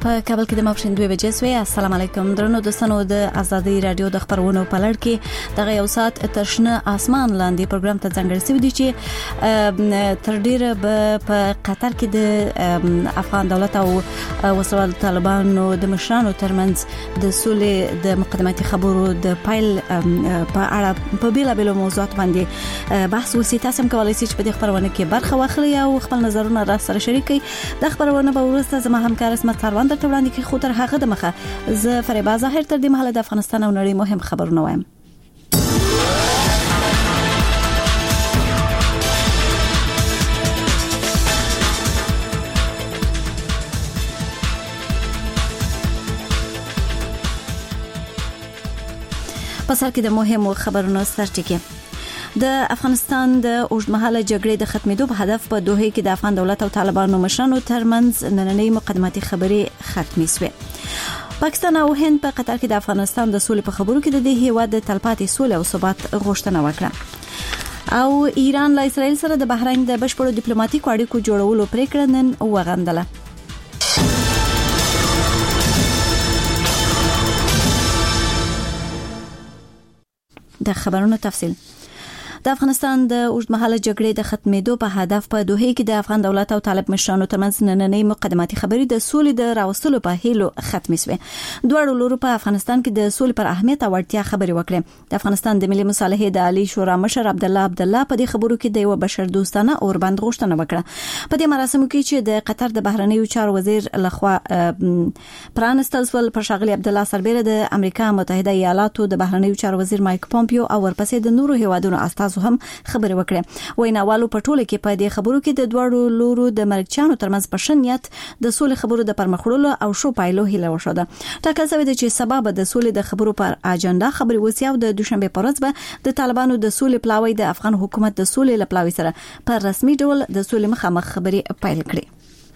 په کابل کې د ماپښین 2 بجې سوی. السلام علیکم درنو دوستانو، د ازادي رادیو د خبرونو په لړ کې دغه یو ساعت ترشنه اسمان لاندې پروګرام ته ځانګړی شوی دی چې تر ډیره په قطر کې د افغان دولت او وسوال طالبانو د مشرانو ترمنځ د سولې د مقدماتي خبرو د پایل په اړه په بیلابیلو موضوعات باندې بحث وشي. تاسو هم کولای شئ چې په دې خبرونه کې برخه واخلئ او خپل نظرونه را سره شریک کړئ. د خبرونه په ورسته زما همکار اسمت سروان درته وړاندې کوي، خو تر هغه د مخه زه فریبا ظاهر تر دې مهاله د افغانستان او نړۍ مهم خبرونه وایم. په سر کې د مهمو خبرونو سرټکی. د افغانستان د اوږدمهاله جګړې د ختمېدو په هدف په دوحه کې د افغان دولت او طالبانو مشرانو ترمنځ نننۍ مقدماتي خبرې ختمې شوې. پاکستان او هند په قطر کې د افغانستان د سولې په خبرو کې د دې هیواد د تلپاتې سولې او ثبات غوښتنه وکړه. او ایران له اسرائیل سره د بحرین د بشپړو ډیپلوماټیکو اړیکو جوړولو پریکړه نن وغندله. د خبرونو تفصیل. د افغانستان د اوږدمهاله جګړې د ختمېدو په هدف په دوحه کې د افغان دولت او طالب مشرانو ترمنځ نننۍ مقدماتي خبرې د سولې د راوستلو په هیلو ختمې شوې. دواړو لورو په افغانستان کې د سولې پر اهمیت او اړتیا خبرې وکړې. د افغانستان د ملي مصالحې د عالی شورا مشر عبدالله په دې خبرو کې د یو بشر دوستانه اوربند غوښتنه وکړه. په دې مراسمو کې چې د قطر د بهرنیو چارو وزیر لخوا پرانستل شول، پر ښاغلي عبدالله سربېره د امریکا متحده ایالاتو د بهرنیو چارو وزیر مایک پومپیو او ورپسې د نورو هیوادونو استازو هم خبرې وکړې. ویناوالو په ټوله کې په دې خبرو کې د دوړو لورو د مرګچانو ترمنځ په شنیت د سولې خبرو د پرمخړلو او شو پایلو هیله وشوده. ټاکل شوی دی چې سبب د سولې د خبرو پر اجنډا خبرې وسی او د دوشنبه په ورځ به د طالبانو د سولې پلاوی د افغان حکومت د سولې لپلاوی سره په رسمي ډول د سولې مخامخ خبرې پیل کړې.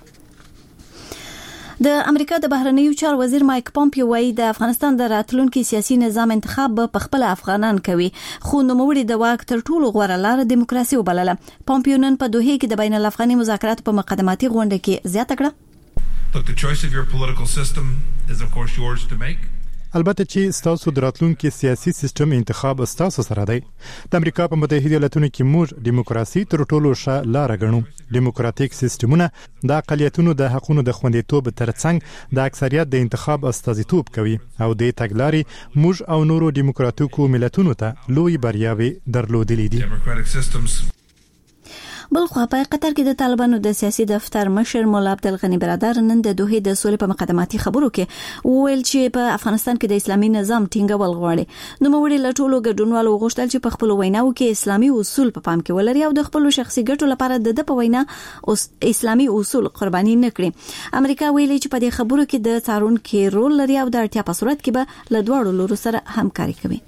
د امریکا د بهرنیو چارو وزیر مایک پومپیو وايي د افغانستان د راتلونکي سیاسي نظام انتخاب په خپل افغانان کوي، خو نوموړي د واک تر ټولو غوره لار دیموکراسي وبلله. پومپیو نن په دوحه کې د بین الافغاني مذاکراتو په مقدماتي غونډه کې زیاته کړه. Look, the choice of your political system is of course yours to make. البته چې ستاسو د راتلونکي سیاسي سیستم انتخاب ستاسو سره دی. د امریکا په متحده ایالاتونو کې موږ دیموکراسي تر ټولو ښه لار ګڼو. دیموکراتیک سیستمونه د اقلیتونو د حقوقو د خوندیتوب ترڅنګ د اکثریت د انتخاب استازیتوب کوي او د تګلارې موږ او نورو دیموکراتیکو ملتونو ته لوی بریاوې درلودلې دي. بلخوا په قطر کې د طالبانو د سیاسي دفتر مشر مولا عبدالغنی برادر نن د دوحه د سولې په مقدماتي خبرو کې وویل چې په افغانستان کې د اسلامي نظام ټینګول غواړي. نوموړي له ټولو ګډونوالو غوښتل چې په خپل ویناو کې اسلامي اصول په پام کې ولري او د خپل شخصي ګټو لپاره د په وینا اسلامي اصول قرباني نه کړي. امریکا ویلي چې په دې خبرو کې د څارونکو رول لري او د اړتیا په صورت کې به له دوړو لورو سره همکاري کوي.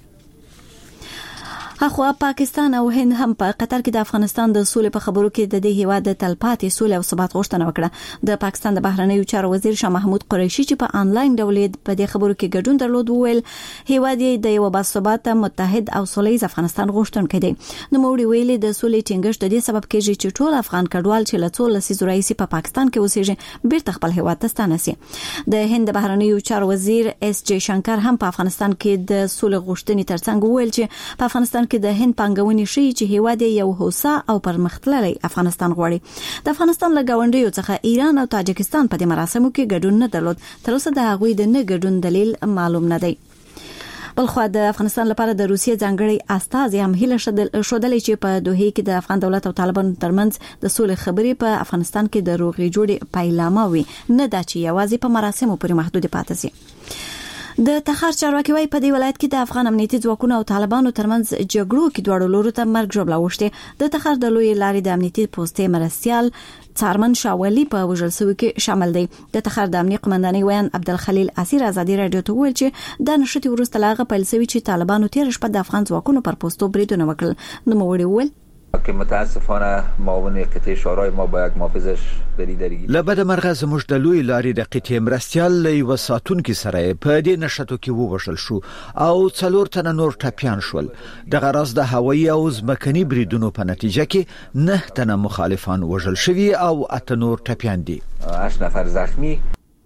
اخوا پاکستان او هند هم په قطر کې د افغانستان د سولې په خبرو کې د دې هیواد د تلپاتې سولې او ثبات غوښتنه وکړه. د پاکستان د بهرنیو چارو وزیر شاه محمود قریشي چې په آنلاین ډول په دې خبرو کې ګډون درلود وویل هیواد یې د یو باثباته متحد او سولهییز افغانستان غوښتونکی دی. نوموړي ویلي د سولې ټینګښت د دې سبب کېږي چې ټول افغان کډوال چې له څو لسیزو راهیسې په پاکستان کې اوسېږي بیرته خپل هیواد ته ستانه شي. د هند د بهرنیو چارو وزیر اس جی شنکر هم په افغانستان کې د سولې غوښتنې ترڅنګ وویل چې په افغانستان کې د هند پنګونې شي چې هیواد یو هوسا او پرمختللی افغانستان غواړي. د افغانستان له ګاونډیو څخه ایران او تاجکستان په دې مراسمو کې ګډون نه درلود. تر اوسه د هغوی د نه ګډون دلیل معلوم نه دی. بلخوا د افغانستان لپاره د روسیې ځانګړي استازي هم هیله شودلې چې په دوحه کې د افغان دولت او طالبانو ترمنځ د سولې خبرې په افغانستان کې د روغې جوړې پیلامه وي، نه دا چې یوازې په مراسمو پورې محدود پاتې شي. د تخار چارواکي وايي په دې ولایت کې د افغان امنیتي ځواکونو او طالبانو ترمنځ جګړو کې دواړو لورو ته مرګ ژوبله وشته. د تخار د لوی لارې د امنیتي پوستې مرستيال څارمن شاولي په وژل شوی کې شامل دی. د تخار د امنیت قومندانۍ ویان عبدالخلیل اسیر ازادي رادیو ته ویل چې د نشټي ورسته لاغه پیل شوی چې طالبانو تیر شپه د افغان ځواکونو پر پوستو بریدونه وکړل. نوموړي ویل که متاسفانه معاون قطعه شورای ما با یک محافظش دریداری لبد مرغه زموږ د لوی لارې د قطعه مرستيال له وساتونکو سره په دې نشټو کې ووژل شو او 4 تنه نور ټپيان شول. د غرض د هوایي او ځمکني بریدونو په نتیجه کې 9 تنه مخالفان وژل شوي او 8 نور ټپيان دي. 8 نفر زخمی.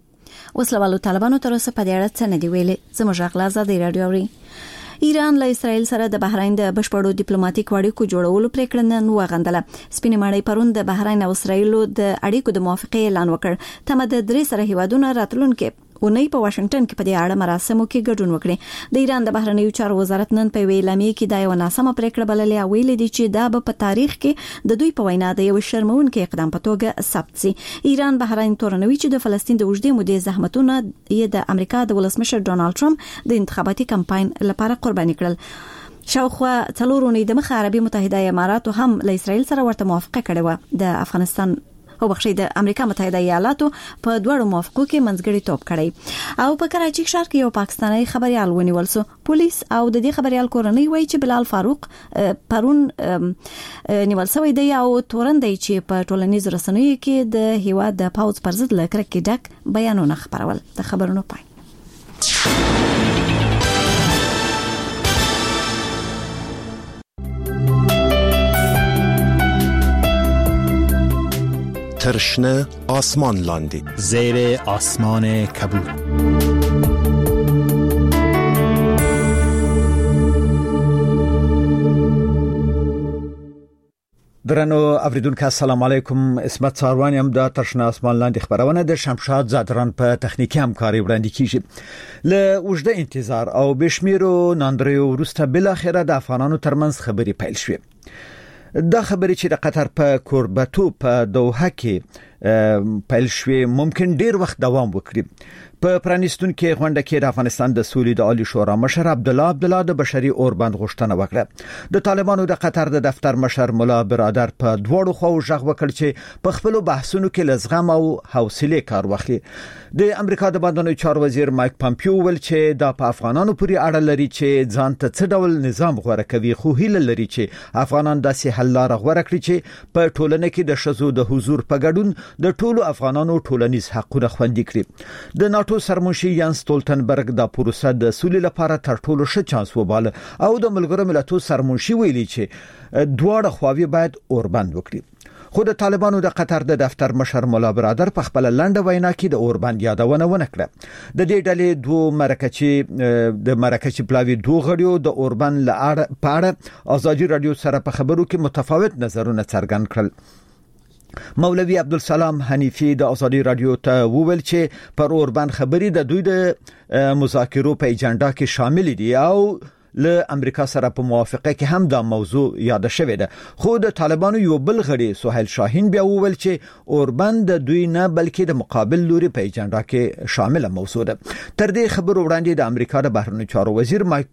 وسلوالو طالبانو تر اوسه په دې اړه څه نه دی ویلي. زموږ غلا ازادي رادیو اوري. ایران له اسرائیل سره د بحرین د بشپړو ډیپلوماټیک اړیکو جوړولو پریکړه نن وغندله. سپینې ماڼۍ پرون د بحرین او اسرائیل د اړیکو د موافقې اعلان وکړ. تمه د درې سره هیوادونو راتلونکي اونۍ په واشنگټن کې په دې اړه مراسمو کې ګډون وکړي. د ایران د بهرنیو چارو وزارت نن په اعلامیه کې دا یو ناسمه پریکړه بللې او ویلي دي چې دا به په تاریخ کې د دوی په وینا د یو شرمونکي اقدام په توګه ثبت شي. ایران بهرنی تورنوي چې د فلسطین د وجدي مودې زحمتونه یې د امریکا د ولسمشر ډونالد ټرمپ د انتخاباتي کمپاین لپاره قرباني کړل. شاوخوا څلورونی د مخ عربي متحده اماراتو هم له اسرائیل سره ورته موافقه کړې و. د افغانستان او بخښي د امریکا متحده ایالاتو په دوړو موافقو کې منځګړی توپ کړی او په کراچي ښار کې یو پاکستانی خبريال ونیول سو. پولیس او د دې خبريال کورنۍ وایي چې بلال فاروق پرون نیول شوی دی او تورندای چې په ټولنیزو رسنیو کې د هیواد د پاوز پر ضد لکرکې ډک بیانونه خبرول. د خبرونو پای. ترشنه آسمان لاندی زیر آسمان کبود. درنو اوریدونکو السلام علیکم. اسمت ساروان هم د ترشنه آسمان لاندې خبرونه د شمشاد زادران په تخنیکی همکاري وړاندې کیږي. له وجده انتظار او بشمیرو ناندریو وروسته بل اخره د افغانانو ترمنځ خبري پیل شوه. دا خبرې چې د قطر په کوربتو په دوحه کې پیل شوه ممکن ډیر وخت دوام وکړي. په پرانیستون کې غونډه کې د افغانستان د سولې د عالی شورا مشر عبدالله د بشري اوربند غوښتنه وکړه. د طالبانو د قطر د دفتر مشر مولا برادر په دوړو خو ژغ وکړ چې په خپل بحثونو کې لزغم او حوصله کار واخلي. د امریکا د بهرنیو چارو وزیر مایک پامپیو ول چې دا په افغانانو پورې اړه لري چې ځان ته څه ډول نظام غوړه کوي، خو هیله لري چې افغانان داسې حل لار غوړه کړي چې په ټولنه کې د شذو د حضور په ګډون د ټولو افغانانو ټولنیز حقوقونه خوندي کړي. د ناتو سرمنشي یان ستولتنبرګ د پروسه د سولې لپاره تر ټولو ښه چانس وباله او د ملګرو ملتونو سرمنشي ویلي چې دواړه خواوې باید اوربند وکړي. خو د طالبانو د قطر د دفتر مشر مولا برادر په خپل لنډه وینا کې د اوربند یادونه ونکړه. د دې ډلې دوه مرکچي پلاوی دوه غړیو د اوربند لپاره په ازادي رادیو سره په خبرو کې متفاوت نظرونه څرګند کړل. مولوی عبدالسلام حنیفی د ازادي رادیو ته وویل چې پر اوربند خبري د دوی د مذاکرو په ایجنډا کې شامل دي او له امریکا سره په موافقه کې هم دا موضوع یاد شوې ده. خو د طالبانو یو بل غړي سهیل شاهین بیا وویل چې اوربند د دوی نه بلکې د مقابل لوري په ایجنډا کې شامل موضوع ده. تر دې خبرو وړاندې د امریکا د بهرنیو چارو وزیر مایک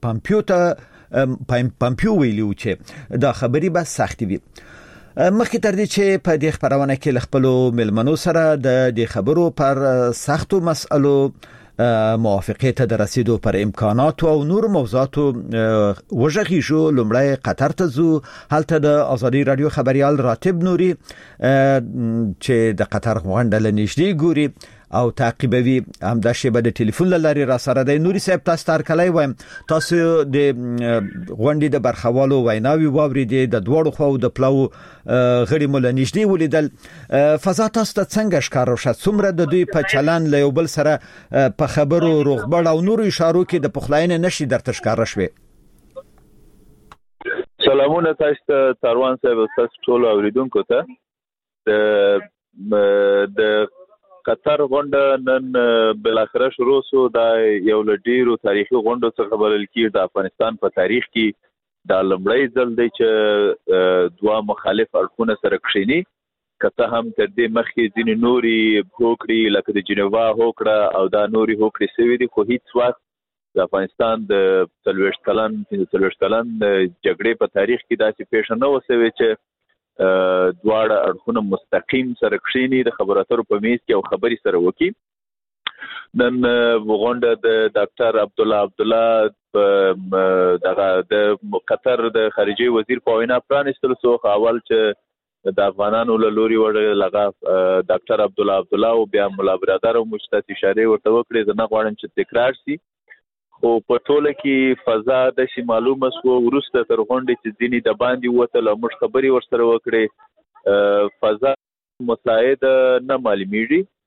پامپیو ویلي چې دا خبري به سختي وي. مخکې تر دې چې په دې خبرونه کې خپل ملمنو سره د خبرو پر سختو مسئلو موافقه ته د رسیدو پر امکانات او نور موضوعاتو وژغیږو. لومړی قطر ته زو هلته د ازادي رادیو خبريال راتب نوري چې د قطر غونډه لنیشدي ګوري او تعقیبوي هم د شبه د ټلیفون لاري را سره د نوري صاحب تاسو تر کله وایم تاسو د غونډې د برخوالو ویناوي واوريدي د دوړو خو د پلاو غړي مول نشدي ولیدل. فضا تاسو ته څنګه ښکارو شت څومره د دوی په چلن له یو بل سره په خبرو روغبړ او نور اشارو کې د پخلاینه نشي درته ښکارا شوي؟ سلامونه تاسو ته تاروان صاحب تاسو ټول اوریدونکو ته د قطر غونډه نن بل اخره شروع شو. دا یو لډیرو تاریخي غونډو څخه بلل کېږي د افغانستان په تاریخ کې دا لومړی ځل دی چې دوه مخالف اړخونه سره کښینی. کته هم تر دې مخکې ځینې نوري هوکړې لکه د جنیوا هوکړه او دا نوري هوکړې سوي دي، خو هیڅ وخت د افغانستان د 30 کلن جګړې په تاریخ کې داسې پیښه نه وسوي چې دواړه اړخونه مستقیم سره کښینی د خبرو اترو په میز کې او خبري سره وکي. نن غونډه د ډاکټر عبدالله د قطر د خارجي وزیر په وینا پرانستل سو. اول چې د افغانانو له لوري ورغله ډاکټر عبدالله او بیا مولا برادر او مشتت اشاره ورته وکړي زه نه غواړم چې تکرار شي. خو په ټوله کې فضا د شي معلومه سو ورسته تر غونډې چې ځینی د باندې وته له مش خبري ورسره وکړي فضا مساعد نه معلومیږي.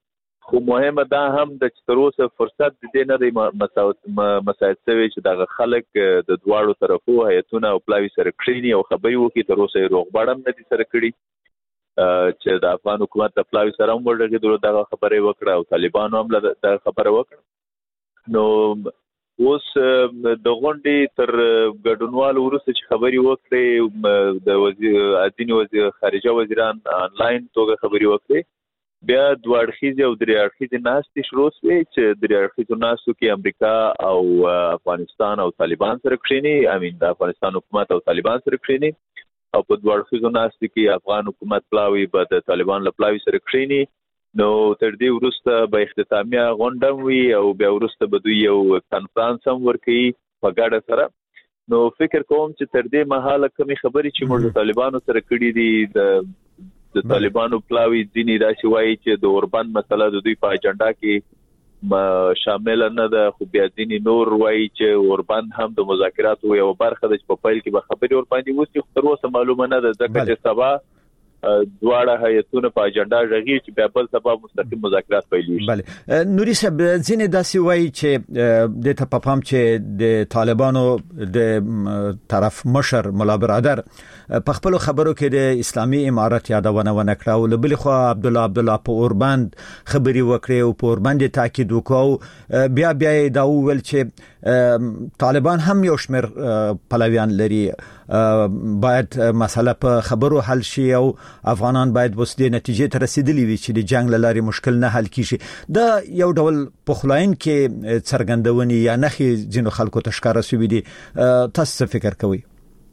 خو مهمه دا هم د تروسه فرصت دې نه دی مساعد شوی چې د خلک د دواړو طرفو هیئتونه او پلاوی سره کړی او خبري وکړي تروسه روغبړم نه دي سره کړی چې د افغان حکومت د پلاوی سره هم ورغی دغه خبره وکړه او طالبانو هم د خبره وکړه نو اوس د غونډې تر ګډونوال ورسته چې خبري وکړي د وزیر وزیر خارجه وزیران آنلاین توګه خبري وکړي بیا دوه اړخیزه او درې اړخیزه ناستې شروع شوې چې درې اړخیزو ناستو کې امریکا او افغانستان او طالبان سره کښینی د افغانستان حکومت او طالبان سره کښینی او په دوه اړخیزو ناستو کې افغان حکومت پلاوی به د طالبان له پلاوی سره کښینی نو تر دې وروسته به اختتامیه غونډه وي او بیا وروسته به دوی یو کانفرنس هم ورکوي په ګډه سره نو فکر کوم چې تر دې مهاله کومې خبرې چې موږ د طالبانو سره کړې دي د طالبانو پلاوی ځینې داسې وایي چې د اوربند مسله د دوی په اجنډا کې شامل نه ده خو بیا ځینې نور وایي چې اوربند هم د مذاکراتو یو برخه ده چې په پیل کې به خبرې ورباندې وشي خو تر اوسه معلومه نه ده ځکه چې سبا دواړه هیئتونه په اجنډا رغي چې بیا بل سبا مستقیم مذاکرات پیلېږي. بله نوري صاحب ځینې داسې وایي چې د تپام چې د طالبانو د طرف مشر مولا برادر په خپل خبرو کې د اسلامي امارت یادونه ونکړه او بل خو عبد الله په اوربند خبري وکړي او په اوربند تاکید وکاو بیا دا ویل چې طالبان هم یو شمیر پلویان لري باید مسله په خبرو حل شي او افغانان باید وسدي نتیجې ته رسیدلی وي چې د جنگ لاري مشکل نه حل کیږي دا یو ډول په خلاین کې څرګندونی یا نخي جنو خلکو تشکاره سوي دي تاسو فکر کوئ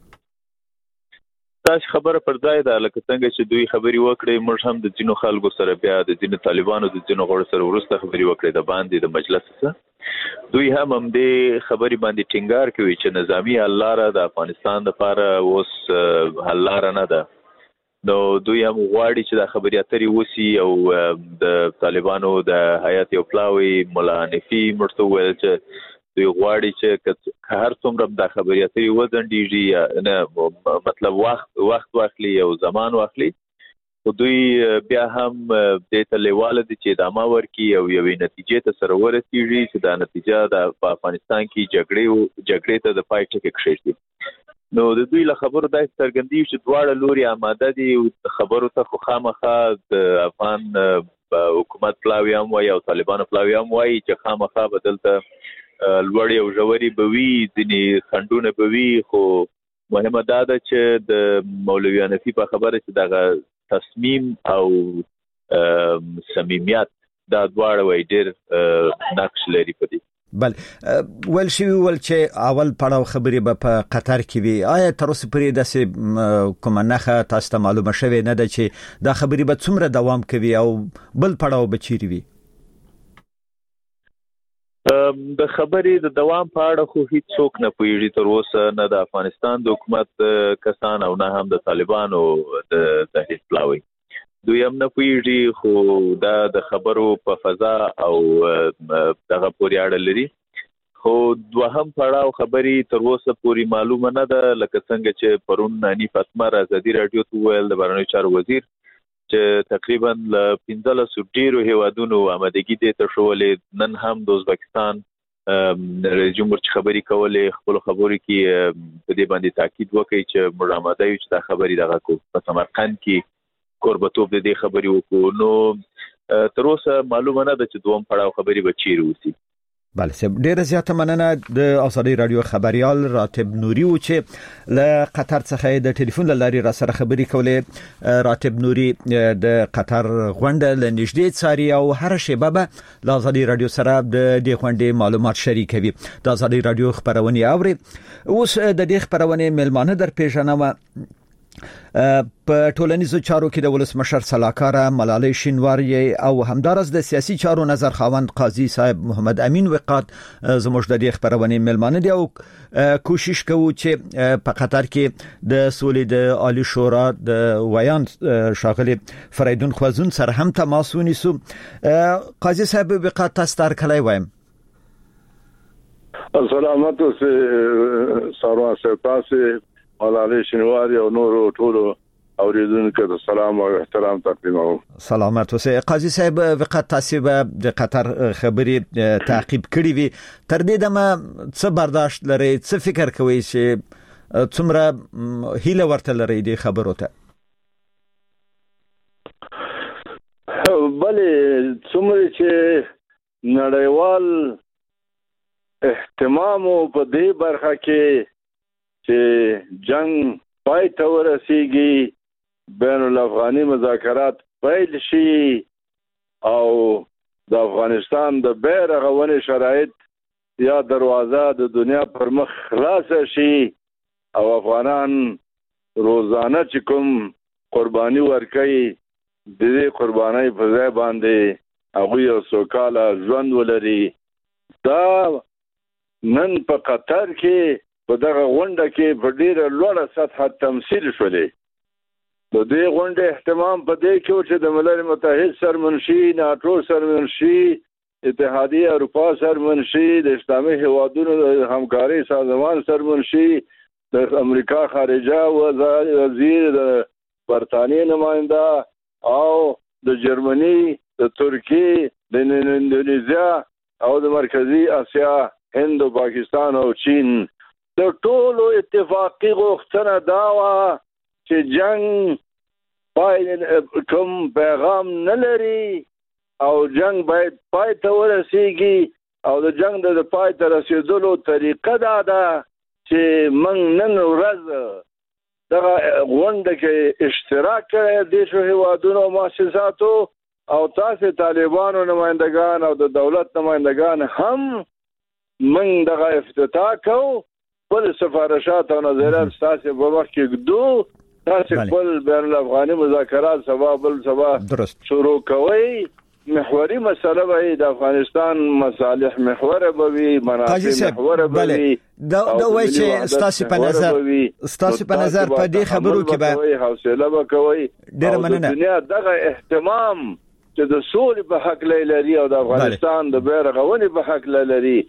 تاسو خبره پر ځای ده لکه څنګه چې دوی خبري وکړي موږ هم د جنو خلکو سره بیا د جنو طالبانو د جنو غړو سره ورسته خبري وکړي د باندې د مجلس سره دوی هم دې خبري باندې ټینګار کوي چې نظامی حل لاره د افغانستان لپاره اوس حل لاره نه ده نو دوی هم غواړي چې د خبري اترې وسی او د طالبانو د هیئت یو پلاوی مولا حنفي مرته ویل چې دوی غواړي چې هر څومره د خبري اترې وځنډيږي نه مطلب وخت واخلي او زمان واخلي خو دوی بیا هم د تلیواله د چې ادامه ورکي او یوې نتیجې ته سره ورسیږي چې دا نتیجه د افغانستان کې جګړې ته د پای ټکی کېږي نو د دوی له خبرو دای څرګندې چې دواړه لوري آماده دي خبرو ته خو خامخا د افغان حکومت پلاوی هم وایي او طالبانو پلاوی هم وایي چې خامخا بدلته لوړی او ژوري بوي ځینې خندونه بوي خو مهمه دا ده چې د مولوی حنفي په خبره چې دغه تصمیم او صمیمیت دا دواړه وای ډېر نقش لري په دې بل ول چې اول پړاو خبرې به په قطر کې وي آیا تر اوسه پرې د کومه نه تاسو ته معلومه شوه نه ده چې دا خبرې به څومره دوام کوي او بل پړاو به چیرې وي د خبرې د دوام په اړه خو هیڅ څوک نه پوهیږي تر اوسه نه د افغانستان د حکومت کسان او نه هم د طالبانو د هیڅ پلاوی دوی هم نه پوهیږي خو دا د خبرو په فضا او دغه پورې اړه لري خو دوهم پړاو خبرې تر اوسه پوری معلومه نه ده لکه څنګه چې پرون نانی فاطمه رازدی رادیو ته ویل د بهرنیو چارو وزیر چې تقریبا ل 15 ډیرو هیوادونو آمادګي دي ته شولې نن هم د ازبکستان رئیس جمهور خبري کولې خپل خبرو کې په دې باندې تاکید وکړي چې موږ آماده یو چې دا خبري دغه کو په سمرقند کې قربتوب دې خبري وکړو نو تر اوسه معلومه نه ده چې دوم پړاو خبري به چیرې وسی بله سب ډیره زیاته مننه د ازادي رادیو خبريال راتب نوري و چې له قطر څخه د ټلیفون لاري را سره خبري کولې راتب نوري د قطر غونډه لنیږدې څاري او هر شیبه به د ازادي رادیو سره د دې غونډې معلومات شریکوي د ازادي رادیو خبرونه اوري اوس د دې خبرونه ملمانه در پیژنم په ټولنیزو چارو کې د ولسمشر صلاحکار ملالۍ شینواری او همدارس د سیاسي چارو نظر خواوند قاضي صاحب محمد امین وقات زموږ د دې خبرونه ملمانه دي او کوشش کوو چې په قطر کې د سولې د عالی شورا د ویان شاغلي فریدون خوازون سره هم تماس ونیسو قاضي صاحب وقات تاسو تر کله وایم سلامات سره سپاسه ملالۍ شینواری او نور ټول اوریدونکو ته سلام او احترام تقدیموم. سلامت اوسئ. قاضي صاحب وقت تاسو د قطر خبري تعقیب کړی وي، تر دې دمه څه برداشت لري، څه فکر کوي چې څومره هیله ورته لري د خبرو ته؟ بلې څومره چې نړیوال اهتمام په دې برخه کې چې جنگ پای ته ورسیږي، بین الافغاني مذاکرات پیل شي او د افغانستان د بیرغونې شرایط یا دروازه د دنیا پر مخ خلاص شي او افغانان روزانه چې کوم قرباني ورکوي د دې قربانۍ په ځای باندې هغوی یو سوکاله ژوند ولري. دا نن په قطر کې په دغه غونډه کې په ډیره لوړه سطحه تمثیل شولې. د دې غونډې اهتمام په دې کې و چې د ملل متحد سرمنشي، ناټو سرمنشي، اتحادیه اروپا سرمنشي، د اسلامي هیوادونو د همکارۍ سازمان سرمنشي، د امریکا خارجه وزیر، د برطانیې نماینده او د جرمني، د ترکیې، د اندونیزیا او د مرکزی اسیا، هند او پاکستان او چین د ټولو اتفاقی غوښتنه دا وه چې جنگ کوم پیغام نه لري او جنگ باید پای ته ورسیږي او د جنگ د پای ته رسیدلو طریقه دا ده چې موږ نن ورځ دغه غونډه کې اشتراک کړی د شو هیوادونو او مؤسساتو او تاسو طالبانو نمائندگان او د دولت نمائندگان هم موږ دغه افتتاح کوو. بل سفارشات او نظریات تاسو په وخت کې ګدو، تاسو خپل بین الافغاني مذاکرات سبا بل سبا شروع کوي. محوري مسله به د افغانستان مصالح محور به وي، منافع محور به وي. دا وایي چې ستاسو په نظر په دې خبرو کې به حوصله وکوي. ډېر مننه. دنیا دغه اهتمام چې د سولې په حق لري او د افغانستان د بیرغونې په حق لري،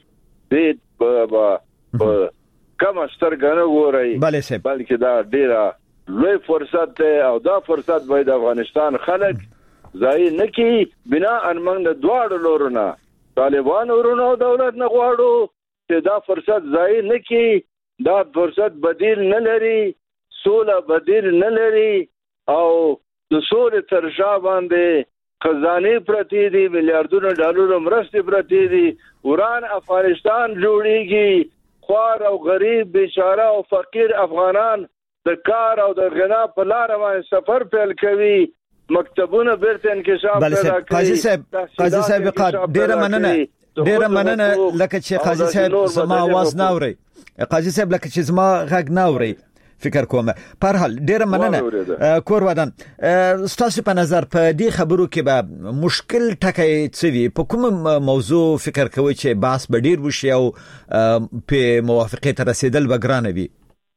دې په کم سترګه نه ګوري، بلکې دا ډیره لوی فرصت دی او دا فرصت باید د افغانستان خلک ضایع نه کړي. بنا ان موږ د دواړو لورونه، طالبان ورونو او دولت نه غواړو چې دا فرصت ضایع نه کړي. دا فرصت بدیل نه لري، سوله بدیل نه لري او د سولې تر شا باندې خزانه پرتی دي، میلیارډونو ډالر مرستې پرتی دي. وران افغانستان جوړیږي، خوار او غریب بیچاره او فقیر افغانان د کار او د غنا په لار باندې سفر پیل کوي. مکتبونه بیرته انکشاف پیدا کوي. قاضي صاحب ډیره مننه لکه چې قاضي صاحب زما आवाज نه اوري، قاضي صاحب لکه چې زما غږ نه اوري فکر کوم. په هر حال ډیره مننه. کور ودان ستاسو په نظر په دې خبرو کې به مشکل ټکی څه وي؟ په کوم موضوع فکر کوئ چې بحث به ډیر وشي او په موافقه ته رسیدل به ګرانه وي؟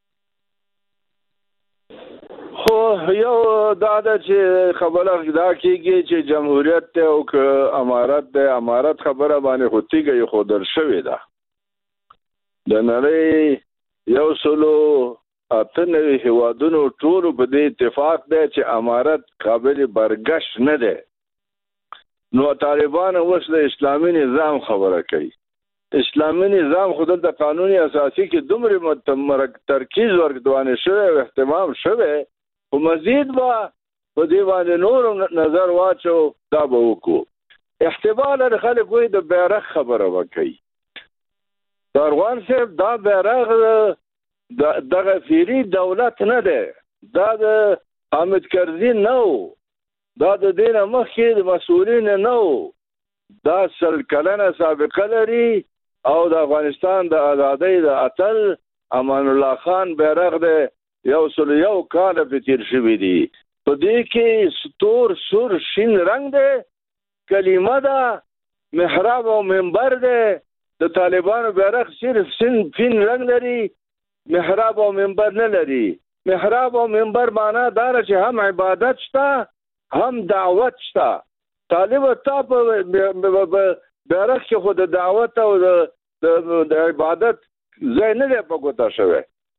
خو یو دا ده چې خبره دا کېږي چې جمهوریت ته او که امارت ده، امارت خبره باندې خو تیږه خو در شوې ده. د نړۍ یو سلو اته نوي هیوادونو ټول په دې اتفاق دی چې امارت قابل برګشت نه دی. نو طالبان اوس د اسلامي نظام خبره کوي. اسلامي نظام خود د قانوني اساسي کې دومره ترکیز ورکړل شوی او اهتمام شوی، او مزید با په دې باندې نور نظر واچو دا به وکړو. احتمال خلک وایي د بیرغ خبره وکړي. داروان صاحب دا بیرغ دغه فیری دولت نه ده، دا د حامد کرزي نه و، دا د دین مخکې د مسؤلین نه و. دا 100 کلنه سابقه لري او د افغانستان د ازادۍ د اتل امان الله خان بیرغ ده 101 کال په تیر شوی دی. په دې کې ستور سور شین رنگ ده، کلمه ده، محراب او منبر ده. د طالبانو بیرغ صرف سپین رنگ لري، محراب او منبر نه لري. محراب او منبر معنا دا چې هم عبادت شته هم دعوت شته. طالب ته په بیرغ کې خود دعوت او د عبادت ځای نه دی په ګوته شوی.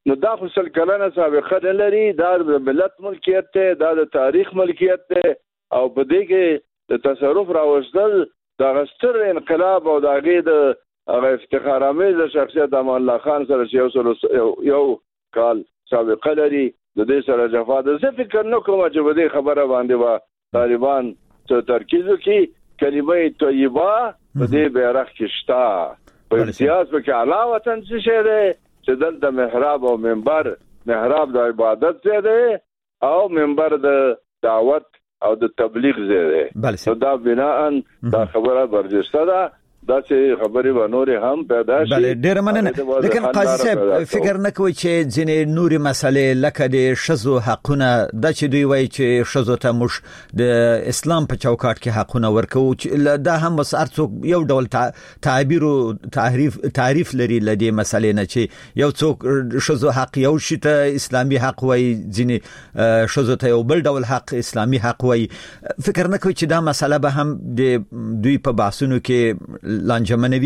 نو دا خو سل کلنه سابقه نه لري، دا د ملت ملکیت دی، دا د تاریخ ملکیت دی، او په دې کې د تصرف راوستل د غستر انقلاب او د هغې د افتخارآمیز شخصیت امان الله خان سره یو کال سابقه لري، د دې سره جفا ده. زه فکر نه کوم چې په دې خبره باندې به طالبان څه ترکیز وکړي. کلمه طیبه په دې بیرغ کې شته، په امتیاز پکې اعلی وطن څه شی دی چې دلته محراب او منبر، محراب د عبادت ځای دی او منبر د دعوت او د تبلیغ ځای دی. نو دا بناءً دا خبره برجسته ده، دا چې خبرې به نورې هم پیدا شي. بله ډېره مننه. لیکن قاضي صاحب فکر نه کوئ چې ځینې نورې مسلې لکه د ښځو حقونه، دا چې دوی وایي چې ښځو ته موږ د اسلام په چوکاټ کې حقونه ورکوو، دا هم بس هر څوک یو ډول تعبیر او تعریف لري له دې مسلې نه، چې یو څوک ښځو حق یو شي ته اسلامي حق وایي، ځینې ښځو ته یو بل ډول حق اسلامي حق وایي. فکر نه کوئ چې دا مسله به هم د دوی په بحثونو کې لانجمنوي؟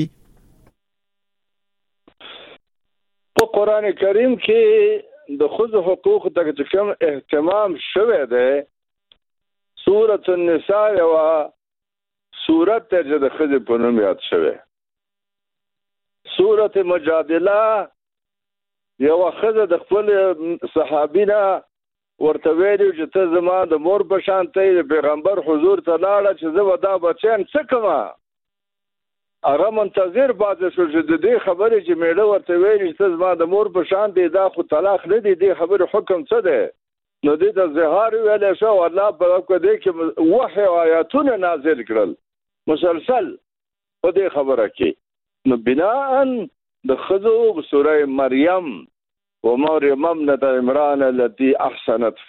په قرآن کریم کې د ښځو حقوق ته چې کوم اهتمام شوی دی، سورۃ النساء یوه سورت ته چې د ښځې په نوم یاد شوی، سورۃ مجادله یوه ښځه د خپل صحابي نه ورته ویلي چې ته زما د مور په شان ته د پیغمبر حضور ته لاړه چې زه به دا بچیان څه کومه. هغه منتظر پاتې شو چې د دې خبرې چې میړه ورته ویلي چې زما د مور په شان دی، دا خو طلاق نه دی، دې خبرې حکم څه دی؟ نو دې ته زهار ویلی شو. الله په دې کې وحی او آیاتونه نازل کړل مسلسل په دې خبره کې. نو بناءً د ښځو سوره مریم ومریم ابنة عمران التي احسنت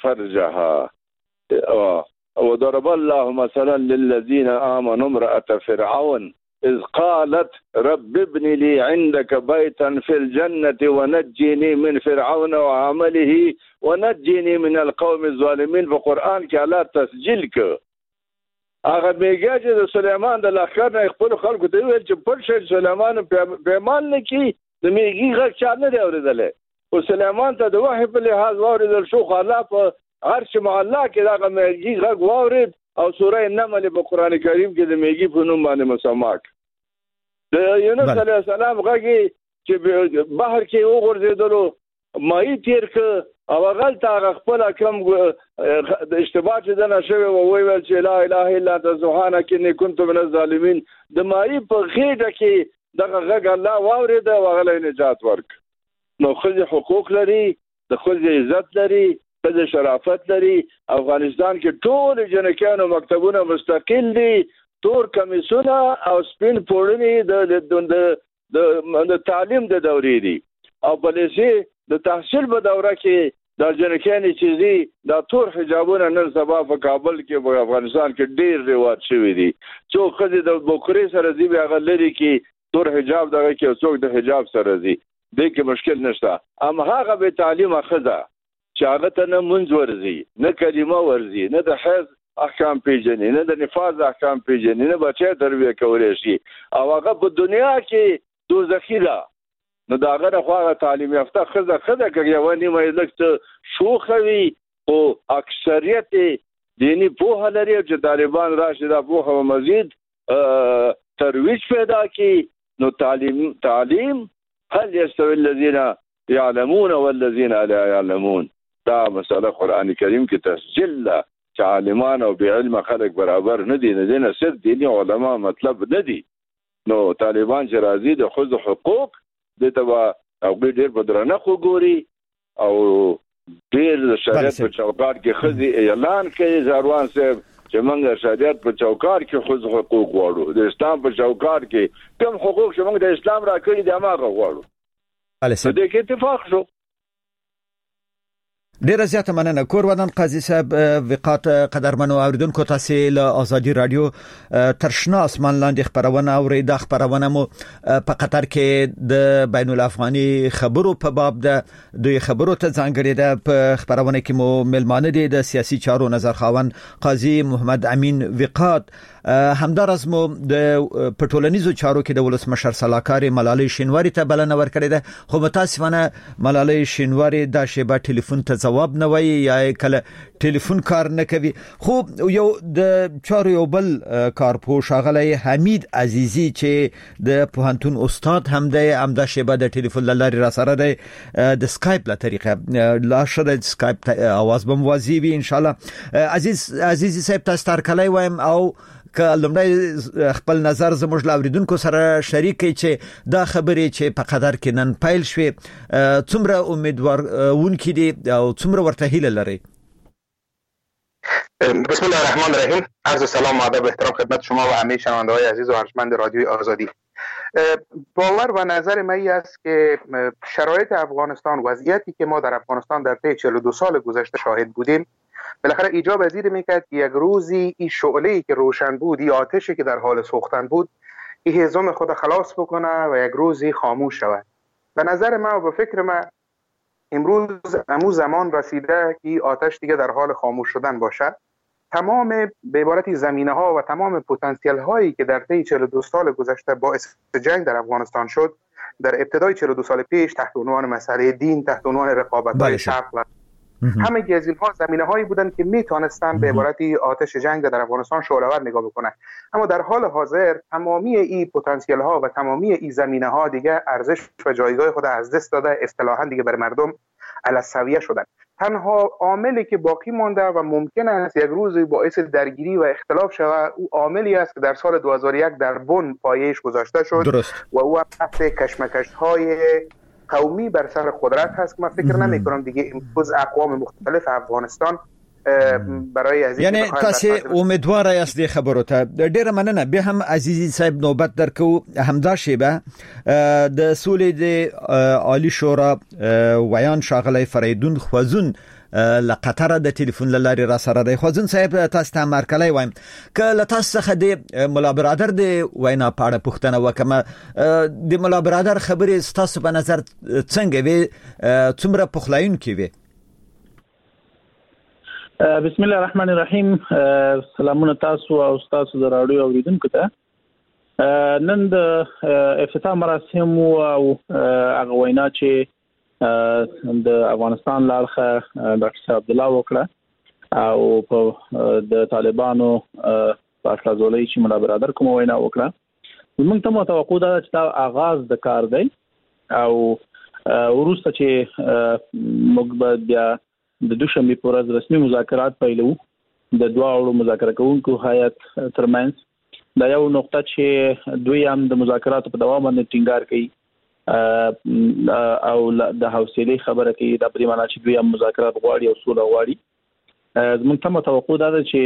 فرجها وضرب الله مثلا للذين آمنوا امرأة فرعون إذ قالت رب ابن لي عندك بيتا في الجنة ونجني من فرعون وعمله ونجني من القوم الظالمين. په قرآن کې الله تسجیل ک هغه میګه چې د سليمان د لښکر نه خپل خلکو ته ویل چې پټ شي سليمان پیمان نه کی د میګي غږ چا نه دی اورېدلی، او سليمان ته د وحي په لحاظ واورېدل شو، خو الله په عرش معلا کې دغه میګي غږ واورېد او سوره نمل په قرآن کریم کې د میګي په نوم باندې مسماک. د یونس علیه السلام غږی چې بحر کې وغورځېدلو ماهی تیر که او هغلته هغه خپله کوم د اشتباه چې دنه شوی و ویل چې لا اله الا انت سبحانک انی کنت من الظالمین، د ماهی په غېږه کې دغه غږ الله واورېده او هغه له نجات ورک. نو ښځې حقوق لري، د ښځې عزت لري، ښځې شرافت لري. افغانستان کې ټول جنکیانو مکتبونه مستقل دي، تور کمیسونه او سپین پوړنې د تعلیم د دورې دي، او پالیسي د تحصیل په دوره کې د جنکیانې چې دي دا تور حجابونه نن سبا په کابل کې په افغانستان کې ډېر رواج شوي دي. څوک ښځې د بوکرې سره ځي بیا هغه لري کې تور حجاب دغه کې، څوک د حجاب سره ځي، دې کې مشکل نشته. هماغه بې تعلیمه ښځه چې هغه ته نه منځ ورځي، نه کلمه ورځي، نه د حیض احکام پیژني، نه د نفاذ احکام پیژني، نه بچی تربیه کولی شي، او هغه په دنیا کې دوزخي ده. نو د هغه نه خو هغه تعلیم یافته ښځه که یوه نیمه یې لږ څه شوخه وي خو اکثریت دیني پوهه لري، او چې طالبان راشي دا پوهه به مزید ترویج پیدا کړي. نو تعلیم هل یستوی الذین یعلمون والذین لا یعلمون، دا مسله قرآن کریم کې تسجیل ده چې عالمان او بې علمه خلک برابر نه دي، نه دي صرف دیني علما مطلب نه دي. نو طالبان چې راځي د ښځو حقوق دې ته به هغوی ډېر په درنښت وګوري او ډېر د شریعت په چوکاټ کې ښځې اعلان کوي زاروان صاحب چې موږ شریعت په چوکاټ کې ښځو حقوق غواړو، د اسلام په چوکاټ کې کوم حقوق چې موږ د اسلام راکړي دي هماغه غواړو. په دې کې اتفاق شو. ډیره زیاته مننه. کور ودان قاضي صاحب وقات قدرمنو اوریدونکو تاسو له ازادي رادیو ترشنا اسمان لاندې خبرونه اوریدا خبرونه مو په قطر کې د بین الافغاني خبرو په باب د دوی خبرو ته ځانګړي ده. په خبرونه کې مو ملمانه دي د سیاسي چارو نظر خاون قاضي محمد امین وقات همدارس مو د پټولنیزو چارو کې د ولسمشر صلاحکار ملالۍ شینواری ته بلنه ورکړې ده، خو متاسفانه ملالۍ شینواری دا شیبه ټلیفون ته جواب نه وایي یا کله ټلیفون کار نه کوي. خو یو د چارو یو بل کارپوه ښاغلی حمید عزیزی چې د پوهنتون استاد هم دی، هم دا شیبه د ټلیفون له لارې را سره دی د سکایپ له طریقه لا شد سکایپ اواز بم واضح وي ان شاء الله. عزیزی صاحب تاسو ترکلای وایم او که لمړی خپل نظر زموږ لاوریدونکو سره شریک کړئ چې دا خبرې چې په قطر کې نن پیل شوې څومره امیدوارونکې دي او څومره ورته هیله لرئ؟ بسم الله الرحمن الرحیم. عرض سلام و ادب و احترام خدمت شما و همه شنونده‌های عزیز و ارجمند رادیوی آزادی. باور و نظر من این است که شرایط افغانستان، وضعیتی که ما در افغانستان در طی 42 سال گذشته شاهد بودیم، بالاخره ایجاب پذیر میکرد که یک روزی این شعله‌ای که روشن بود، این آتشی که در حال سوختن بود، این هضم خود خلاص بکنه و یک روزی خاموش شود. به نظر من و به فکر من امروز همون زمان رسیده که این آتش دیگه در حال خاموش شدن باشد. تمام به عبارتی زمینه‌ها و تمام پتانسیل هایی که در طی 42 سال گذشته باعث جنگ در افغانستان شد، در ابتدای 42 سال پیش تحت عنوان مسئله دین، تحت عنوان رقابت‌های شرق و همه از اینها زمینه‌هایی بودند که میتونستن به عبارتی آتش جنگ در افغانستان شعله‌ور نگاه بکنن. اما در حال حاضر تمامی این پتانسیل ها و تمامی این زمینه‌ها دیگه ارزش و جایگاه خود از دست داده، اصطلاحاً دیگه بر مردم السویه شدن. تنها عاملی که باقی مانده و ممکن است یک روزی باعث درگیری و اختلاف شود، او عاملی است که در سال 2001 در بن پایه‌اش گذاشته شد درست. و او بحث کشمکش‌های قومی بر سر قدرت هست که من فکر نمی کنم دیگه امروز اقوام مختلف افغانستان برای عزیز یعنی تاسو امیدوار یاست د خبرو ته. ډیره مننه. به هم عزیزی صاحب نوبت درکو همدا شیبه د سولې د عالی شورا ویان ښاغلی فریدون خوازون له قطر د ټلیفون له لارې را سره دی. خوازون صاحب تاسو ته مرکلی وایم که له تاسو څخه د ملا برادر د وینا په اړه پوښتنه وکړم، د ملا برادر خبرې ستاسو په نظر څنګه وي، څومره پخلاینکې وي؟ بسم الله الرحمن الرحیم. سلامونه تاسو او تاسو د رادیو اوریدونکو ته. نن د افتتاح مراسم او هغه وینا چې د افغانستان لارخه ډاکټر عبد الله وکړه او په د طالبانو په اصلي چې ملا برادر کوم وینا وکړه، موږ ته متوقع ده چې دا آغاز د کار دی او وروسته چې موږ به بیا د دوشنبه پر ورځ رسمي مذاکرات پیلو د دواړو مذاکره کوونکو هیئت ترمنځ. دا یو نقطه چې دوی هم د مذاکراتو په دوام باندې ټینګار کوي او د حوصلې خبره کوي، دا په معنی چې دوی هم مذاکرات غواړي او سوله غواړي. موږ ته متوقع ده چې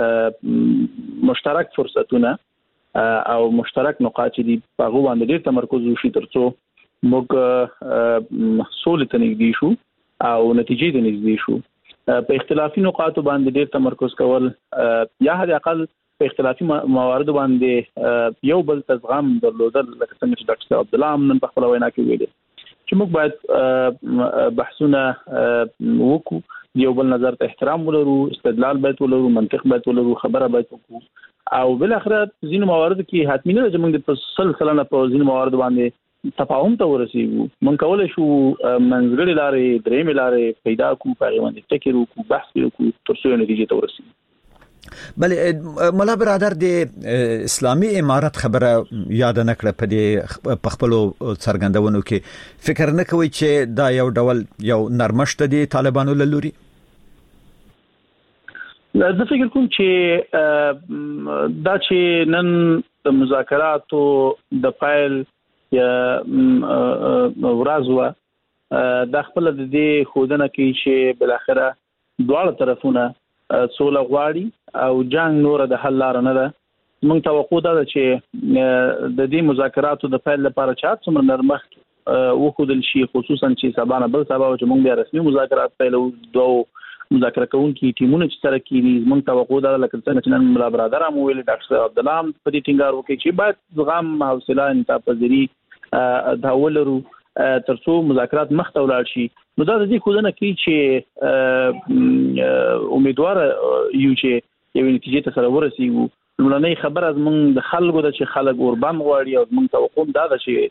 مشترک فرصتونه او مشترک نقاط دي په هغه باندې ډېر تمرکز وشي ترڅو موږ سولې ته نږدې شو او نتیجې ته نږدې شو. په اختلافي نقاطو باندې ډېر تمرکز کول یا حد اقل په اختلافي موارد باندې یو بل ته زغم درلودل، لکه څنګه چې ډاکټر عبد الله نن په خپل وینا کې ویلي چې موږ باید بحثونه وکړو، یو بل نظر ته احترام ولرو، استدلال باید ولرو، منطق باید ولرو، خبره باید وکړو او بل اخر ځینې موارد کې حتمی نه چې موږ د سلسله په ځینې موارد باندې تفاهم ته ورسېږو. موږ کولای شو منځګړې لارې درېمې لارې پیدا کړو، په هغې باندې فکر وکړو، بحث وکړو تر څو یو نتیجې ته ورسېږو. بله ملا برادر د اسلامي امارت خبره یاد نه کړه په دې په خپلو څرګندونو کې، فکر نه کوي چې دا یو ډول یو نرمښت دی طالبانو له لوري؟ زه فکر کوم چې دا چې نن د مذاکراتو د پیل یا ورځ و د خپل د دې خودنه کې چې بل اخره دواړه طرفونه سوله غواړي او جنگ نور د حل لار نه ده. موږ توقع ده چې د دې مذاکراتو د پیل لپاره چې څومره نرمښت وخدل شي، خصوصا چې سبا بل سبا چې موږ بیا رسمي مذاکرات پیلو، دوه مذاکره کوونکي ټیمونه چې سره کېږي، موږ توقع ده لکه څنګه چې نن ملا برادر هم ویل ډاکټر عبد الله هم په دې ټینګار وکړي چې باید زغم، حوصله، انصاف پذیری دا ولرو ترڅو مذاکرات مخته ولاړ شي. نو دا د دې خودنه کوي چې امیدوار یو چې یو نتیجې ته سره ورسېږو لمړنۍ خبره زمونږ د خلکو د چې خلک اوربان غواړي او زمونږ توقع دا ده چې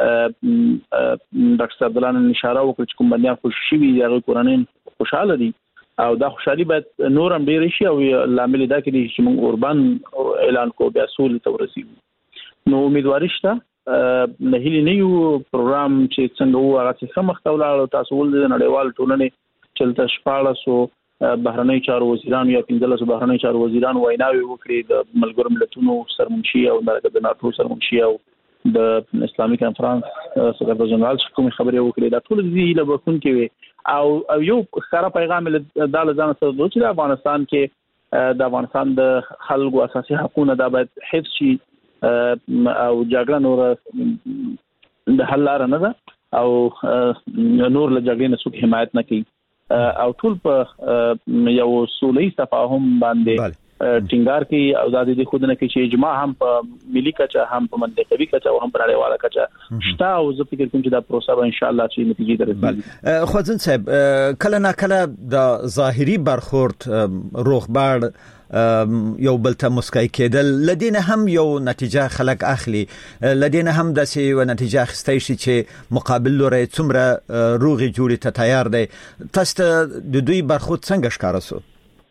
ډاکټر عبدالله نن اشاره وکړه چې کوم بندیان خوشي وي هغه کورنۍ خوشاله دي او دا خوشحالي باید نور هم ډیر شي او لامل دا کې چې موږ اوربان اعلان کو بیا سول ته ورسیږو نو امیدواري شته نه هلي نه یو پروګرام چې څنګه وو هغه څه مختول او تاسو ول د نړیوال ټولنې چلته 1400 بهرنی چارو وزیران یا 1500 بهرنی چارو وزیران ویناوي وکړي د ملګرو ملتونو سرمنشي او د ناتو سرمنشي او د اسلامي کانفرنس سکرټری جنرال کوم خبرې وکړي دا ټول دي له بکون کې او یو ښکارا پیغام د لزان سره دوی چې افغانستان کې د افغانستان د خلکو اساسي حقوقونه د باید حفظ شي او جګړه نور د حل لار نه ده او نور له جګړې نه څوک حمایت نه کوي او ټول په یو سولې تفاهم باندې ټینګار کوي او د دې خودنه کې چې اجماع هم په ملي کچه هم په منطقوي کچه او هم په نړیواله کچه شته او زه فکر کوم چې دا پروسه به ان شاء الله چې نتیجې درځي. خوځن صاحب کله نه کله د ظاهري برخورد روغبړ یو بل ته مسکای کېدل لدینه هم یو نتیجه خلک اخلي لدینه هم د سی و نتیجه اخستای شي چې مقابل لوري څومره روغي جوړی ته تیار دی تاسو د دوی برخورد څنګه ښکارا سو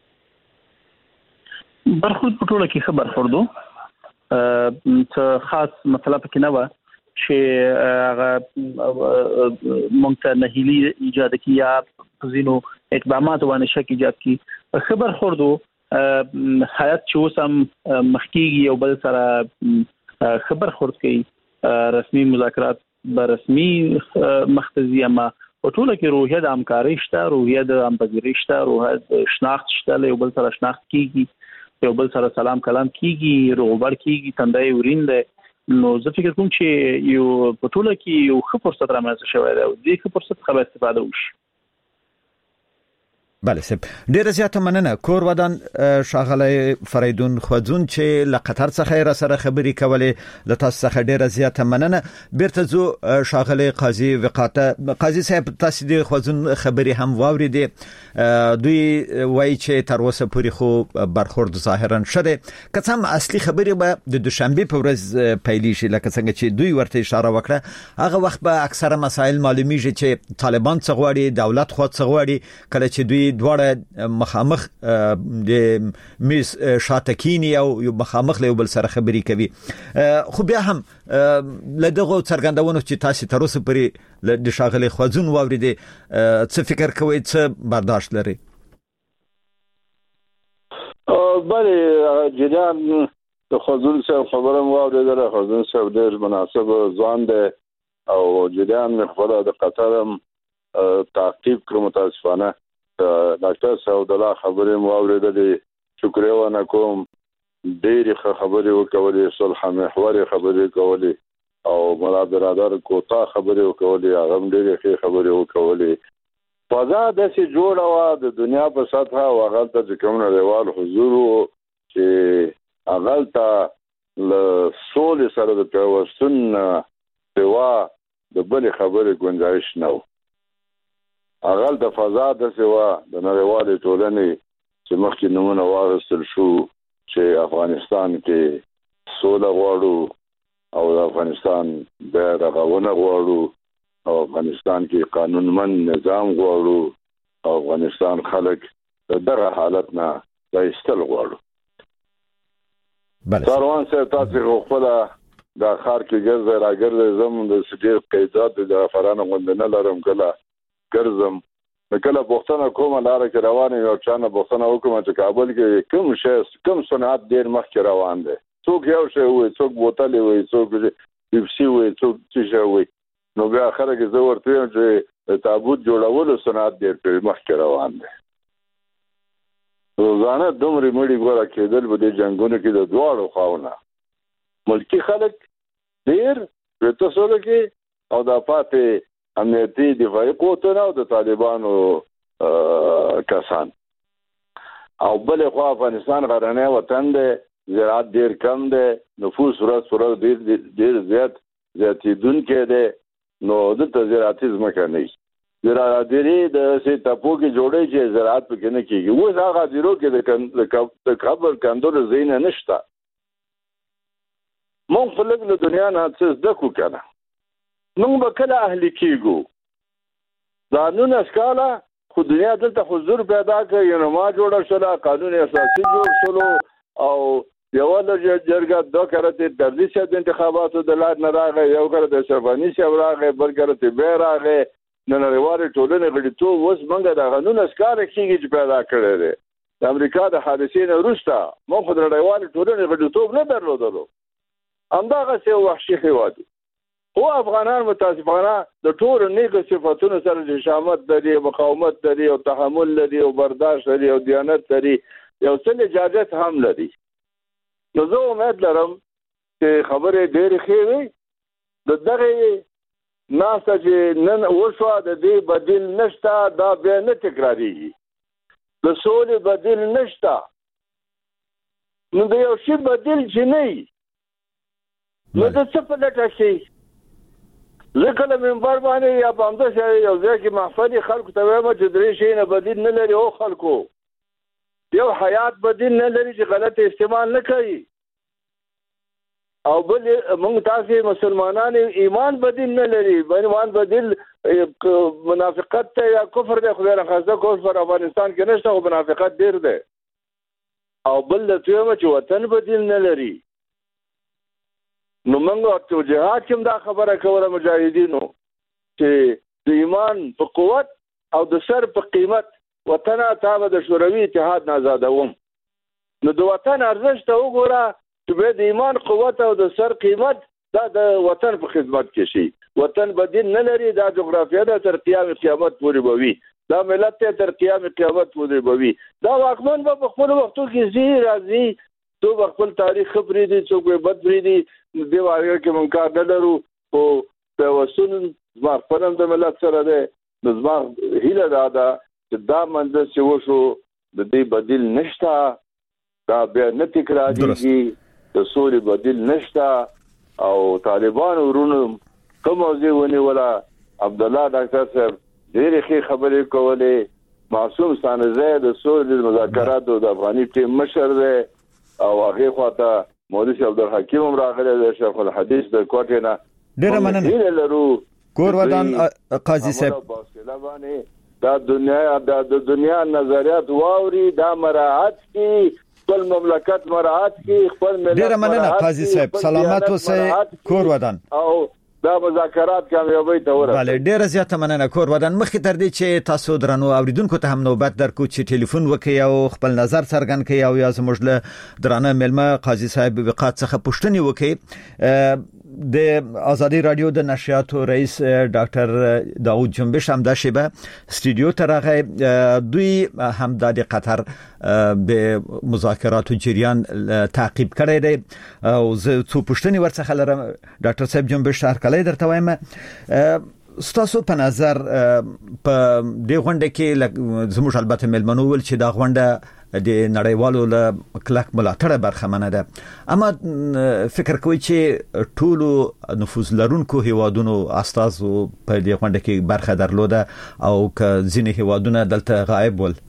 برخورد په ټوله کې خبر خوردو څه خاص مسله پکې نه و چې هغه مونږ ته نه هلي ایجاد کیا زینو اقدامات باندې شک ایجاد کی خبر خوردو حیات چې وسم مخکیږي او بل سره خبر خورد کوي رسمي مذاکرات به رسمي مختزي اما په ټوله کې روحیه د همکارۍ شته روحیه د همبګرۍ شته روحیه د شناخت شته یو بل سره شناخت کیږي یو بل سره سلام کلام کیږي روغبړ کیږي تندای ورینده نو زه فکر کوم چې یو په ټوله کې یو ښه فرصت رامنځته شوی دی او دې ښه فرصت څخه استفاده وشي. بله سب ډیره زیاته مننه کور ودان شاغله فریدون خوځون چې له قطر څخه را سره خبري کولې له تاسو څخه ډیره زیاته مننه بیرته زو شاغله قاضي وقاته قاضي صاحب تاسو د خوځون خبري هم واوریدي دوی وایي چې تر اوسه پورې خو برخورد ظاهرا شته کڅم اصلي خبري به د دوشنبه په ورځ پیلې شي لکه څنګه چې دوی ورته اشاره وکړه هغه وخت به اکثره مسایل معلومیږي چې طالبان څه غواړي دولت خو څه غواړي کله چې دوی دواړه مخامخ د میز شاتکینی او مخامخ له بل سره خبري کوي خو بیا هم لدغه څرګندونه چې تاسو تر اوسه پرې د شاغلي خوځون واوریدي څه فکر کوئ څه برداشت لري؟ بله جریان د خوځون سره خبره واوریدله خوځون سره ډېر مناسب ځوان دی او جریان خبره د قطر تعقیب کړو متاسفانه ډاکټر سعود الله خبرې مو اوریدلې شکریه ونه کوم ډېرې خبرې وکولې صلح محور خبرې کولې او مولا برادر کوتا خبرې وکولې هغه ډېرې خبرې وکولې فضا داسې جوړه وه د دنیا په سطحه او هغلته چې کوم نړیوال حضور و چې هغلته له سولې سره د پیوستون سوا د بلې خبرې ګنجایش نه و اغل د فضا د سوا د نړیوالې ټولنې چې مخکې نمونه واغستل شو چې افغانستان کې سوله غواړو او د افغانستان بیا رغونه غواړو او افغانستان کې قانونمند نظام غواړو او افغانستان خلک دغه حالت نه ایستل غواړو. ساروان صاحب تاسو خپل د خار کې ګرځي راګرځي زم د سټیر قیدات د افرانو غوندنه لرم کله ګرځم کله بوختنه کومه لار کې روان یو چانه بوختنه وکم چې کابل کې کوم صنعت ډیر مخکې روان دي څوک یو شی وي څوک بوتل وي څوک پیپسي وي څوک څه وي نو بیا اخره کې زه ورته چې تابوت جوړولو صنعت ډیر مخکې روان دي روزانه دومره مړي ګوره کېدل په دې جنگونو کې د دواړو خواونه ملکی خلک ډیر پرته سره کې او د پاتې امنیتي دفاعي قوتونه او د طالبانو کسان او بل خو افغانستان غرنی وطن دی زراعت ډیر کم دی نفوس ورځ ډیر زیاتېدونکی دی نو دلته زراعتي ځمکه نه وي زراعتي د ټاپو کې جوړی چې زراعت پکې نه کېږي اوس هغه دیرو کې د قبر کندلو ځایونه نشته مونږ په لګ له دنیا نه څه زده کو کنه مونږ به کله اهلی کیږو دا نن اسکاله خو دنیا دلته حضور پیدا کوي نو ما جوړ شول قانون اساسي جوړ شول او یو د جرګه دوه کرته تدریس د انتخاباتو د لار نه راغی یو کرته شربانی شه راغی بل کرته به راغی نن لري ټولنه غړي تو اوس مونږ د قانون اسکاله کیږي چې پیدا کړی دی د امریکا د حادثې نه وروسته مونږ د نړیوال ټولنې غړیتوب نه درلودلو همدغه څه وحشي هیواد او افغانان متاسفانه د ټول نیک صفاتونو سره چې شامت لري مقاومت لري او تحمل لري او برداشت لري او دیانت لري یو څه اجازه هم لري نو زه امید لرم چې خبره ډېر ښه وي دغه ناسه چې نن وشوه د دې بدیل نشته دا بیا نه تکراریږي د سولې بدیل نشته نو د یو شي بدیل چې نه نو د څه په لټه کې ځکه له منبر باندې یا په همدا شی یو ځای کې محفل خلکو ته وایم چې درې شي نه بدیل نه لري او خلکو یو حیات بدیل نه لري چې غلط استعمال نه کوي او بل موږ تاسو مسلمانان ایمان بدیل نه لري ایمان بدیل منافقت ته یا کفر دی خو نه خاصه کفر افغانستان کې نشته او منافقت ډیر دی او بل ته وایم چې وطن بدیل نه لري نو موږ ته جهاد کوم دا خبره کوله مجاهدینو چې د ایمان په قوت او د سر په قیمت وطن تابع د شوروي اتحاد نه آزادوم نو د وطن ارزښت وګوره چې به د ایمان قوت او د سر قیمت دا د وطن په خدمت کې شي وطن بدیل نه لري دا جغرافیه د تر قیام قیامت پورې بوي دا ملت ته تر قیام قیامت پورې بوي دا واکمن په خپل وختو کې زی راځي تو خپل تاریخ خبرې دي څوک بد بری دي دی واغه کې مونږ کار نه لرو او په وسون زما خپلم د ملت سره ده زما هیله ده چې دا منځ چې وشو د دې بدیل نشته دا بیا نه تکرارېږي د سولې بدیل نشته او طالبان ورونو کوم ځای ولا عبد الله ډاکټر صاحب ډېرې ښې خبرې کولې معصوم سانزه د سولې مذاکراتو د افغاني ټیم مشر دی او هغه خواته مولوی عبدالحکیم هم راغلی د شیخ الحدیث د کوټې نه ډېره مننه لرو کور ودان قاضي صاحب دا دنیا نظریات واوري دا مراعات کی خپل مملکت مراعات کی خپل ملت ډېره مننه قاضي صاحب سلامت اوسئ کور ودان او دا مذاکرات کامیابی ته ورسېدل بله ډیره زیاته مننه کور ودان مخکې تر دې چې تاسو درنو اوریدونکو ته هم نوبت درکو چې ټلیفون وکړئ او خپل نظر څرګند کړئ او یا زموږ له درانه ملمه قاضي صاحب وقات څخه پوښتنه وکړئ د آزادی رادیو د نشریاتو رئیس ډاکټر داوود جنبش هم د شیبه استودیو ته راغی دوی هم د قطر د مذاکراتو جریان تعقیب کړی دی او زه څو پوښتنې ورڅخه لرم ډاکټر صاحب جنبش هرکلی درته وایم ستاسو په نظر په دې غونډه کې زموږ البته ملمنو ول چې دا غونډه د نړیوالو له کلک ملاتړ برخمنه ده اما فکر کوي چې ټولو نفوذ لرونکو هیوادونو استازو په دې غونډه کې برخه درلوده او ک ځینې هیوادونه دلته غایب ول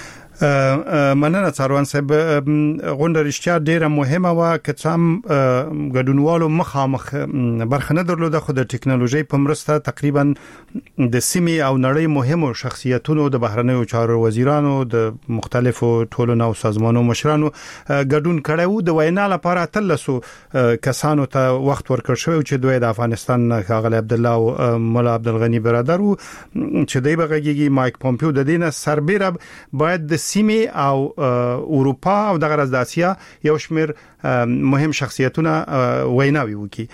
مننه څاروان صاحب غونډه رښتیا ډیره مهمه و که څم ګډونوالو مخامخ برخه نه درلوده خو د ټکنالوژي په مرسته تقریبا د سیمې او نړۍ مهمو شخصیتونو د بهرنیو چارو وزیرانو د مختلفو ټولنو او سازمانونو مشرانو ګډون کړو د وینا لپاره تلسو کسانو ته وخت ورکړ شو چې دوی د افغانستان ښاغلی عبد الله او مولا عبدالغنی برادر چې دی بغږیږي مایک پومپیو د دینه سربېره باید د سیمې او اروپا او د غرض د اسیا یو شمیر مهم شخصیتونه ویناوي وکي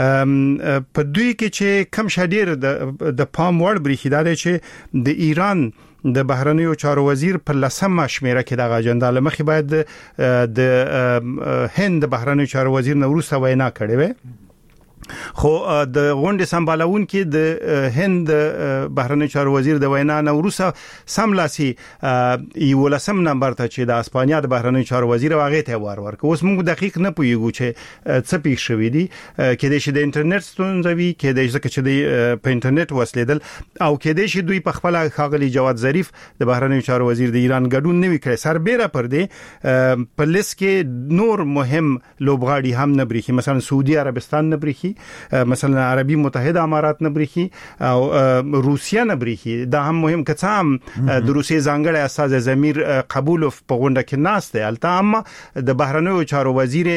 په دوی کې چې کم شډیر د پام وړ بریښیدار چې د ایران د بهرنیو چارو وزیر په لسمه شمیره کې د اجنډا لمخې باید د هند بهرنیو چارو وزیر نو وروسته وینا کړې وي خو د غونډې سمبالون کې د هند بهرنی چارو وزیر د وینا نه وروسته سملاسي یو لسم نمبر ته چې د اسپانیا د بهرنی چارو وزیر واغې ته ورک اوس موږ دقیق نه پویګو چې څه پیښ شوې دي کې د شې د انټرنیټ ستونزوي کې د ځکه چې د په انټرنیټ وسلیدل او کې د شې دوی په خپل خاغلی جواد ظریف د بهرنی چارو وزیر د ایران ګډون نه وکړي سربېره پر دې په لیست کې نور مهم لوبغاړي هم نه بریخي مثلا سعودي عربستان نه بریخي مثلا عربي متحده امارات نه بریخي او روسیا نه بریخي دا هم مهم کڅام د روسي ځانګړی استاد زمیر قبولوف په غونډه کې ناست دی البته اما د بهرنیو چارو وزیر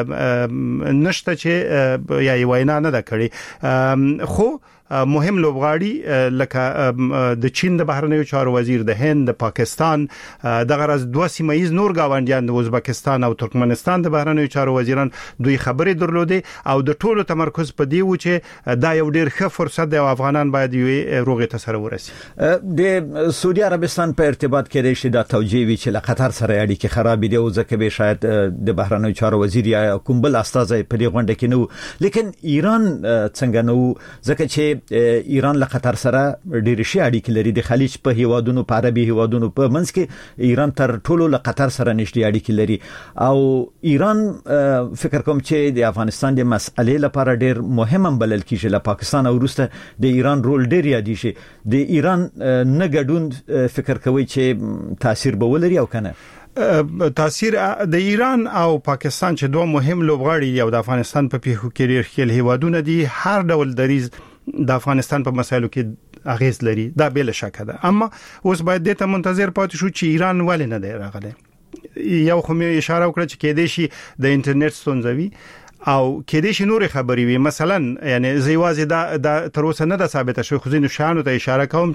نشته چې یا وینا نه ده کړې خو مهم لوبغاړي لکه د چین د بهرنیو چارو وزیر د هند د پاکستان د غرض دوه سیمایز نور گاونډیان د ازبکستان او ترکمنستان د بهرنیو چارو وزیران دوی خبرې درلودې او د ټولو تمرکز په دی و چې دا یو ډیر ښه فرصت دی او افغانان باید یو روغې ته سره ورسي د سعودي عربستان په ارتباط کې راشي د توجیه وی چې له قطر سره اړیکې خراب دي او ځکه به شاید د بهرنیو چارو وزیر یا کوم بل استاد په دې غونډه کې نو لیکن ایران څنګه نو ځکه چې ایران له قطر سره ډېر شي اړیکې لري د خلیج په هیوادونو په عربي هیوادونو په منځ کې ایران تر ټولو له قطر سره نږدې اړیکې لري او ایران فکر کوم چې د افغانستان د مسئلې لپاره ډېر مهم بلل کیږي له پاکستان او روسته د ایران رول ډېر یادی شي د ایران نه ګډون فکر کوي چې تاثیر به ولري او کنه تاثیر د ایران او پاکستان چې دوه مهم لوبغاړي یو د افغانستان په پیښو کې ډېر خل هیوادونه دي هر ډول دریز د افغانستان په مسایلو کې اغیز لري دا بل شک ده اما اوس باید د ته منتظر پاتې شو چې ایران ولې نه دی راغلی یو خو مې اشاره وکړه چې کې دې شي د انټرنیټ ستونزوي او کې دې شي نور خبري وي مثلا یعنی زیوازي دا تر اوسه نه ده ثابته شوی خو ځینو شانو ته اشاره کوم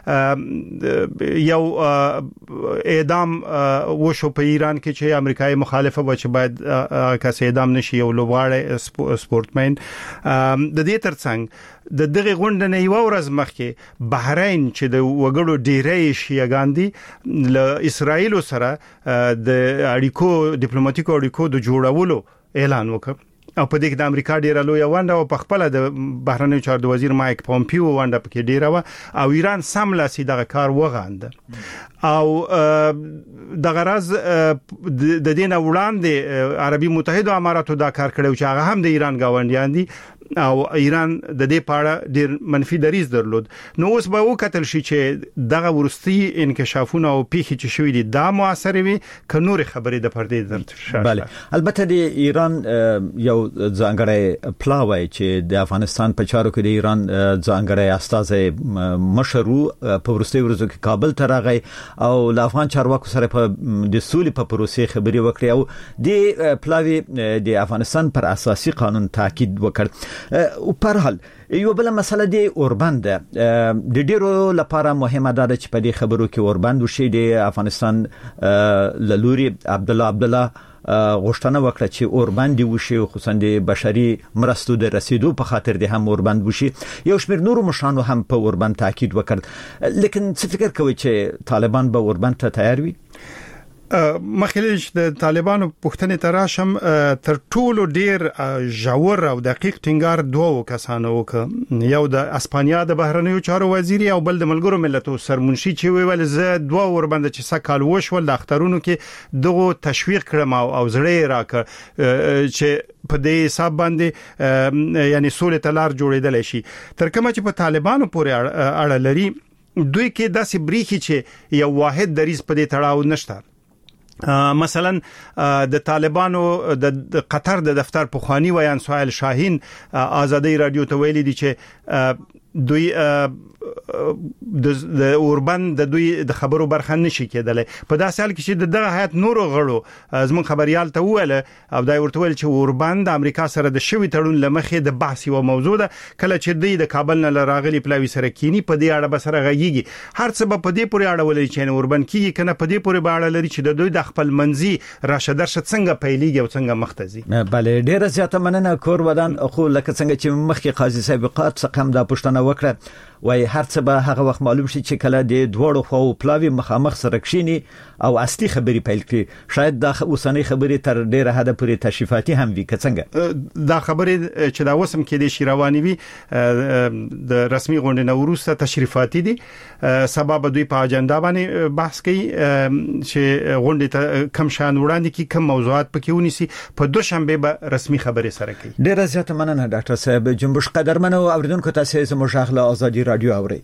چې یو اعدام وشو په ایران کې چې امریکایي مخالفه و چې باید کس اعدام نشي یو لوبغاړی سپورتمن د دې ترڅنګ د دغه غونډه نه یو ورځ مخکې بحرین چې د وګړو ډیری شیعاګان دي له اسرایل سره د اړیکو ډیپلوماټیکو اړیکو د جوړولو اعلان وکړ او په دې کې د امریکا ډیره لوی ونده او په خپل د بهرنیو چارو وزیر مایک پومپیو ونده پکې ډیره و او ایران سملاسي دغه کار وغاند او د غرض د دینه وړاندې عربي متحده اماراتو دا کار کړو چې هغه هم د ایران گاونډیان دي او ایران د دې پاړه ډیر منفي دریځ درلود نو اوس به وکتل شي چې دغه ورستي انکشافونه او پیښې چې شوې دي دا موثر وي ک نور خبرې د پردې درته بله البته د ایران یو ځانګړی پلاوی چې د افغانستان په چارو کې د ایران ځانګړی استاد مشرو په ورستي ورځو کې کابل ته راغی او د افغان چارواکو سره په د سولې په پروسې خبري وکړي او د پلاوی د افغانستان پر اساسي قانون تاکید وکړ او په هر حال یو بل مسله دی اوربند د ډیرو لپاره مهمه ده چې په دې خبرو کې اوربند وشي د افغانستان لوري عبد الله غوښتنه وکړه چې اوربند وشي خصوصا د بشري مرستو د رسیدو په خاطر د هم اوربند وشي یو شمېر نورو مشرانو هم په اوربند تاکید وکړ لیکن څه فکر کوي چې طالبان به اوربند ته تیار وي مخکې د طالبانو پښتنې تراشم تر ټولو ډیر ژور او دقیق ټینګار دوه کسانو وکړ یو د اسپانیا د بهرنیو چارو وزیر او بل د ملګرو ملتونو سرمنشي چې ویل زه دوه وربند چې سکهال وشول د اخترونو کې دغه تشویق کړم او زړه راکړ چې په دې حساب باندې یعنی سولې تلار جوړیدل شي تر کومه چې په طالبانو پورې اړه لري دوی کې داسې بریخي چې یو واحد دریز په دې تړاو نشته مثلا د طالبانو د قطر د دفتر پخوانی ویان سهیل شاهین آزادی رادیو ته ویلي دي چې دوی د اوربند د دوی د خبرو برخه نشي کېدل په داسې حال کې چې دغه حیات نورو غړو زمون خبريال ته ویل او دا ورته ویل چې اوربند امریکا سره د شوی تړون لمخې د بحث او موضوع ده کله چې دوی د کابل نه راغلي پلاوی سره کینی په دې اړه به سره غږیږي هر څه په دې پورې اړه ولري چې اوربند کیږي کنه په دې پورې باړه لري چې د دوی د خپل منځي راشه درشه څنګه پیلېږي او څنګه مختزي بله ډیره زیاته مننه کور ودان خو لکه څنګه چې مخکې قاضي سابقات څخه هم دا پښتنه وکړه وای هرڅه به هغه وخت معلوم شي چې کله د دوړو خو پلاوی مخامخ سره کښینی او اصلي خبرې پیل کړي. شاید دا اوسنۍ خبرې تر ډیره حد پورې تشریفاتي هم وي څنګه دا خبرې چې دا وسم کې د شیروانی وي د رسمي غونډې نوروسته تشریفاتي دي. سبب دوی په اجنډا باندې بحث کوي چې غونډې ته کم شان وړاندې کی کم موضوعات پکې ونیسي. په دوشنبه به رسمي خبرې سره کوي. ډیره زیاته مننه ډاکټر صاحب. جنبش قدرمنو اوریدونکو تاسو زموږ غاغله آزادي رادیو اوري.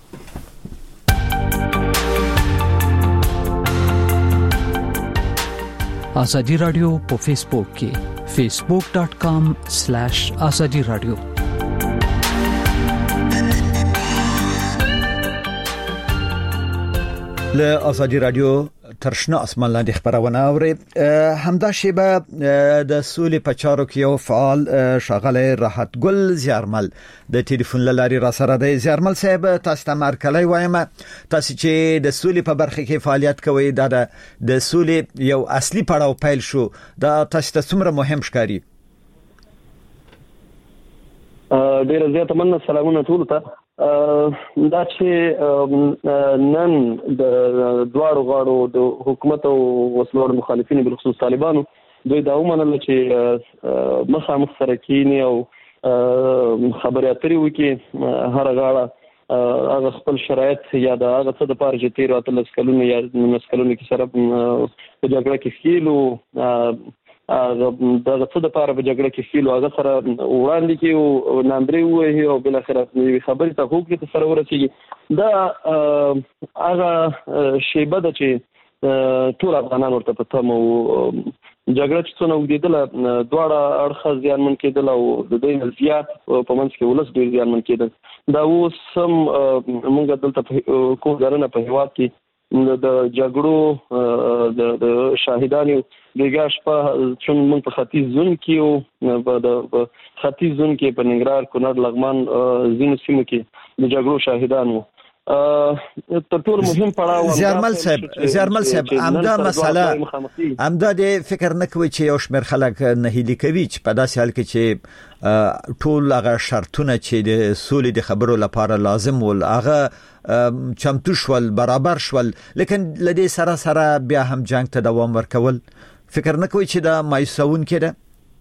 آزادی رادیو په فیسبوک کې facebook.com/azadi radio. له آزادی رادیو ترشنه اسمان لاندې خبرونه اوري. همدا شیبه د سولې په چارو کې یو فعال شاغله راحت ګل زیارمل د ټلیفون لاري را سره دی. زیارمل صاحب تاسو ته مرکلای وایم، تاسو چې د سولې په برخه کې فعالیت کوي دا د سولې یو اصلي پړاو پیل شو، دا تاسو ته څومره مهم ښکاري؟ ډیر زیات مننه. سلامونه ټول ته. دا چې نن د دواړو غاړو د حکومت او وسلوال مخالفین بالخصوص طالبانو دوی دا ومنل چې مخامخ سره کینی او خبرې اترې وکړي. هر غاړه هغه خپل شرایط یا د هغه څه د پاره چې 13 کلونو یا 19 کلونو کې سره په جګړه کې خېلو دا څه د پاره په جګړه کې خېلو هغه سره وړاندې کې او ناندري وې او بل اخر خبرې ته حقوق ته سره ورسېږي. دا هغه شیبه ده چې ټول افغانان ورته پته مو جګړه چې څونه وګړي دواړه اړخ ځانمن کېدل او د دې زیات په منځ کې ولس ډیر ځانمن کېدل. دا اوس هم موږ دلته کوم ځرنه په هیواد کې د جګړو د شاهدانو دغه شپه چې موږ په ختیځ زون کې او په ختیځ زون کې په ننګرهار، کونړ، لغمان ځینو سیمو کې د جګړو شاهدانو تر ټولو مهم پړاو زیارمل صاحب امدا مسله امدا د فکر نه کوي چې یو شمېر خلک نه هلي کوي چې په داسې حال کې چې ټول هغه شرطونه چې د سولې د خبرو لپاره لازم ول هغه چمتو شول، برابر شول، لیکن لدی سره بیا هم جنگ ته دوام ورکول فکر نه کوي چې دا مایوسون کړي؟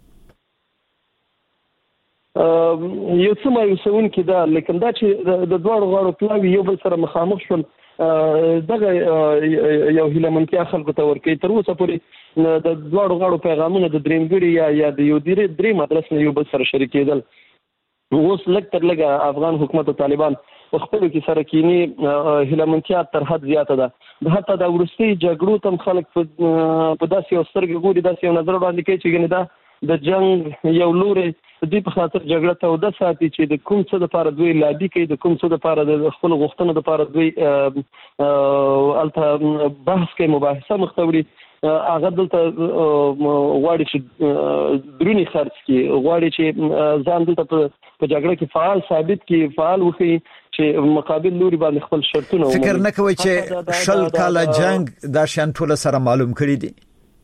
یو څه مایوسون کې دا، لیکن دا چې د دوړو غاړو پلاوی یو بل سره مخامخ شول دغه یو هیلمنتیا خلکو ته ورکړي. تر اوسه پورې د دوړو غاړو پیغامونه د درېمګړي یا د یو درې مدرسې نه یو بل سره شریکېدل. اوس لږ تر لږه افغان حکومت او طالبان په خپل کې سره کینی هیلمنتیا تر حد زیاته ده. حتی دا ورستي جګړو تم خلک په داسې یو سترګې ګوري، داسې یو نظر باندې کوي چې ګنې دا د جنگ یو لوري دې په خاطر جګړه ته ودا ساتي چې د کوم څه لپاره دوی لابي کوي، د کوم څه لپاره د خپل غوښتنو لپاره دوی الته بحث کوي، مباحثه مختوري. هغه دلته غواړي چې درونی خرڅ کړي، غواړي چې ځان دلته په جګړه کې فعال ثابت کړي، فعال وکړي چې مقابل لوري باندې خپل شرطونه. فکر نه کوي چې شل کاله جنگ دا شان ټول سره معلوم کړی دي؟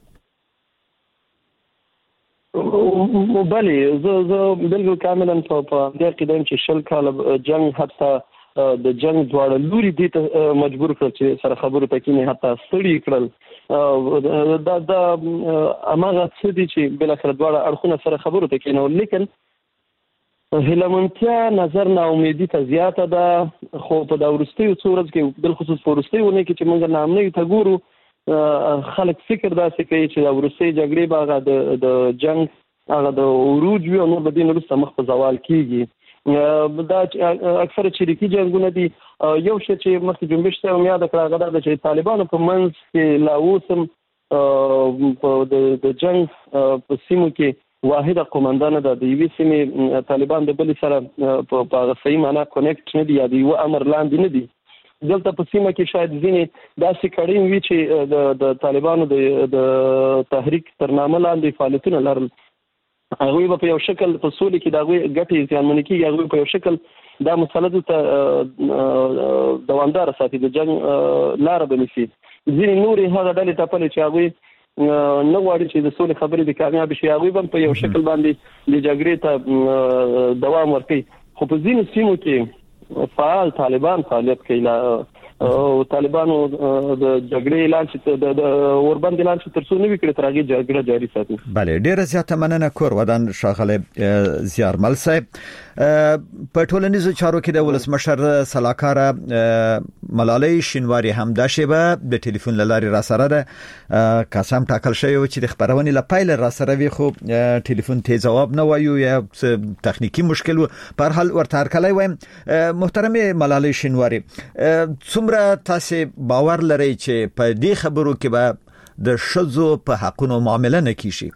بله زه بالکل کاملا په دې قدم چې شل کاله جنگ حتی د جنگ دواړه لوري دي ته مجبور کړ چې سره خبرو ته کېني، حتی ستړي کړل. دا اماغه څه دي چې بل اخر دواړه اړخونه سره خبرو ته کېنو، لیکن هیلمنتیا نظر نا امیدي ته زیاته ده. خو په دا ورستي څو ورځې کې بل خصوص په ورستي ونه کې چې موږ نامنې ته ګورو خلک فکر داسې کوي چې دا ورستي جګړې باغه د جنگ هغه د عروج وي او نور د دین وروسته مخ په زوال کیږي. دا اکثره چریکي جنگونه دي. یو شی چې مخکې جنبش ته هم یاد کړه هغه دا چې طالبانو په منځ کې لا اوس په د جنگ په سیمو کې واحده قومندانه ده. د یوې سیمې طالبان د بلې سره په هغه صحیح معنا کنیکټ نه دي یا د یو امر لاندې نه دي. دلته په سیمه کې شاید ځینې داسې کړي وي چې د طالبانو د تحریک تر نامه لاندې فعالیتونه لرل. هغه په یو شکل په سولې کې دا غوي ګټي ځانمنې کې هغه په یو شکل دا مسله ته دوامدار ساتي، د جنگ لار بنسي. ځینې نورې هغه ډلې ټاپلې چې هغه نه غواړي چې د سولې خبرې د کامیاب شي، هغه هم په یو شکل باندې د جګړې ته دوام ورکړي. خو په ځینې سیمو کې فعال طالبان فعالیت کوي او طالبانو د جګړې اعلان چې د اوربند اعلان چې ترڅو نه وکړي ترغه جګړه جاری ساتي. بله ډیره زیاته مننه کور ودان شاغله زیارمل صاحب. په ټولنیزو چارو کې د ولسمشر سلاکار ملالۍ شینواری هم د شیبه د ټلیفون لارې را سره ده قسم ټاکل شوی چې د خبرونې لپاره را سره وي خو ټلیفون ته جواب نه وایو یا تخنیکی مشکل په هر حال ورته کړلای وایم. محترم ملالۍ شینواری څومره تاسو باور لرئ چې په دې خبرو کې به د شذو په حقونو معامله نه کیږي؟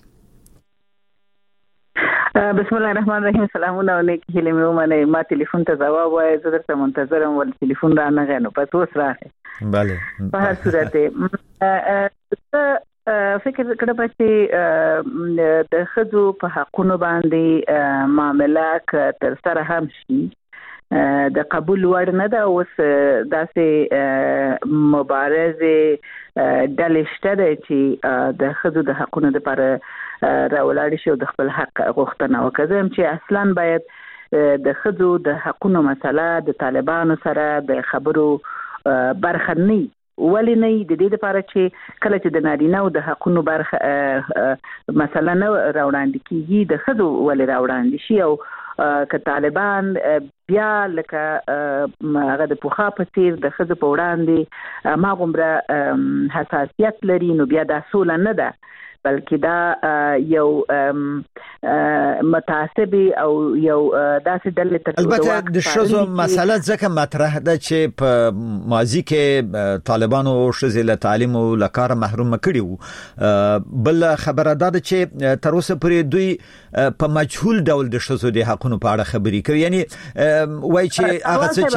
بسم الله الرحمن الرحیم. سلامونه علیکم. هله مې ومنه ما ټلیفون ته جواب وای زه درته منتظرم ول ټلیفون را نه غنو په توس راغی. bale په هر صورت فکر کړم چې د خځو په حقونو باندې معاملات تر سره هم شي د قبول وړ نه ده. اوس داسې مبارزه ډلې شته چې د خځو د حقونو لپاره راولاړ شي او د خپل حق غوښتنه وکړي چې اصلا باید د خځو د حقونو مسله د طالبانو سره د خبرو برخه نه ولی نه د دې لپاره چې کله چې د نارینه او د حقونو برخه مسله نه راوړاندې کیږي د خځو ولی راوړاندې شي او که طالبان بیا لکه هغه د پوخا په څیر د خځو په وړاندې ما غومره حساسیت لري نو بیا دا سوله نه ده بلکې دا یو متعصبي او یو داسې ډلې تر البته د شذو مسله ځکه مطرح ده چې په ماضي کې طالبانو شذ له تعلیم او لکار محروم کړي وو. بل خبره ده چې تر اوسه پورې دوی په مجهول ډول د شذو د حقونو په اړه خبرې کوي یعنی وایي چې هغه څه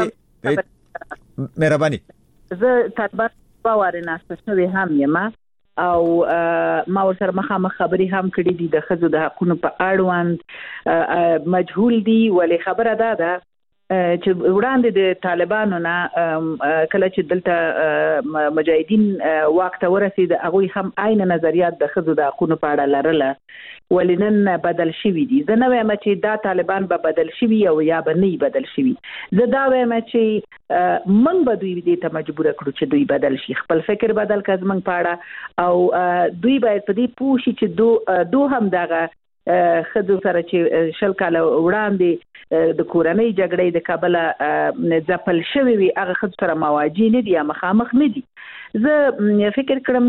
چې مهرباني زه طالبان باور نه ستاسو هم یم او ما ورسره مخامخ خبري هم کړې دي د خځو د حقونو په اړوند مجهول دي ولې خبره ده چې وړاندې د طالبانو نه کله چې دلته مجاهدین واک ته ورسید هغه هم عین نظریات د خځو د حقونو په اړه لرله ولنن بدل شوی دي. زه نه وایم چې دا طالبان به بدل شوی او یا به نه بدل شوی. زه دا وایم چې من به دوی دې ته مجبور کړو چې دوی بدل شي خپل فکر بدل کړي من پاړه او دوی باید په دې پوښي چې دو هم دغه خځو سره چې شل کاله وړاندې د کورنۍ جګړې د کابل ځپل شوی وي هغه خځو سره مواجه نه دي یا مخامخ نه دي. زه فکر کړم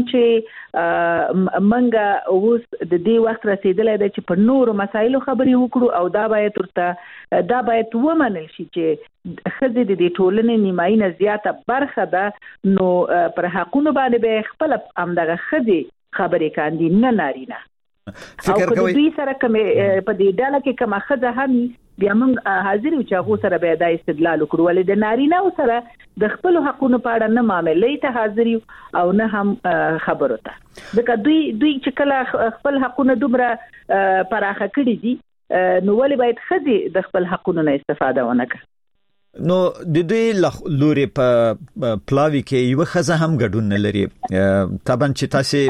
چې منګه اوس د دې وخت رسیدلای دی چې په نورو مسایلو خبرې وکړو او دا باید ومنل شي چې خځې د دې ټولنې نیمایي نه زیاته برخه ده نو پر حقونو باندې به خپل همدغه خځې خبرې کاندي نه نارینه. فکر کوي دوی سره کوم په دې ډله کې کوم خځه هم بیا موږ حاضر یو چې هغه سره به دا استدلال وکړو ولې د نارینه سره د خپل حقونو په اړه نه معاملې ته حاضر یو او نه هم خبرو ته ځکه دوی چې کله خپل حقونه دومره پراخه کړي دي نو ولې باید خځې د خپل حقونو نه استفاده ونه کړي. نو د دوی لوري په پلاوی کې یو خزه هم ګډون نه لري. طبعا چې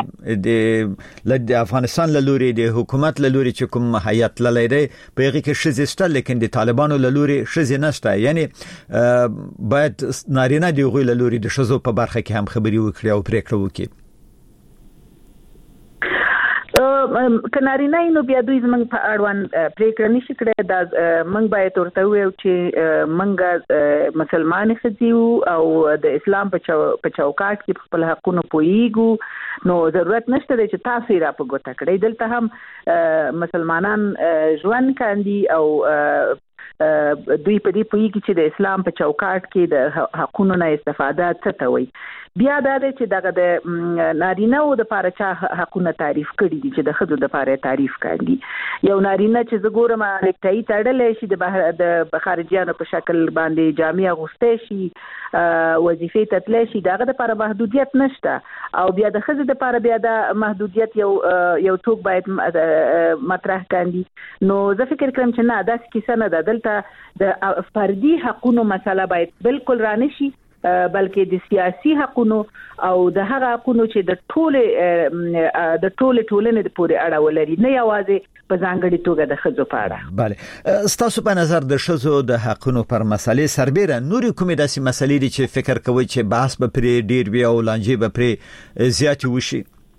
تاسو د افغانستان لوري د حکومت لوري چې کوم هیئت لري په هغه کې شزسته لیکن د طالبانو لوري شزه نشته یعنی باید نارینه دی غوی لوري د شزو په برخه کې هم خبري وکړي او پریکړه وکړي. کنارینه نو بیا دوی زمنګ په اړوند پریکړه نشي کړې دا منګ باید ورته ویو چې منګ مسلمان خځیو او د اسلام په چوکاټ کې خپل حقونه پویګو نو ضرورت نشته چې تاسو را په ګوته کړئ. دلته هم مسلمانان ژوند کاندي او دوی په دې پویګي چې د اسلام په چوکاټ کې د حقونو نه استفاده څه وي. بیا دا چې دغه د نارینه او د پاره چا حقونه تعریف کړي دي چې د خځو د پاره تعریف کړي یو نارینه چې زګورم الکتای تړلې شي د خارجيانو په شکل باندې جامع غوښته شي وظیفې تتلې شي دغه د پاره محدودیت نشته او بیا د خځو د پاره بیا د محدودیت یو ټوک باید مطرح کړي. نو زه فکر کوم چې نه داسې کیسه نه ده. دلته د فردي حقونو مسله باید بالکل رانه شي بلکې د سیاسي حقونو او د هغه حقونو چې د ټوله ټولنې د پورې اړه ولري، نه یوازې په ځانګړي توګه د ښځو په اړه. بله، ستاسو په نظر د ښځو د حقونو پر مسلې سربېره نورې کومې داسې مسلې دي چې فکر کوئ چې بحث به پرې ډېر وي او لانجې به پرې زیاتې وشي؟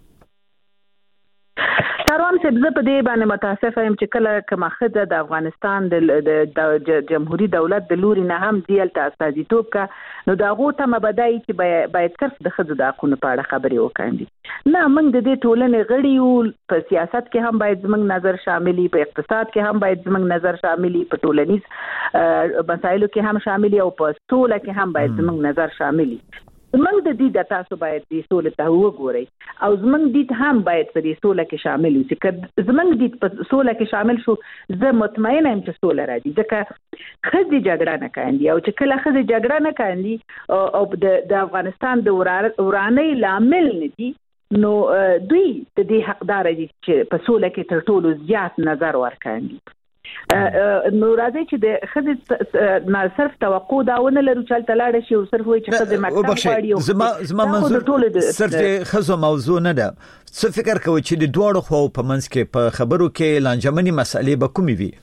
سروان صاحب، زه په دې باندې متاسفه یم چې کله کومه ښځه د افغانستان د جمهوریت دولت د لوري نه هم دلته استازیتوب کا، نو دا غو ته مبدای چې باید صرف د ښځو د حقونو په اړه خبرې وکړي. نه، موږ د دې ټولنې غړي یو، په سیاست کې هم باید زموږ نظر شاملي، په اقتصاد کې هم باید زموږ نظر شاملي، په ټولنیز مسایلو کې هم شاملي، او په سوله کې هم باید زموږ نظر شاملي. زموږ د دې د تاسو باید د سولې ته وګورئ او زموږ د هم باید په دې سوله کې شامل وي. چې زموږ د په سوله کې شامل شو، زه مطمئنه یم چې سوله راځي، ځکه ښځې جګړه نه کوي، او چې کله ښځې جګړه نه کوي او د افغانستان د ورانۍ لامل نه دي، نو دوی د دې حقدار دي چې په سوله کې تر ټولو زیات نظر ورکړي. نو راځي چې د ښځې نه صرف توقع داونه لرو چې تل لاړ شي او صرف وایي چې ښځې مکتب غواړي. زما منظور صرف ښځو موضوع نه ده. څه فکر کوئ چې د دواړو خواو په منځ کې په خبرو کې لانجمنې مسئلې به کومې وي؟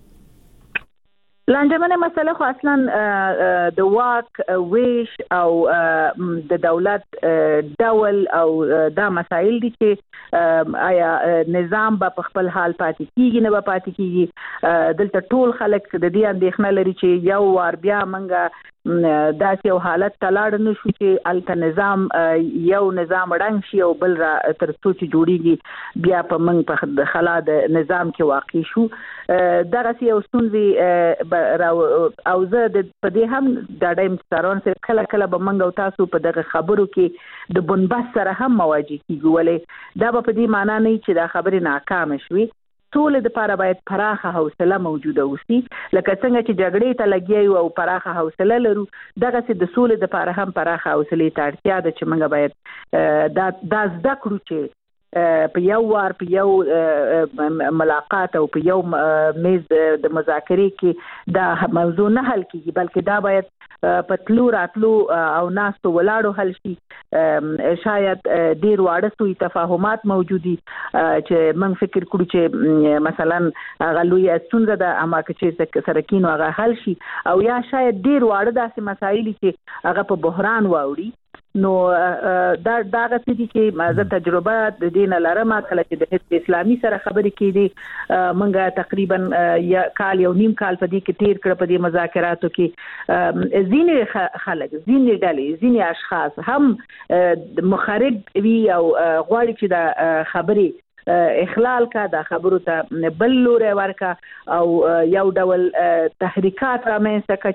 لانجمنه مسله خو اصلا د واک ویش او د دولت ډول او دا مسایل دي چې آیا نظام په خپل حال پاتې کیږي نه پاتې کیږي. دلته ټول خلک د دې اندېښنه لري چې یو وار بیا منګه داسې یو حالت تلاړ نه شو چې الته نظام یو نظام رنګ شي او بل را تر څو چې جوړیږي بیا په منګ په خلا د نظام کې واقع شو. دغه یو ستونزې او زه په دې هم دا ډایم سرون سره کله به منګ او تاسو په دغه خبرو کې د بنبست سره هم مواجه کیږو، ولې دا په دې معنی نه چې دا خبرې ناکام شوي. ټول د لپاره باید پراخه حوصله موجوده اوسي، لکه څنګه چې جګړې ته لګیایو او پراخه حوصله لرو، دغه سي د سولې د لپاره هم پراخه حوصله ته اړتیا ده چې موږ باید دا زده کړو چې په یو وار په یو ملاقات او په یو میز د مذاکرې کې دا موضوع نه حل کیږي، بلکې دا باید په تلو راتلو او ناستو ولاړو حل شي. شاید ډیر واړه سوی تفاهمات موجودي چې من فکر کړو چې مثلا غلوی ستونزه د اماکه چې سرکینو هغه حل شي، او یا شاید ډیر واړه داسې مسایل چې هغه په بحران واوړي. نو دا غوښتي دي چې زه تجربه د دین لرم، کله چې د حزب اسلامي سره خبرې کېدې منګه تقریبا کال یو نیم کال په دې کې تیر کړ. په دې مذاکراتو کې ځینې خلک، ځینې ډلې، ځینې اشخاص هم مخرب وي او غواړي چې دا خبرې اخلال کا، دا خبرو ته بل لوري ورکا او یو ډول تحریکات رامنځته کا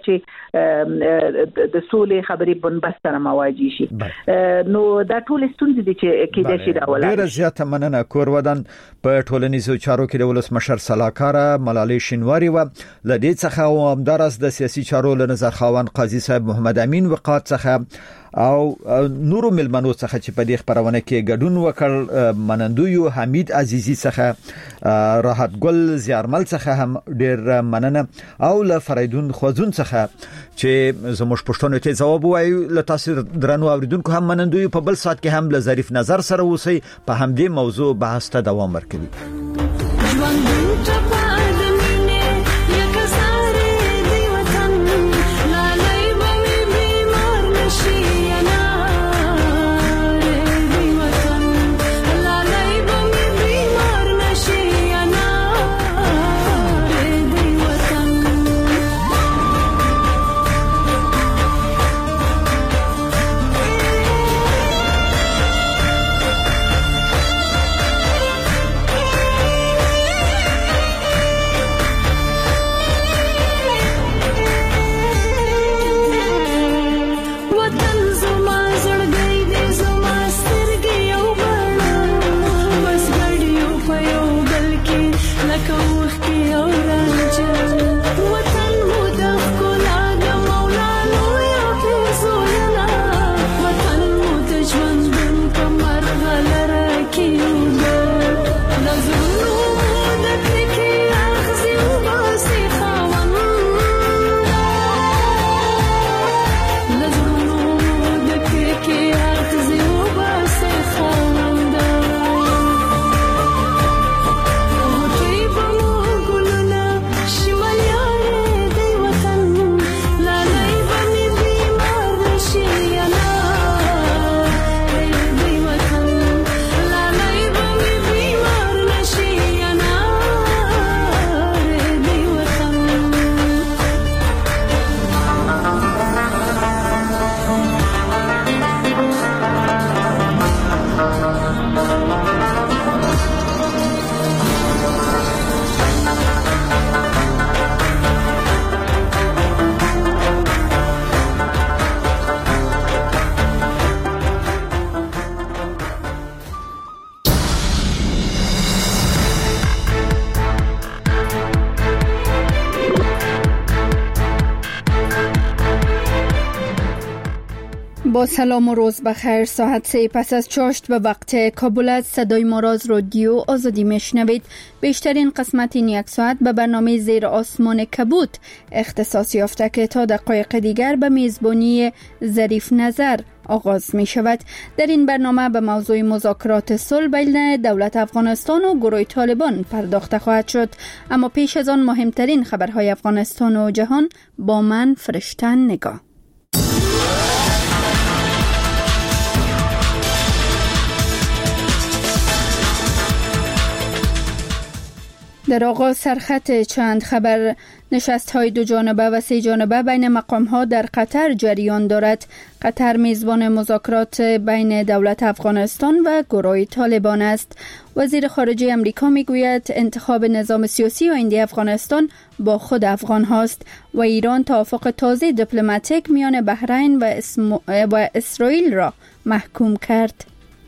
چې د سولې خبرې بنبست سره مواجه شي. نو دا ټول ستونزې دي چې کېدای شي دا ولر. ډیره زیاته مننه. کور ودان په ټولنیزو چارو کې د ولسمشر سلاکار ملالۍ شینواری و لدې څخه او همدارس د سیاسي چارو لنظر خاوند قاضي صاحب محمد امین وقات څخه او نورو ملمنو څخه چې په دې خبرونه کې ګډون وکړ، منندوی حمید عزیزی څخه، راحت ګل زیارمل څخه هم ډیر مننه، او له فریدون خوځون څخه چې زموږ پښتون ته جواب وایي. له تاسو درنو اوریدونکو هم منندوی په بل سات کې هم له ظریف نظر سره اوسئ، په همدې موضوع بحث ته دوام ورکړي. با سلام و روز بخیر. ساعت 3 پس از چاشت به وقت کابل است. صدای ما را از رادیو آزادی میشنوید. بیشترین قسمت این یک ساعت به برنامه زیر آسمان کبوت اختصاص یافته که تا دقایق دیگر به میزبانی ظریف نظر آغاز می شود. در این برنامه به موضوع مذاکرات صلح بین دولت افغانستان و گروه طالبان پرداخته خواهد شد. اما پیش از آن مهمترین خبرهای افغانستان و جهان با من فرشته نگاه. در آغاز سرخط چند خبر. نشست‌های دو جانبه و سه جانبه بین مقام‌ها در قطر جریان دارد. قطر میزبان مذاکرات بین دولت افغانستان و گروه طالبان است. وزیر خارجه امریکا میگوید انتخاب نظام سیاسی آینده افغانستان با خود افغان هاست و ایران توافق تازه دیپلماتیک میان بحرین و اسرائیل را محکوم کرد.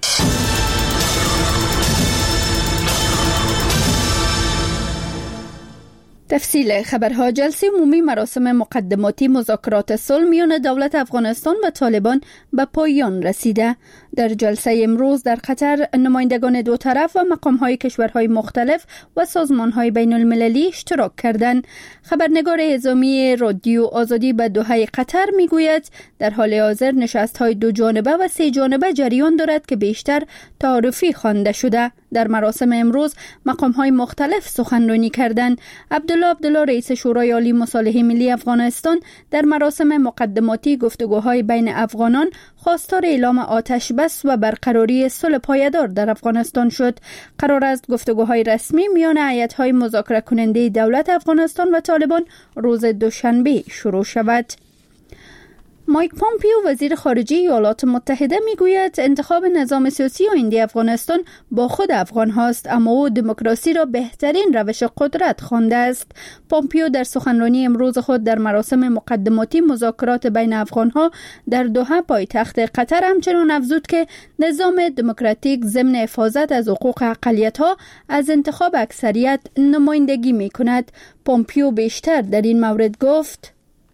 تفصیل خبرها. جلسه عمومی مراسم مقدماتی مذاکرات صلح میان دولت افغانستان و طالبان به پایان رسیده. در جلسه امروز در قطر نمایندگان دو طرف و مقام‌های کشورهای مختلف و سازمان‌های بین‌المللی اشتراک کردند. خبرنگار اعزامی رادیو آزادی به دوحه قطر میگوید در حال حاضر نشست‌های دو جانبه و سه جانبه جریان دارد که بیشتر تعارفی خوانده شده. در مراسم امروز مقام‌های مختلف سخنرانی کردند. عبدالله رئیس شورای عالی مصالحه ملی افغانستان در مراسم مقدماتی گفتگوهای بین افغانان خواستار اعلام آتش بس و برقراری صلح پایدار در افغانستان شد. قرار است گفتگوهای رسمی میان هیئت‌های مذاکره کننده دولت افغانستان و طالبان روز دوشنبه شروع شود. مایک پومپیو وزیر خارجه ایالات متحده میگوید انتخاب نظام سیاسی آینده افغانستان با خود افغان هاست، اما او دموکراسی را بهترین روش قدرت خوانده است. پومپیو در سخنرانی امروز خود در مراسم مقدماتی مذاکرات بین افغان ها در دوحه پایتخت قطر همچنان افزود که نظام دموکراتیک ضمن حفاظت از حقوق اقلیت ها از انتخاب اکثریت نمایندگی می کند. پومپیو بیشتر در این مورد گفت: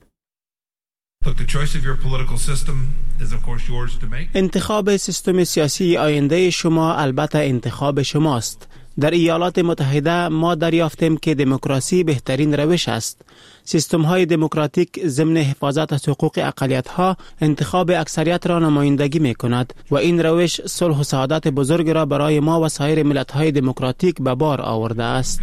انتخاب سیستم سیاسی آینده شما البته انتخاب شماست. در ایالات متحده ما دریافتیم که دموکراسی بهترین روش است. سیستم های دموکراتیک ضمن حفاظت از حقوق اقلیت ها انتخاب اکثریت را نمایندگی می کند و این روش صلح و سعادت بزرگ را برای ما و سایر ملت های دموکراتیک به بار آورده است.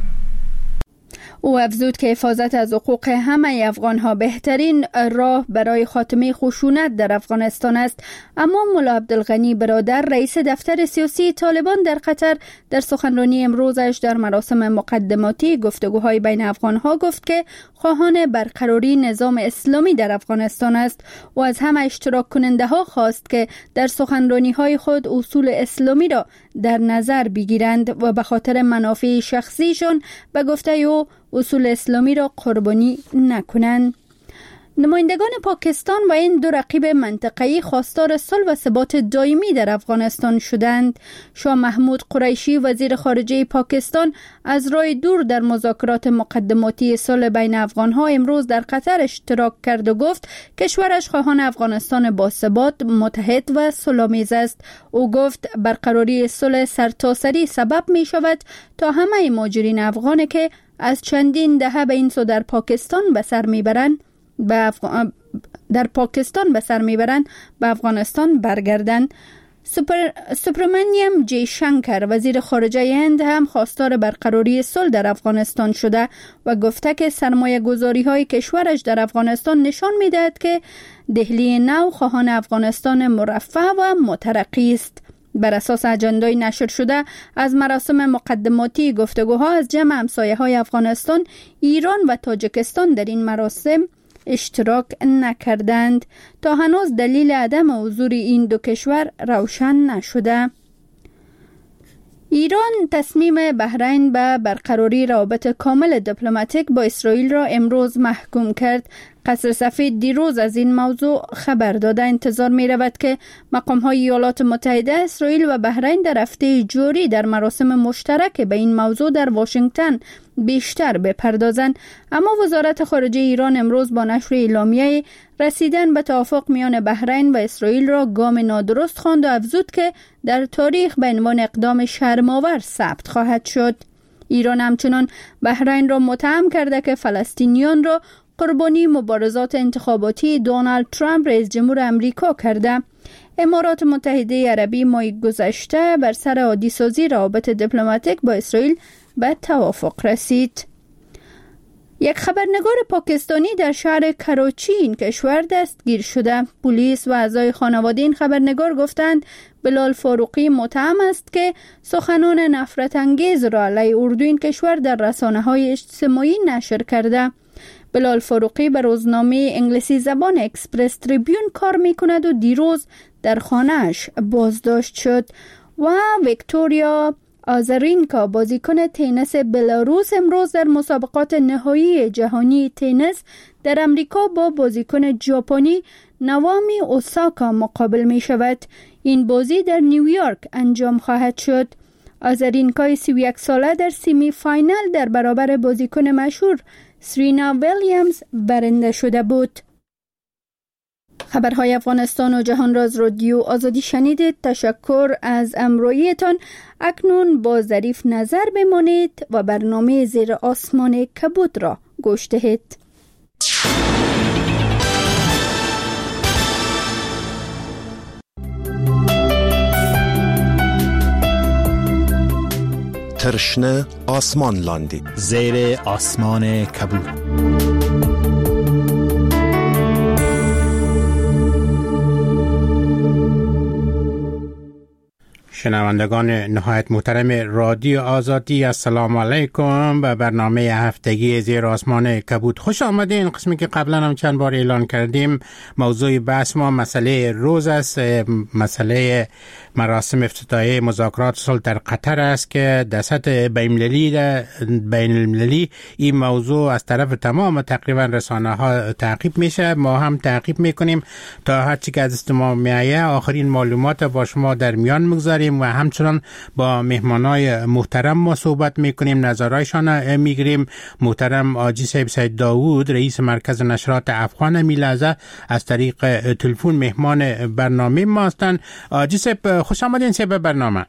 او افزود که حفاظت از حقوق همه افغان‌ها بهترین راه برای خاتمه خشونت در افغانستان است. اما ملا عبدالغنی برادر رئیس دفتر سیاسی طالبان در قطر در سخنرانی امروزش در مراسم مقدماتی گفتگوهای بین افغان‌ها گفت که خواهان برقراری نظام اسلامی در افغانستان است و از همه اشتراک کننده ها خواست که در سخنرانی‌های خود اصول اسلامی را در نظر بگیرند و به خاطر منافع شخصیشان به گفته او اصول اسلامی را قربانی نکنند. نمایندگان پاکستان و این دو رقیب منطقه‌ای خواستار صلح و ثبات دائمی در افغانستان شدند. شاه محمود قریشی وزیر خارجه پاکستان از راه دور در مذاکرات مقدماتی صلح بین افغان‌ها امروز در قطر اشتراک کرد و گفت کشورش خواهان افغانستان باثبات، متحد و صلح‌آمیز است. او گفت برقراری صلح سرتاسری سبب می شود تا همه مهاجرین افغان که از چندین دهه به این سو در پاکستان به سر میبرند به افغانستان برگردند. سوبرامانیام جی شنکر وزیر خارجه هند هم خواستار برقراری صلح در افغانستان شده و گفته که سرمایه گذاری های کشورش در افغانستان نشان میدهد که دهلی نو خواهان افغانستان مرفه و مترقی است. بر اساس اجندای نشر شده از مراسم مقدماتی گفتگوها از جمع همسایه‌های افغانستان، ایران و تاجیکستان در این مراسم اشتراک نکردند. تا هنوز دلیل عدم حضور این دو کشور روشن نشده. ایران تصمیم بحرین به برقراری روابط کامل دیپلماتیک با اسرائیل را امروز محکوم کرد. قصر سفید دیروز از این موضوع خبر داده. انتظار می رود که مقام‌های ایالات متحده، اسرائیل و بحرین در هفته جاری در مراسم مشترک به این موضوع در واشنگتن بیشتر بپردازند. اما وزارت خارجه ایران امروز با نشر اعلامیه رسیدن به توافق میان بحرین و اسرائیل را گام نادرست خواند و افزود که در تاریخ به عنوان اقدام شرم‌آور ثبت خواهد شد. ایران همچنان بحرین را متهم کرده که فلسطینیان را قربانی مبارزات انتخاباتی دونالد ترامپ رئیس جمهور امریکا کرده. امارات متحده عربی ماه گذشته بر سر عادی سازی روابط دیپلماتیک با اسرائیل به توافق رسید. یک خبرنگار پاکستانی در شهر کراچی این کشور دستگیر شده. پلیس و اعضای خانواده این خبرنگار گفتند بلال فاروقی متهم است که سخنان نفرت انگیز را علیه اردو این کشور در رسانه‌های اجتماعی نشر کرده. بلال فاروقی به روزنامه انگلیسی زبان اکسپرس تریبیون کار می‌کند و دیروز در خانه‌اش بازداشت شد. و ویکتوریا آزارینکا بازیکن تنیس بلاروس امروز در مسابقات نهایی جهانی تنیس در امریکا با بازیکن ژاپنی نوامی اوساکا مقابل می شود. این بازی در نیویورک انجام خواهد شد. آزارینکا 31 ساله در سیمی فاینال در برابر بازیکن مشهور سرینا ویلیامز برنده شده بود. خبرهای افغانستان و جهان را از رادیو آزادی شنیدید. تشکر از همراهیتان. اکنون با ظریف نظر بمانید و برنامه زیر آسمان کبود را گوش دهید. ترشنه آسمان لاندی زیر آسمان کبود. شنوندگان نهایت محترم رادیو آزادی، السلام علیکم. به برنامه هفتگی زیر آسمان کبود خوش آمدین. قسمی که قبلا هم چند بار اعلان کردیم موضوع بحث ما مسئله روز است، مسئله مراسم افتتاحیه مذاکرات صلح در قطر است که در سطح بین المللی این موضوع از طرف تمام تقریبا رسانه ها تعقیب میشه. ما هم تعقیب میکنیم تا هر چی که از دست ما میآید آخرین معلومات با شما در میان میگذاریم و همچنان با مهمانای محترم ما صحبت میکنیم، نظرهایشان میگیریم. محترم آجی صاحب سید داوود رئیس مرکز نشرات افغان میلحظه از طریق تلفن مهمان برنامه ما هستند. آجی صاحب خوش آمدین به برنامه.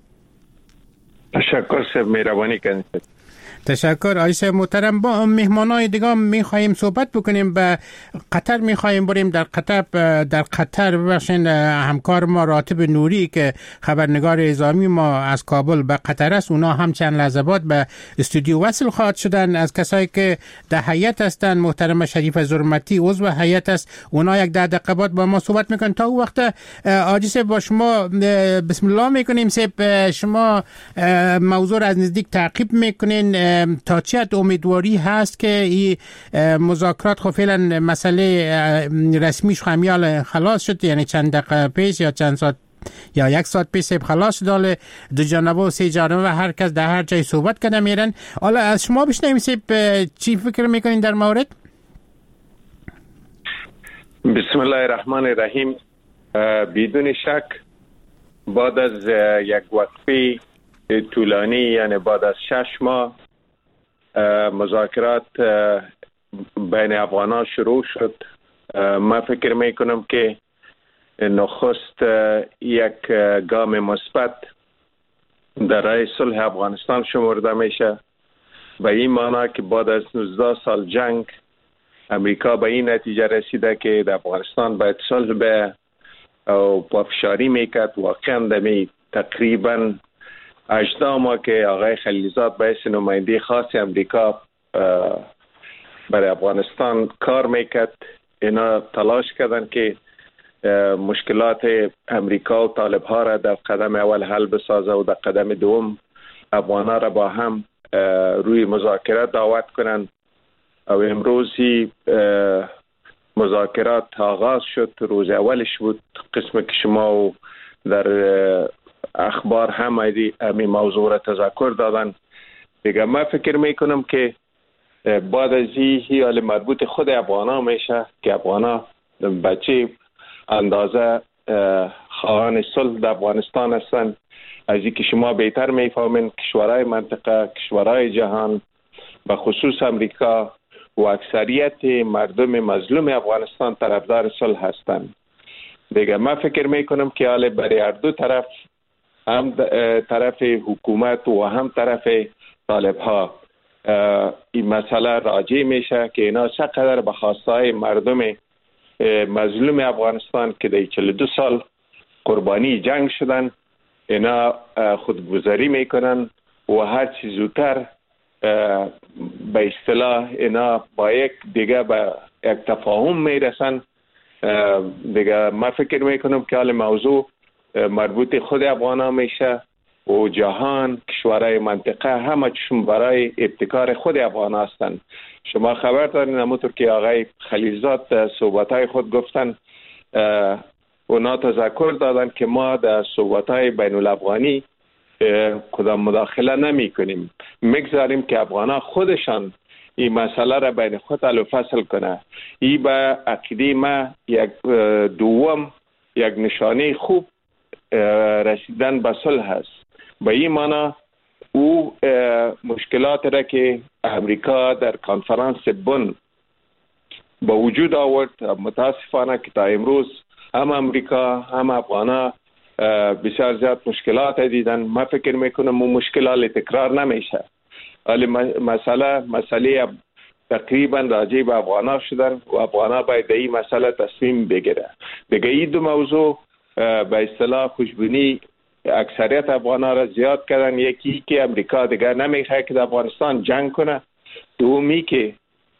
تشکر صاحب، مهربانی کنید. تشکر آیسه محترم. با مهمانای دیگه میخواییم صحبت بکنیم. به قطر میخواییم بریم. در قطر ببخشید همکار ما راتب نوری که خبرنگار اعزامی ما از کابل به قطر است، اونا هم چند لحظه بعد به استودیو وصل خواهد شدن. از کسایی که در هیئت هستن محترم شریف زرمتی عضو هیئت است، اونا یک 10 دقیقه بعد با ما صحبت میکنن. تا اون وقت آجیسه با شما بسم الله میکنیم. شما موضوع از نزدیک تعقیب میکنین. تا چه حد امیدواری هست که این مذاکرات خب فعلا مسئله رسمیش خمیال خلاص شد، یعنی چند دقیقه پیش یا چند ساعت یا 1 ساعت پیش خلاص شد، دو جانبه و 3 جانبه و هر کس در هر جای صحبت کرده میرن. حالا از شما بشنویم چی فکر میکنین در مورد؟ بسم الله الرحمن الرحیم. بدون شک بعد از یک وقفه طولانی، یعنی بعد از 6 ماه مذاکرات بین افغانان شروع شد. من فکر میکنم که نخست یک گام مثبت در راه صلح افغانستان شمرده میشه، به این معنی که بعد از 19 سال جنگ امریکا به این نتیجه رسیده که در افغانستان باید صلح به و پافشاری میکرد. واقعا دمی تقریبا 18 ماه که آقای خلیلزاد به حیث نماینده خاص امریکا برای افغانستان کار میکرد، اینا تلاش کردن که مشکلات امریکا و طالب ها را در قدم اول حل بسازه و در قدم دوم افغان ها را با هم روی مذاکرات دعوت کنن. و امروزی مذاکرات آغاز شد. روز اولش بود، قسم که شما در اخبار هم همین موضوع را تذکر دادن. دیگه من فکر میکنم که بعد از این حال مربوط خود افغانا میشه که افغانا بچه اندازه خواهان صلح در افغانستان هستند. از اینکه شما بهتر میفهمین کشورهای منطقه، کشورهای جهان، به خصوص امریکا و اکثریت مردم مظلوم افغانستان طرفدار صلح هستند. دیگه من فکر میکنم که حالا برای هر دو طرف، هم طرف حکومت و هم طرف طالب ها، این مسئله راجع میشه که اینا چقدر به خواستهای مردم مظلوم افغانستان که در 42 سال قربانی جنگ شدن اینا خودگذری میکنن و هر چی زودتر به اصطلاح اینا با یک دیگه به یک تفاهم میرسن. دیگه من فکر میکنم که حال موضوع مربوط خود افغانا میشه و جهان، کشورهای منطقه همه چشم برای ابتکار خود افغانا هستند. شما خبر دارین همونطور که آقای خلیلزاد در صحبتهای خود گفتن، اونا تذکر دادن که ما در صحبتهای بین الافغانی کدام مداخله نمی کنیم، میگذاریم که افغانا خودشان این مسئله را بین خود حل و فصل کنه. این به عقیده ما یک دوم یک نشانه خوب رسیدن به صلح است. به این معنی او مشکلات را که امریکا در کنفرانس بن با وجود آورد، متاسفانه که تا امروز هم امریکا هم افغانا بسیار زیاد مشکلات دیدن. من فکر میکنم اون مشکلات تکرار نمیشه. ولی مسئله تقریبا راجع به افغانا شدن و افغانا باید این مسئله تصمیم بگیره. دیگه این دو موضوع به اصطلاح خوشبینی اکثریت افغانا را زیاد کردن. یکی که امریکا دیگر نمیخواد که در افغانستان جنگ کنه، دومی که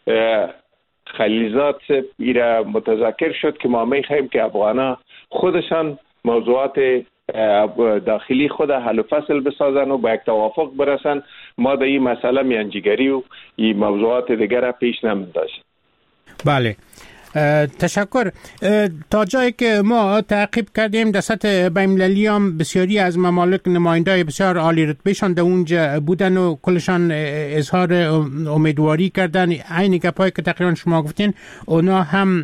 خلیلزاد ایره متذکر شد که ما میخوایم که افغانا خودشان موضوعات داخلی خود حل و فصل بسازن و به یک توافق برسن. ما در این مسئله میانجیگری و این موضوعات دیگر را پیش نمی‌داشتیم. بله، تشکر. تا جایی که ما تعقیب کردیم در سطح بین‌المللی هم بسیاری از ممالک نمایندای بسیار عالی رتبهشان در اونجا بودن و کلشان اظهار امیدواری کردن. عین گپایی که تقریبا شما گفتین اونا هم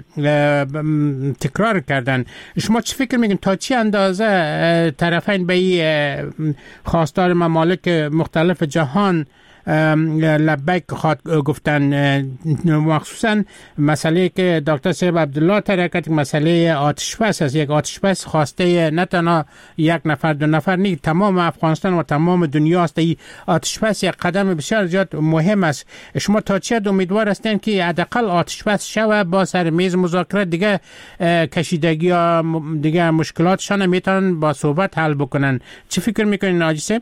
تکرار کردن. شما چی فکر میکنید تا چی اندازه طرفین به خواستار ممالک مختلف جهان لبیک خواهد گفتن، مخصوصا مسئله که دکتر صاحب عبدالله ترکت، مسئله آتشبس است. یک آتشبس خواسته نه تنها یک نفر دو نفر نیست، تمام افغانستان و تمام دنیا است. این آتشبس یک قدم بسیار زیاد مهم است. شما تا چه حد امیدوار هستین که حداقل آتشبس شوه، با سر میز مذاکره دیگه کشیدگی ها دیگه مشکلاتشان میتونن با صحبت حل بکنن؟ چی فکر میکنین ناجی صاحب؟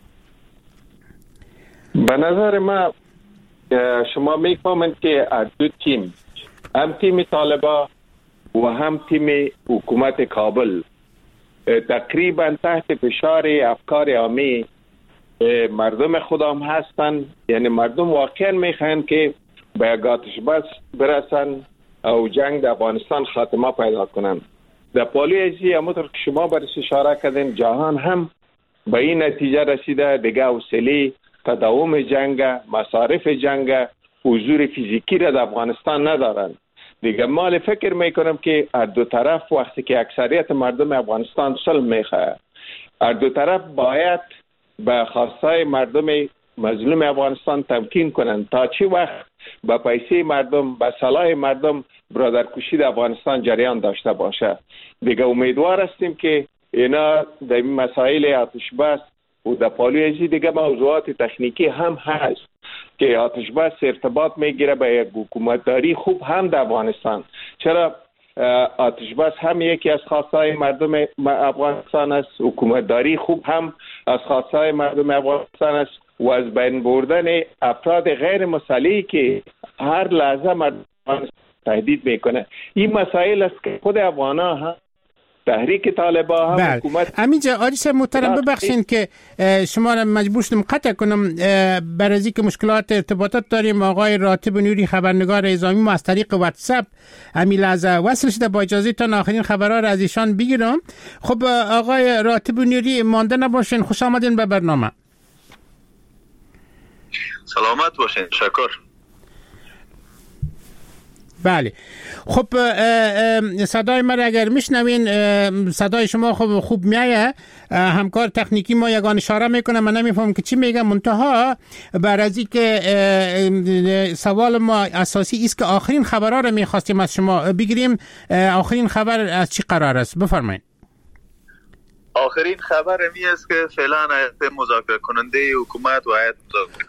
به نظر ما شما میفهمید که دو تیم، هم تیم طالبا و هم تیم حکومت کابل، تقریبا تحت فشار افکار عامی مردم خودم هستن. یعنی مردم واقعا میخواین که به یک آتشبس برسن او جنگ در افغانستان خاتمه پیدا کنن. در پالی ازی همونطور که شما برش اشاره کردین، جهان هم به این نتیجه رسیده دیگه حوصله تداوم جنگ، مصارف جنگ، حضور فیزیکی را در افغانستان ندارن. دیگه ما فکر میکنم که هر دو طرف وقتی که اکثریت مردم افغانستان صلح میخواه، هر دو طرف باید به خواستهای مردم مظلوم افغانستان تمکین کنن تا چی وقت به پیسه مردم، به صلاح مردم برادرکشی در افغانستان جریان داشته باشه. دیگه امیدوار هستیم که اینا در این مسائل آتشبس و در پالوی ازی دیگه موضوعات تکنیکی هم هست که آتشبس ارتباط میگیره به یک حکومتداری خوب هم در افغانستان. چرا آتشبس هم یکی از خواستهای مردم افغانستان است، حکومتداری خوب هم از خواستهای مردم افغانستان است و از بین بردن افراد غیر مسلحی که هر لحظه مردم تهدید میکنه. این مسائل است که خود افغانا هم تحریک طالبان هم حکومت. همینجا آریس محترم ببخشید که شما را مجبور شدم قطع کنم، برای اینکه مشکلات ارتباطات داریم. آقای راتب نوری خبرنگار اعزامی ما از طریق واتساپ همین لحظه وصل شده، با اجازه تان آخرین خبرها را از ایشان بگیرم. خب آقای راتب نوری مانده نباشین، خوش آمدین به برنامه. سلامت باشین. شکر. بله. خب صدای من اگر میشنوین، صدای شما خوب میایه. همکار تکنیکی ما یگان اشاره میکنه، من نمیفهم که چی میگم. منتها بر از این که سوال ما اساسی است که آخرین خبرها رو میخواستیم از شما بگیریم. آخرین خبر از چی قرار است؟ بفرمایید. آخرین خبر می است که فعلا هیئت مذاکره کننده حکومت و هیئت مذاکره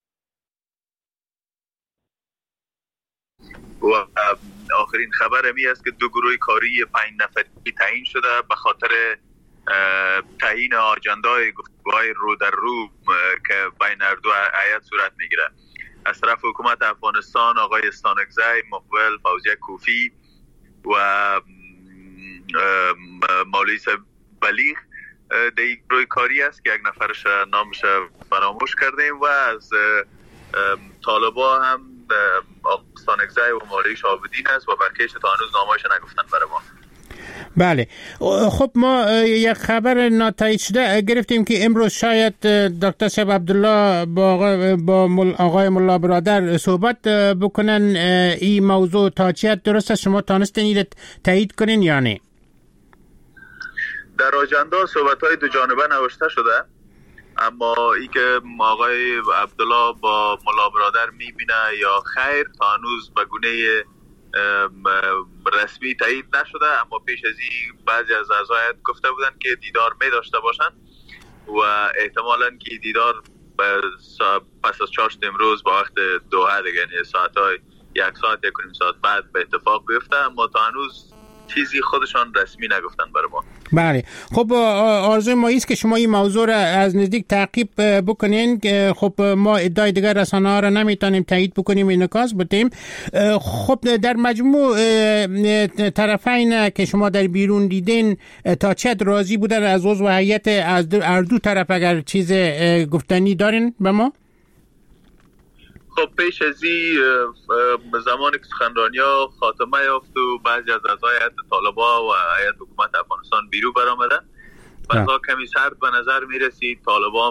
و آخرین خبر می است که دو گروه کاری 5 نفری تعیین شده به خاطر تعیین آجندای گفتگوهای رو در رو که بین هر دو هیئت صورت میگیره. از طرف حکومت افغانستان آقای استانکزی، مقبل، فوزیه کوفی و مولوی بلیغ در یک گروه کاری است که یک نفرش نامش فراموش کردیم و از طالبا هم استانکزی و مولوی شهاب‌الدین است و برکش تا هنوز نامه‌اش نگفتن برای ما. بله. خب ما یک خبر ناتایید شده گرفتیم که امروز شاید دکتر شب عبدالله با آقای ملا برادر صحبت بکنن. این موضوع تا چیت درست است؟ شما تانستین تایید کنین یا نه؟ در آجندا صحبت‌های دو جانبه نوشته شده، اما ای که آقای عبدالله با ملا برادر میبینه یا خیر تا هنوز به گونه رسمی تایید نشده. اما پیش از این بعضی از اعضای گفته بودن که دیدار می داشته باشن و احتمالاً که دیدار پس از چاشت امروز با وقت دوحه دیگه، یعنی ساعتهای 1 ساعت 1.5 ساعت بعد به اتفاق بیفته، اما تا هنوز چیزی خودشان رسمی نگفتن برای ما. بله. خب آرزوی ما است که شما این موضوع را از نزدیک تعقیب بکنین. خب ما ادعای دیگر رسانه ها را نمیتونیم تایید بکنیم، این نکاس بودیم. خب در مجموع طرفین که شما در بیرون دیدین تا چه راضی بودن از عضو هیئت از هر دو طرف؟ اگر چیز گفتنی دارین به ما؟ خب پیش از این زمانی که سخنرانی‌ها خاتمه یافت و بعضی از اعضای هیئت طالبا و هیئت حکومت افغانستان بیرون برآمدن، فضا کمی سرد به نظر می‌رسید. طالبا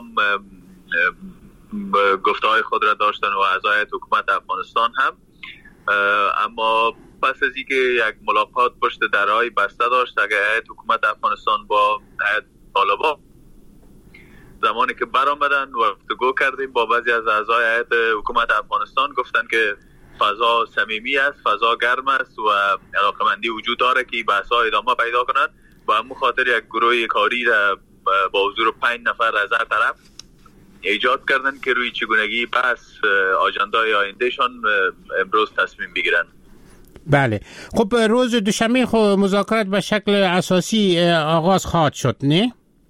گفته‌های خود را داشتن و اعضای هیئت حکومت افغانستان هم، اما پس از اینکه یک ملاقات پشت درهای بسته داشت اگر هیئت حکومت افغانستان با هیئت طالبا، زمانی که برآمدن و گفتگو کردیم با بعضی از اعضای هیئت حکومت افغانستان، گفتن که فضا صمیمی است، فضا گرم است و علاقمندی وجود داره که بحث‌ها ادامه پیدا کنند و همون خاطر یک گروه کاری را با حضور 5 نفر از هر طرف ایجاد کردن که روی چگونگی بحث آجندای آیندهشان امروز تصمیم بگیرن. بله. خب روز دوشنبه مذاکرات به شکل اساسی آغاز خواهد شد، نه؟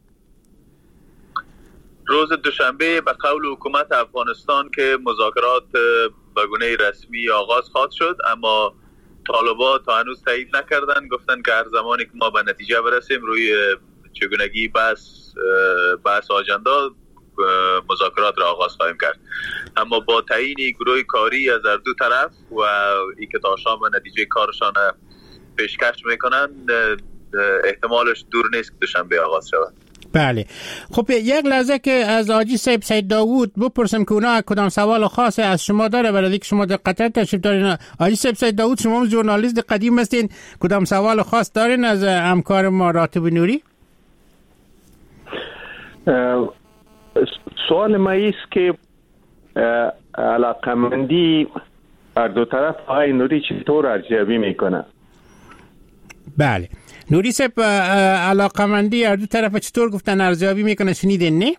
روز دوشنبه به قول حکومت افغانستان که مذاکرات به گونه رسمی آغاز خواهد شد، اما طالبا تا هنوز تایید نکردن. گفتن که هر زمانی که ما به نتیجه برسیم روی چگونگی بحث آجندا مذاکرات را آغاز خواهیم کرد. اما با تعیین گروه کاری از هر دو طرف و ای که تا شام نتیجه کارشان پیشکش میکنن، احتمالش دور نیست که دوشنبه آغاز شود. بله. خب یک لحظه که از حاجی صاحب سید داوود بپرسم که اونا کدام سوال خاص از شما داره، برای اینکه شما در قطر تشریف دارین. حاجی صاحب سید داوود، شما ژورنالیست قدیم هستین، کدام سوال خاص دارین از همکار ما راتب نوری؟ سوال ما است که علاقمندی هر دو طرف آقای نوری چطور ارزیابی میکنه؟ بله. نوری صاحب، علاقمندی هر دو طرف چطور گفتن ارزیابی میکنه؟ شنیدین نه؟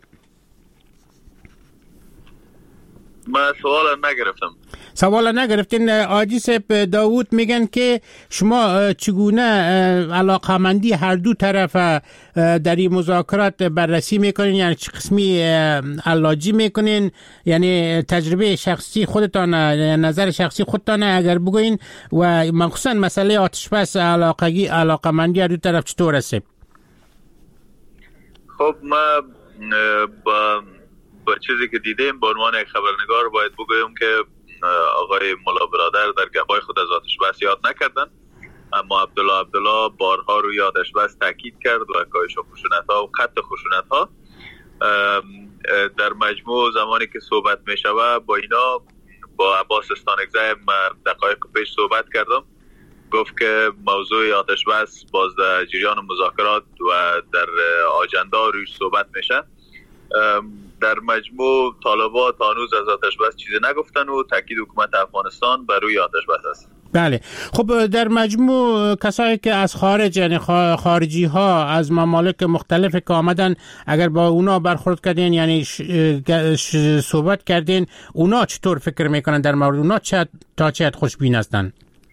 من سوال نگرفتین. حاجی صاحب داوود میگن که شما چگونه علاقمندی هر دو طرف در این مذاکرات بررسی میکنین، یعنی چه قسمی علاجی میکنین، یعنی تجربه شخصی خودتان، نظر شخصی خودتان اگر بگوین، و مخصوصا مسئله آتش بس علاقمندی هر دو طرف چطور است؟ خب ما با چیزی که دیدیم به عنوان یک خبرنگار باید بگویم که آقای ملا برادر در گواهی خود از آتش بس یاد نکردن، اما عبدالله بارها روی آتش بس تاکید کرد و کاهش خشونت‌ها و خط خشونت‌ها. در مجموع زمانی که صحبت می‌شود با اینا با عباس استانکزی دقایق پیش صحبت کردم، گفت که موضوع آتش بس باز در جریان مذاکرات و در آجندا روش صحبت میشه. در مجموع طالبان تا هنوز از آتش بس چیزی نگفتن و تاکید حکومت افغانستان بر روی آتش بس است. بله، خب در مجموع کسایی که از خارج، یعنی خارجی ها از ممالک مختلف که آمدن، اگر با اونا برخورد کردین، یعنی صحبت کردین، اونا چطور فکر میکنن در مورد اونا؟ تا چه حد خوشبین هستن؟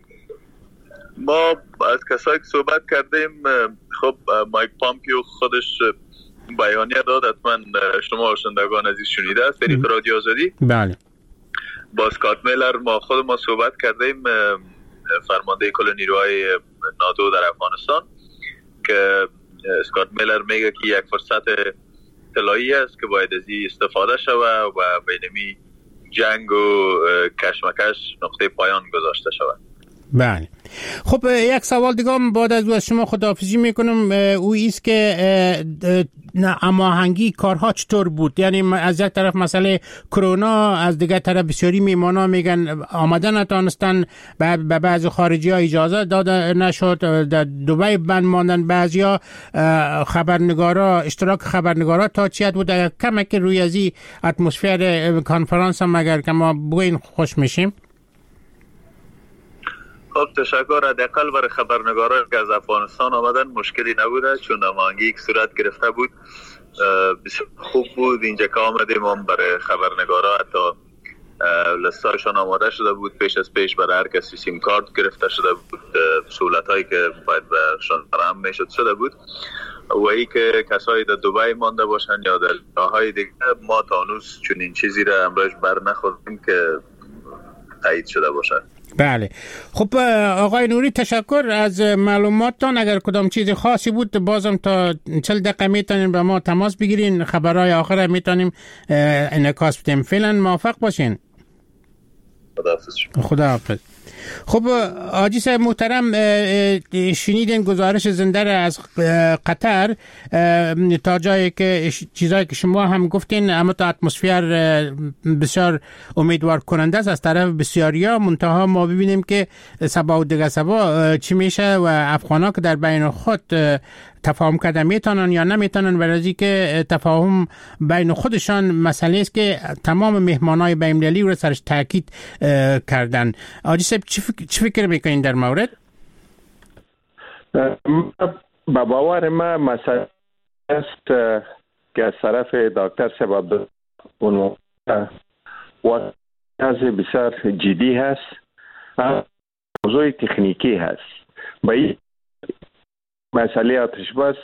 ما از کسایی که صحبت کردیم، خب مایک پامپیو خودش بیانیه داد، حتما شما شنوندگان عزیز شنیده است، طریق رادیو آزادی. بله. با اسکات میلر خود ما صحبت کردیم، فرمانده کل نیروهای ناتو در افغانستان، که اسکات میلر میگه که یک فرصت طلایی است که باید از این استفاده شود و بینمی جنگ و کشمکش نقطه پایان گذاشته شود. بله. خب یک سوال دیگه بعد از شما خداحافظی میکنم، او ایست که هماهنگی کارها چطور بود؟ یعنی از یک طرف مسئله کرونا، از دیگر طرف بسیاری میمانا میگن آمدن نتونستن، به بعضی خارجی ها اجازه داده نشد، در دبی بند ماندن، بعضیا خبرنگارا، اشتراک خبرنگارا تا چیت بود؟ کمک که روی ازی اتمسفر کنفرانس هم اگر که ما بگوین خوش میشیم. خب تشکر. حداقل برای خبرنگاران که از افغانستان آمدن مشکلی نبوده، چون هماهنگی یک صورت گرفته بود، بسیار خوب بود. اینجا که آمدیم هم برای خبرنگارا حتی لستایشان آماده شده بود، پیش از پیش برای هر کسی سیم کارت گرفته شده بود، سهولت هایی که باید برشان فراهم میشد شده بود. و ای که کسایی در دبی مانده باشن یا در جاهای دیگه، ما تا هنوز چون این چیزی را امروز بر نخوردیم که تایید شده باشه. بله. خب آقای نوری تشکر از معلوماتتان. اگر کدام چیز خاصی بود بازم تا 40 دقیقه میتونین به ما تماس بگیرین، خبرهای آخر میتونیم انعکاس بدیم. فعلا موفق باشین. خداحافظ. خب حاجی صاحب محترم، شنیدین گزارش زنده از قطر، تا جایی که چیزایی که شما هم گفتین، اما تا اتمسفر بسیار امیدوار کننده است از طرف بسیاریا، منتها ما ببینیم که سبا و دیگه سبا چی میشه و افغانا که در بین خود تفاهم کرده میتونن یا نمیتونن، ولی که تفاهم بین خودشان مسئله است که تمام مهمانای بین‌المللی رو سرش تاکید کردن. حاجی صاحب چی فکر میکنین در مورد؟ با باور ما مسئله است که از طرف دکتر صاحب اون و بسیار جدی هست، موضوع تکنیکی هست. با این مسئله آتش بس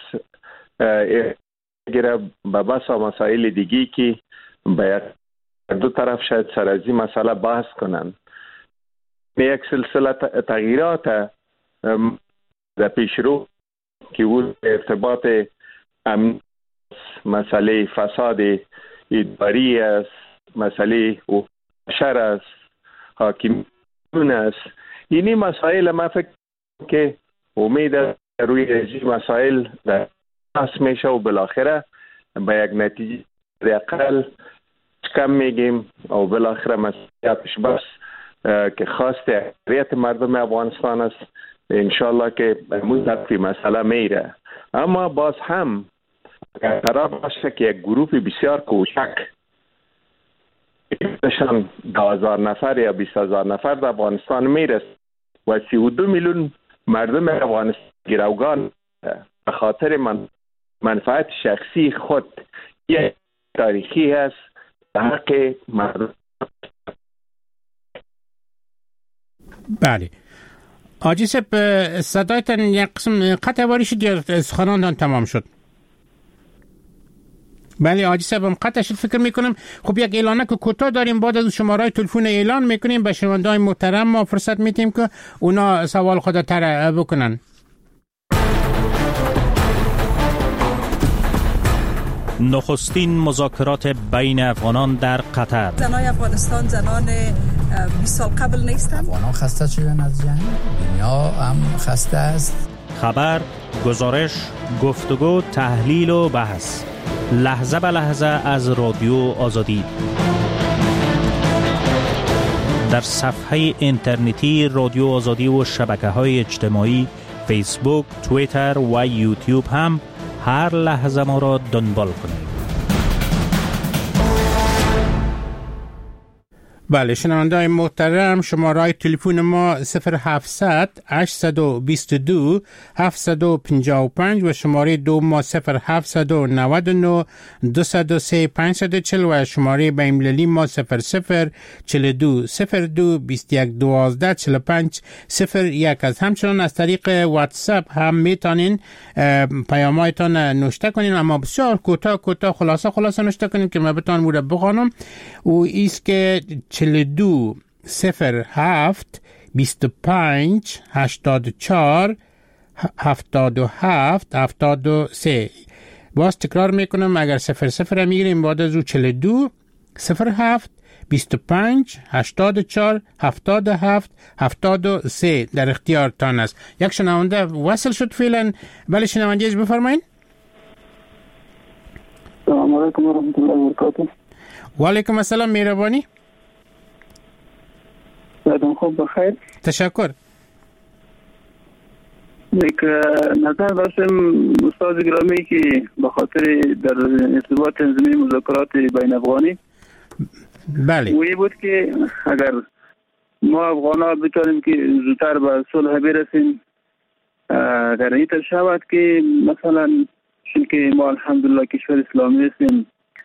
اگر به بس مسائل دیگی که باید دو طرف شاید سر از این مسئله بحث کنن، یک سلسله تغییرات در پیش رو که اون ارتباط امن، مسئله فساد اداری است، مسئله شر است، حاکمیت است. اینی مسائل ما فکر که امید روی این مسائل دست میشه و بالاخره به یک نتیجه اقل کم میگیم و بالاخره مسئولیتش بس که خواست اکثریت مردم افغانستان است، انشالله که مدتی مسئله میره. اما باز هم قرار باشه که یک گروه بسیار کوچک شان 10,000 نفر یا 20,000 نفر در افغانستان میرسه و 32 میلیون مردم افغانستان گروگان به خاطر منفعت شخصی خود یک تاریخی است به حق مردم. بله. حاجی صاحب صدایتان یک قسم قطع واری شد یا سخنانتان تمام شد؟ بله حاجی صاحب هم قطع شد فکر میکنم. خب یک اعلانه که کوتاه داریم، بعد از شماره تلفن اعلان میکنیم، به شنونده‌های محترم ما فرصت میدیم که اونا سوال خود طرح بکنن. نخستین مذاکرات بین افغانان در قطر. زنای افغانستان زنان 20 سال قبل نیستند. افغانان خسته شدن از جنگ، دنیا هم خسته است. خبر، گزارش، گفتگو، تحلیل و بحث، لحظه به لحظه از رادیو آزادی. در صفحه اینترنتی رادیو آزادی و شبکه‌های اجتماعی فیسبوک، توییتر و یوتیوب هم هر لحظه ما را دنبال کنید. بله شنونده‌های محترم، شماره تلفن ما 0700 822 755 و شماره دو ما 0799 203 540 و شماره بین‌المللی ما 0042 02 21 12 45 01 است. همچنان از طریق واتساپ هم میتونین پیام‌هایتان نوشته کنین، اما بسیار کوتاه خلاصه نوشته کنین که من بتونم او را بخوانم. و ایست که 42 07 25 84 77 73. باز تکرار میکنم، اگر 00 میگیریم بعد از او 42 07 25 84 77 73 در اختیار تان است. یک شنونده وصل شد فعلا. بله شنونده بفرمایید. سلام علیکم و رحمت الله و برکاته. و علیکم السلام، مهربانی. یادم خوب بخیر. تشکر. یک نظر داشتم استاد گرامی که به خاطر در ارتباط تنظیمی مذاکرات بین افغانی بله وی بود که اگر ما افغان‌ها بتونیم که زودتر به صلح برسیم، در این شود که مثلا چون که ما الحمدلله کشور اسلامی هستیم،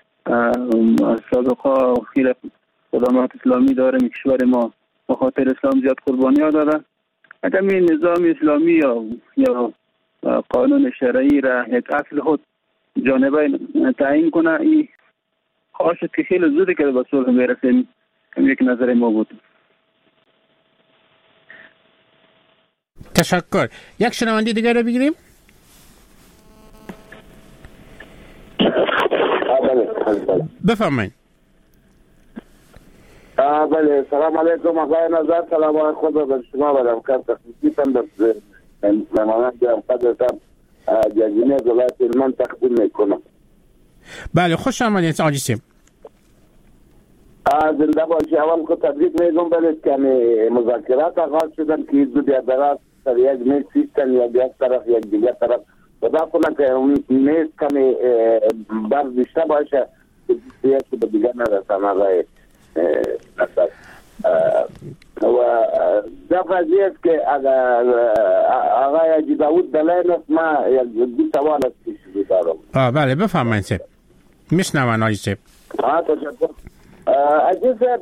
سابقا خیلی خدمات اسلامی داریم، کشور ما به خاطر اسلام زیاد قربانی ها داده. اگر این نظام اسلامی یا قانون شرعی را یک اصل خود جانبه تعیین کنه، این خواهشت که خیلی زوده که به صلح برسیم. یک نظر ما بود. تشکر. یک شنونده دیگر رو بگیریم. بفرمایید. بله سلام علیکم آقای نظر، سلام خود به شما و همکار تخصیصیتم به مهمانان گرم قدرتم جزینه ولایت هلمند تقدیم میکنم. بله خوش آمدید آقای سیم. زنده باشی. اول خود تبریک میگم بله که مذاکرات آغاز شدن که دو دیادرات سر یک میز سیستن یا یک طرف یک دیگر طرف خدا کنه که میز کمی برداشته باشه که به دیگر نرسن آقای نصر. و در قضیه است که آقای حاجی داود دلین است، ما یک دو سوال است که شروع دارم. بله بفرمایید سیب. میشنون آقای سیب. تشکر. حاجی صاحب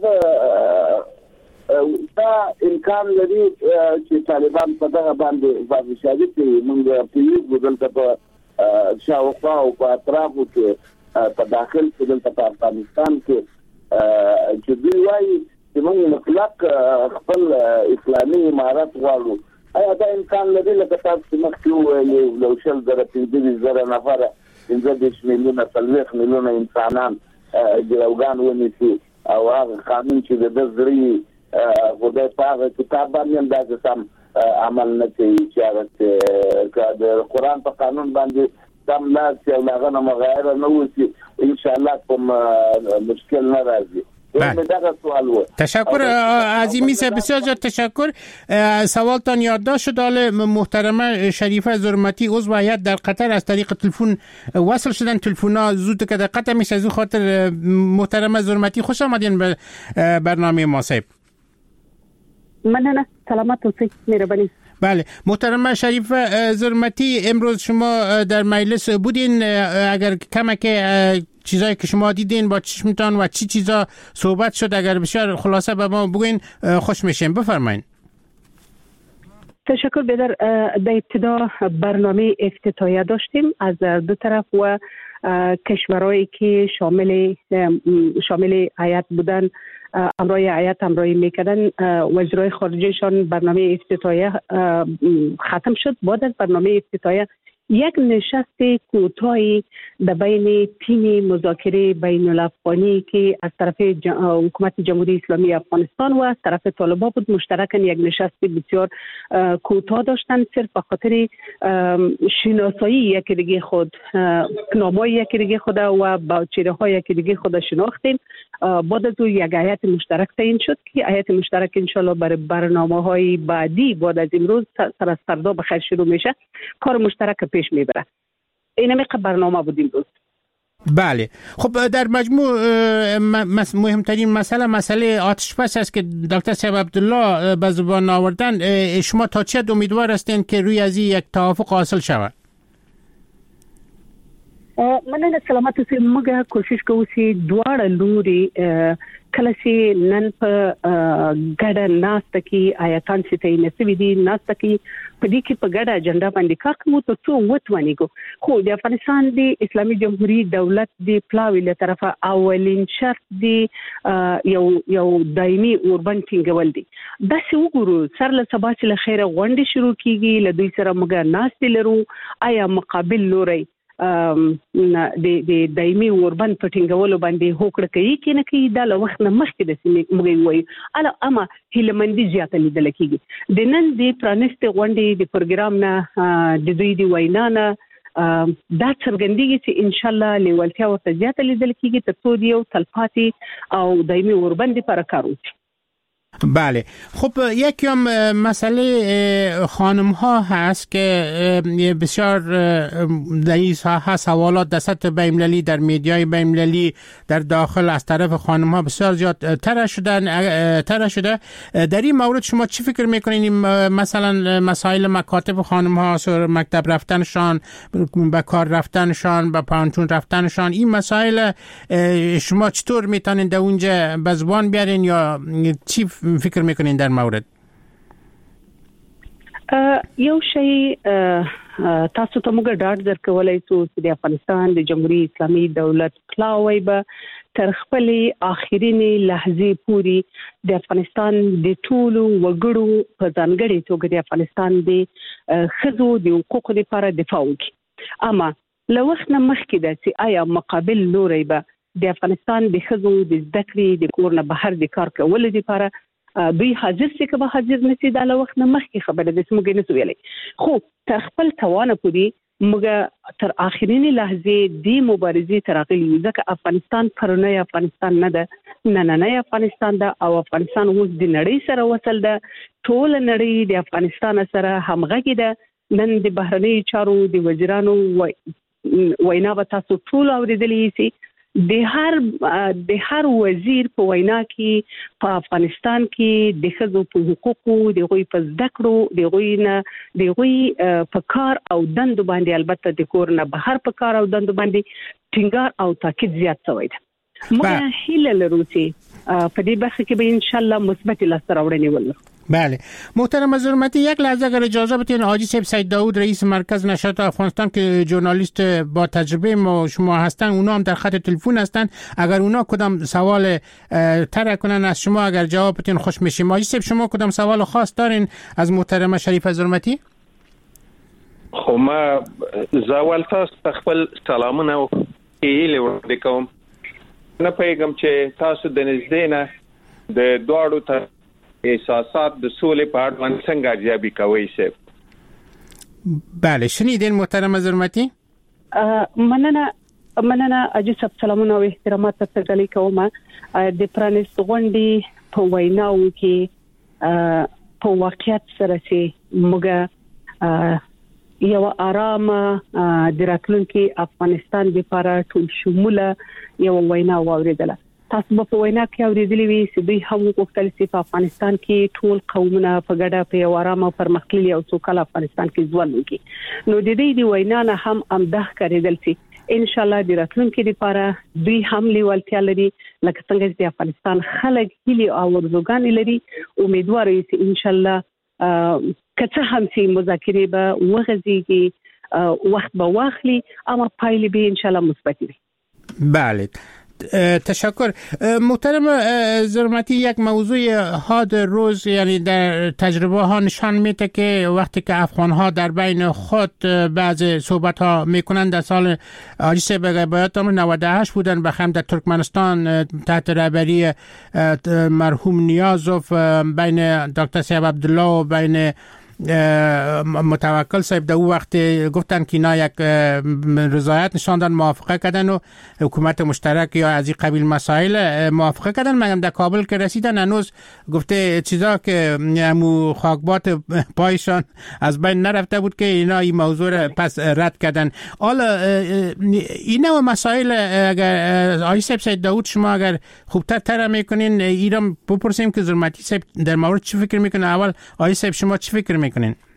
دا امکان لري چې طالبان په دغه باندې واضحه دي موږ پیوز بدل په شاوخوا او په اطرافو کې په داخل کې د افغانستان کې چې دوی وايي چې موږ مطلق خپل اسلامي امارات غواړو. آیا دا امکان لري لکه تاسو مخکې وویل لو شل زره 15,000 نفره 15 میلیونه 40 میلیونه انسانان ګروګان ونیسي او هغه قانون چې د زری خدای پاک کتاب باندې دا سم عمل نه کوي چې هغه د قرآن په قانون باندې سم لا چې هغه نه مغایر نه وسی ان شاء الله کوم مشکل نه راځي. تشکر عظیمی صاحب، بسیار زیاد تشکر. سوالتان یادداشت شد. حال محترمه شریفه زرمتی عضو هیئت در قطر از طریق تلفن وصل شدن. تلفن‌ها زود که در قطع میشه، از خاطر محترمه زرمتی خوش آمدین به برنامه ما صاحب. مننه، سلامت اوسید، مهربانی. بله محترمه شریف زرمتی، امروز شما در مجلس بودین، اگر کمک چیزایی که شما دیدین با چشمتان و چی چیزا صحبت شد اگر بسیار خلاصه به ما بگوین خوش میشیم. بفرمایید. تشکر. در ابتدا برنامه افتتاحیه داشتیم از دو طرف و کشورهایی که شامل هیئت بودن همراه هیئت همراهی میکردن وزرای خارجهشان برنامه افتتاحیه ختم شد. بعد از برنامه افتتاحیه یک نشست کوتاهی در بین تیم مذاکره بین الافغانی که از طرف حکومت جمهوری اسلامی افغانستان و از طرف طالبان بود، مشترکاً یک نشست بسیار کوتاه داشتن، صرف به خاطر شناسایی یک دیگه خود، نامای یک دیگه خود و با چهره های یک دیگه خود شناختیم. بعد از یک هیئت مشترک تعیین شد که هیئت مشترک ان شاء الله برای برنامه‌های بعدی بعد از امروز سر از فردا بخیر شروع میشه، کار مشترک پیش میبره. این همه برنامه بود امروز. بله، خب در مجموع مهمترین مسئله آتش بس است که دکتر صاحب عبدالله به زبان آوردن. شما تا چه امیدوار هستین که روی از یک توافق حاصل شود؟ مننه سلامت اوسئ. موږ کوشش کوو چې دواړه لوري کله چې نن په ګډه ناسته کې آیاتان چې تعین شوي دي ناسته کې په دې کې په ګډه اجنډا باندې کار کوو تر څو وتوانیږو. خو د افغانستان د اسلامي جمهوریت دولت د پلاوي له طرفه اولین شرط دی یو دایمي اوربند ټینګول دي. دا څه وګورو سر له سبا چې له خیره غونډې شروع کیږي، له دوی سره موږ ناستې لرو. آیا مقابل لوري د دایمي اوربند په ټینګولو باندې هوکړه کوي کې نه کوي؟ دا له وخت نه مخکې د موږ وایو اما هیلمندي زیاته لیدل کیږي. د نن د پرانیستې غونډې د پروګرام نه د دوی د وینا نه دا څرګندېږي چې ان شاء الله لیوالتیا ورته زیاته لیدل کیږي تر څو یو تلپاتې او دایمي اوربند لپاره کار وشي. بله، خب یکی هم مسئله خانم ها هست که بسیار در این ساحه سوالات در سطح بین‌المللی در میدیای بین‌المللی در داخل از طرف خانم ها بسیار زیاد طرح شده. در این مورد شما چی فکر میکنین؟ مثلا مسائل مکاتب خانم ها، مکتب رفتنشان، به کار رفتنشان، به پانتون رفتنشان، این مسائل شما چطور میتونین در اونجا به زبان بیارین یا چی فکر میکنین در مورد؟ یو شی تاسو ته موږ ډاډ درکولای شو چې د افغانستان د جمهوریت اسلامي دولت پلاوی به تر خپل آخرینی لحظه پوری د افغانستان د ټولو وګړو په ځانګړي توګه د افغانستان د ښځو د حقوقو لپاره دفاع وکړي. اما له وخت نه مخکې ده چې آیا مقابل لوري به د افغانستان د ښځو د زده کړې د کور نه بهر د کار کولو لپاره دوی حاضر شي که به حاضر نشي؟ دا له وخت نه مخکې خبره ده چې موږ نه ویلې. خو تر خپل توانه پورې موږ تر آخرینی لحظه د مبارزې ترغلي، ځکه افغانستان پرونی افغانستان نه ده، نننی افغانستان ده او افغانستان اوس د نړۍ سره وصل ده. ټول نړۍ د افغانستان سره همغږي ده. نن د بهرنی چارو د وزیرانو وینا به تاسو ټول اوریدلې شي. د هر وزیر په وینا کې په افغانستان کې د ښځو په حقوقو، د غوي په زده کړو، د غوي په کار او دندو باندې، البته د کور نه بهر په کار او دندو باندې ټینګار او تاکید زیات شوی دی. موږ هیله لرو چې په دې برخه کې به ان شاء الله مثبت لاسته راوړنې ولرو. بله، محترم حضرت، یک لحظه اگر اجازه بدین، حاجی صاحب سید داود رئیس مرکز نشریات افغانستان که ژورنالیست با تجربه ما شما هستن، اونا هم در خط تلفن هستن، اگر اونا کدام سوال طرح کنن از شما اگر جواب بدین خوش میشیم. حاجی صاحب شما کدام سوال خاص دارین از محترم شریف حضرتی؟ خو ما زاول تاسو خپل سلامونه او هیله ورته کوم. نه پیغام چې تاسو د نږدې نه د دوړو ته احساسات د سولې په اړه باندې څنګه ارزیابي کوئ صاحب؟ بله، شنیدین محترم حضرتی؟ مننه اجي صاحب، سلامونه او احترامات ترغلي کوم. د پرانیست غونډې په ویناو کې په واقعیت سره چې موږ یو آرامه د راتلونکي افغانستان لپاره ټول شموله یو وینا واوریدله. تاسو په وینا کې اوریدلې وي چې دوی هم وکړل چې په افغانستان کې ټول قومونه په ګډه په یو آرامه پرمختللي او سوکاله افغانستان کې ژوند وکړي. نو د دې د وینا نه هم امده کړیدل چې ان شاء الله د راتلونکي لپاره دوی هم لیوالتیا لري، لکه څنګه چې د افغانستان خلک هیلې او ارزوګانې لري. امیدوار یو چې ان شاء الله کته هم چې مذاکرې به وغځيږي، وخت به واخلي، اما پایلې به ان شاء الله مثبت وي. بله، تشکر. محترم زرمتی، یک موضوع حاد روز یعنی در تجربه ها نشان میده که وقتی که افغان ها در بین خود بعض صحبت ها میکنن، در سال آجیس بگایبایاتم 98 بودن بخیم در ترکمنستان تحت رهبری مرحوم نیازوف بین دکتر صاحب عبدالله و بین متوکل صاحب، در اون وقت گفتن که اینا یک رضایت نشاندن، موافقه کردن و حکومت مشترک یا از این قبیل مسائل موافقه کردن. مگم در کابل که رسیدن هنوز گفته چیزا که امو خاکبات پایشان از بین نرفته بود که اینا این موضوع پس رد کردن. حالا اینا مسائل اگر آقای صاحب سید داود شما اگر خوبتر تر میکنین ایران بپرسیم که زرمتی صاحب در مورد چی فکر میکنه. اول آقای صاحب شما چی فکر میکنین؟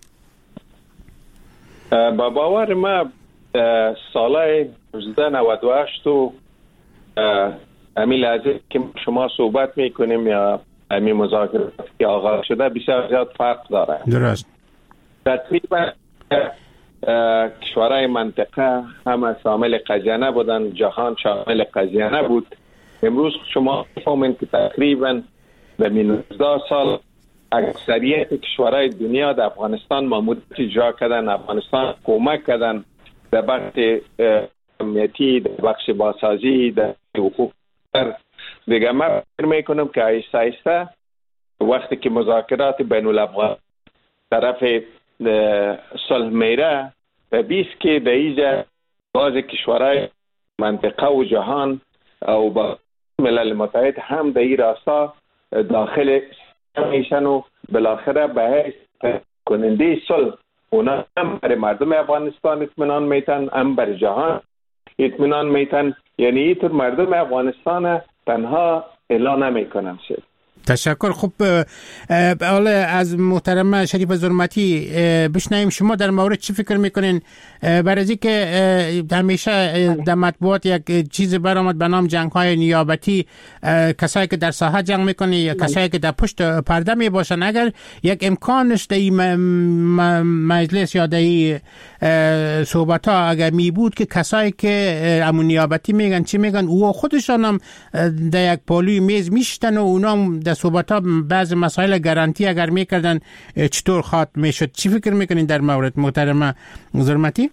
با باور ما سال 1998 و امی لحظه که شما صحبت میکنیم یا امی مذاکرات که آغاز شده بسیار زیاد فرق داره. درست. تقریبا کشورهای منطقه همه شامل قضیه نبودن، جهان شامل قضیه نبود. امروز شما فهمین که تقریبا به 19 سال اکثریت کشورهای دنیا در افغانستان ماموریت اجرا کردن، افغانستان کمک کردن در بخش امنیتی، در بخش بازسازی، در حقوق دیگه. من فکر میکنم که آهسته آهسته وقتی که مذاکرات بین الافغان طرف صلح میره و بیست که در اینجا بعض کشورهای منطقه و جهان و با ملل متحد هم در این راستا داخل میشن و بالاخره به حیث کننده صلح اونا هم برای مردم افغانستان اطمینان میتن، هم برای جهان اطمینان میتن. یعنی اینطور مردم افغانستان تنها اعلان نمیکنن. تشکر. خوب، حالا از محترم شریف زرمتی بشنویم شما در مورد چی فکر میکنین؟ برای اینکه همیشه در مطبوعات یک چیز برآمد به نام جنگ‌های نیابتی، کسایی که در ساحه جنگ میکنن یا کسایی که در پشت پرده میباشن، اگر یک امکانش در این مجلس یا در این صحبت ها اگر می بود که کسایی که امون نیابتی میگن چی میگن، او خودشان هم در یک پالوی میز میشتن و اونا هم در صحبت ها بعض مسائل گارانتی اگر میکردن چطور خواهد میشد؟ چی فکر میکنین در مورد محترم زرمتی؟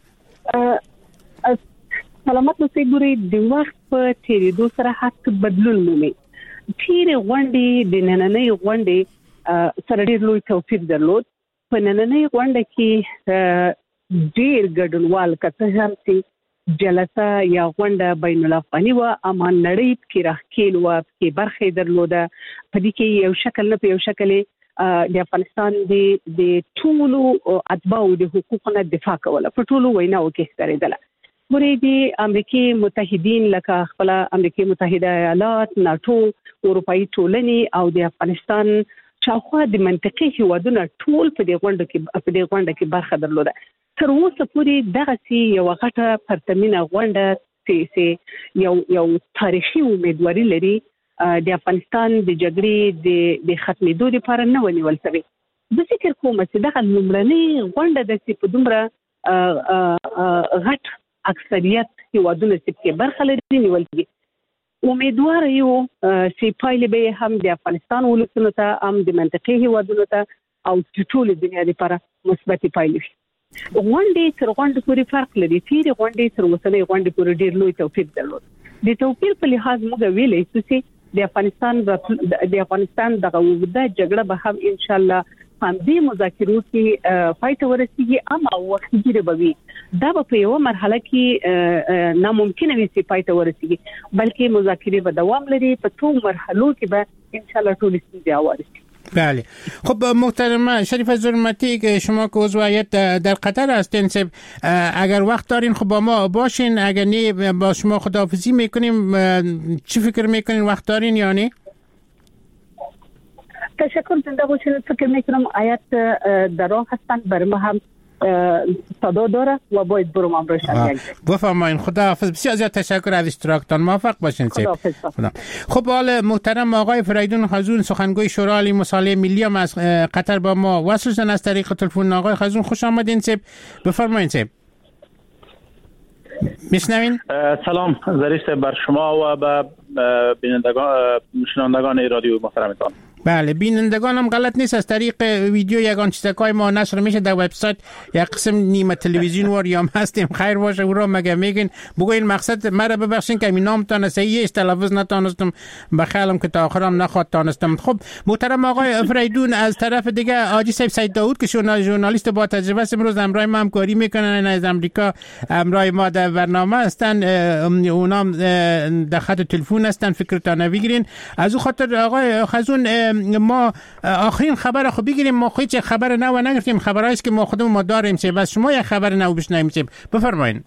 سلامت اوسئ. ګورئ د وخت په تیریدو سره هڅه بدلون مومي. تیرې غونډې د نننۍ غونډې سره ډېر لوی توپیر درلود. په نننۍ غونډه کې ډېر ګډونوال که څه هم چې جلسه یا غونډه بین الافغاني و اما نړۍ کې راښکېل وه، پکې برخې درلوده. په دې کې یو شکل نه په یو شکل د افغانستان د ټولو اتباعو د حقوقو نه دفاع کوله، په ټولو ویناو کې ښکارېدله. ګورئ د امریکې متحدین لکه خپل امریکې متحده ایالات، ناټو، اروپایي ټولنې او د افغانستان شاوخوا د منطقي هیوادونه ټول په دې غونډه کې برخه درلوده. تر اوسه پورې دغسې یوه غټه پرتمینه غونډه چې یو تاریخي امیدواري لري د افغانستان د جګړې د ختمېدو لپاره نه ونیول شوې. زه فکر کوم چې دغه لومړنۍ غونډه ده چې په دومره غټ اکثریت هیوادونه چې پکې برخه لري نیول کېږي. امیدواره یو چې پایلې به هم د افغانستان ولسونو ته، هم د منطقې هیوادونو ته او د ټولې دنیا لپاره مثبتې پایلې وي. غونډې تر غونډې پورې فرق لري. تېرې غونډې تر اوسنۍ غونډې پورې ډېر لوی توپیر درلود. د توپیر په لحاظ موږ ویلی شو چې د افغانستان دغه اوږده جګړه به هم انشاءالله همدې مذاکرو کې پای ته ورسیږي، اما وختګیره به وي. دا به په یوه مرحله کې ناممکنه وي چې پای ته ورسیږي، بلکې مذاکرې به دوام لري. په ټولو مرحلو کې به انشاءالله ټولې ستونزې هوارې شي. بله. خب محترم شریف زرمتی که شما که عضو هیئت در قطر هستین، اگر وقت دارین خب با ما باشین، اگر نه با شما خداحافظی میکنیم. چی فکر میکنین؟ وقت دارین یا نه؟ تشکر. زنده باشین. فکر میکنم هیئت در راه هستن، برای ما هم صدا داره و باید برم امروشن. بفرمایین. خداحافظ. بسیار زیاد تشکر از اشتراکتان. موفق باشین. خب حال محترم آقای فریدون خزون، سخنگوی شورای عالی مصالحه ملی هم از قطر با ما وصل شدن از طریق تلفن. آقای خزون خوش آمدین. بفرمایین. میشنوین؟ سلام ظریف بر شما و به شنوندگان رادیو محترمتان. بله، بینندگان هم غلط نیست از طریق ویدیو یگان چیزکای ما نشر میشه در وبسایت، یک قسم نیمه تلویزیون واریام هستیم. خیر باشه او را مگه میگین بگوین مقصد مرا ببخشین که می نامتان صحیح است، تلفظ نتونستم، بخیلم که تا آخرام نخواد تانستم. خب محترم آقای فریدون، از طرف دیگه حاجی صاحب سید داوود که ژورنالیست با تجربه است، امروز همراه ما همکاری میکنن، از امریکا همراه ما در برنامه هستن، اونام در خط تلفن هستن، فکرتان بگیرین. از او خاطر آقای خزون ما آخرین خبر خو بگیریم، ما هیچ خبر نو نگرفتیم، خبرایی است که ما خودمون ما داریم چه، بس شما یک خبر نو بشنویم چه، بفرمایید.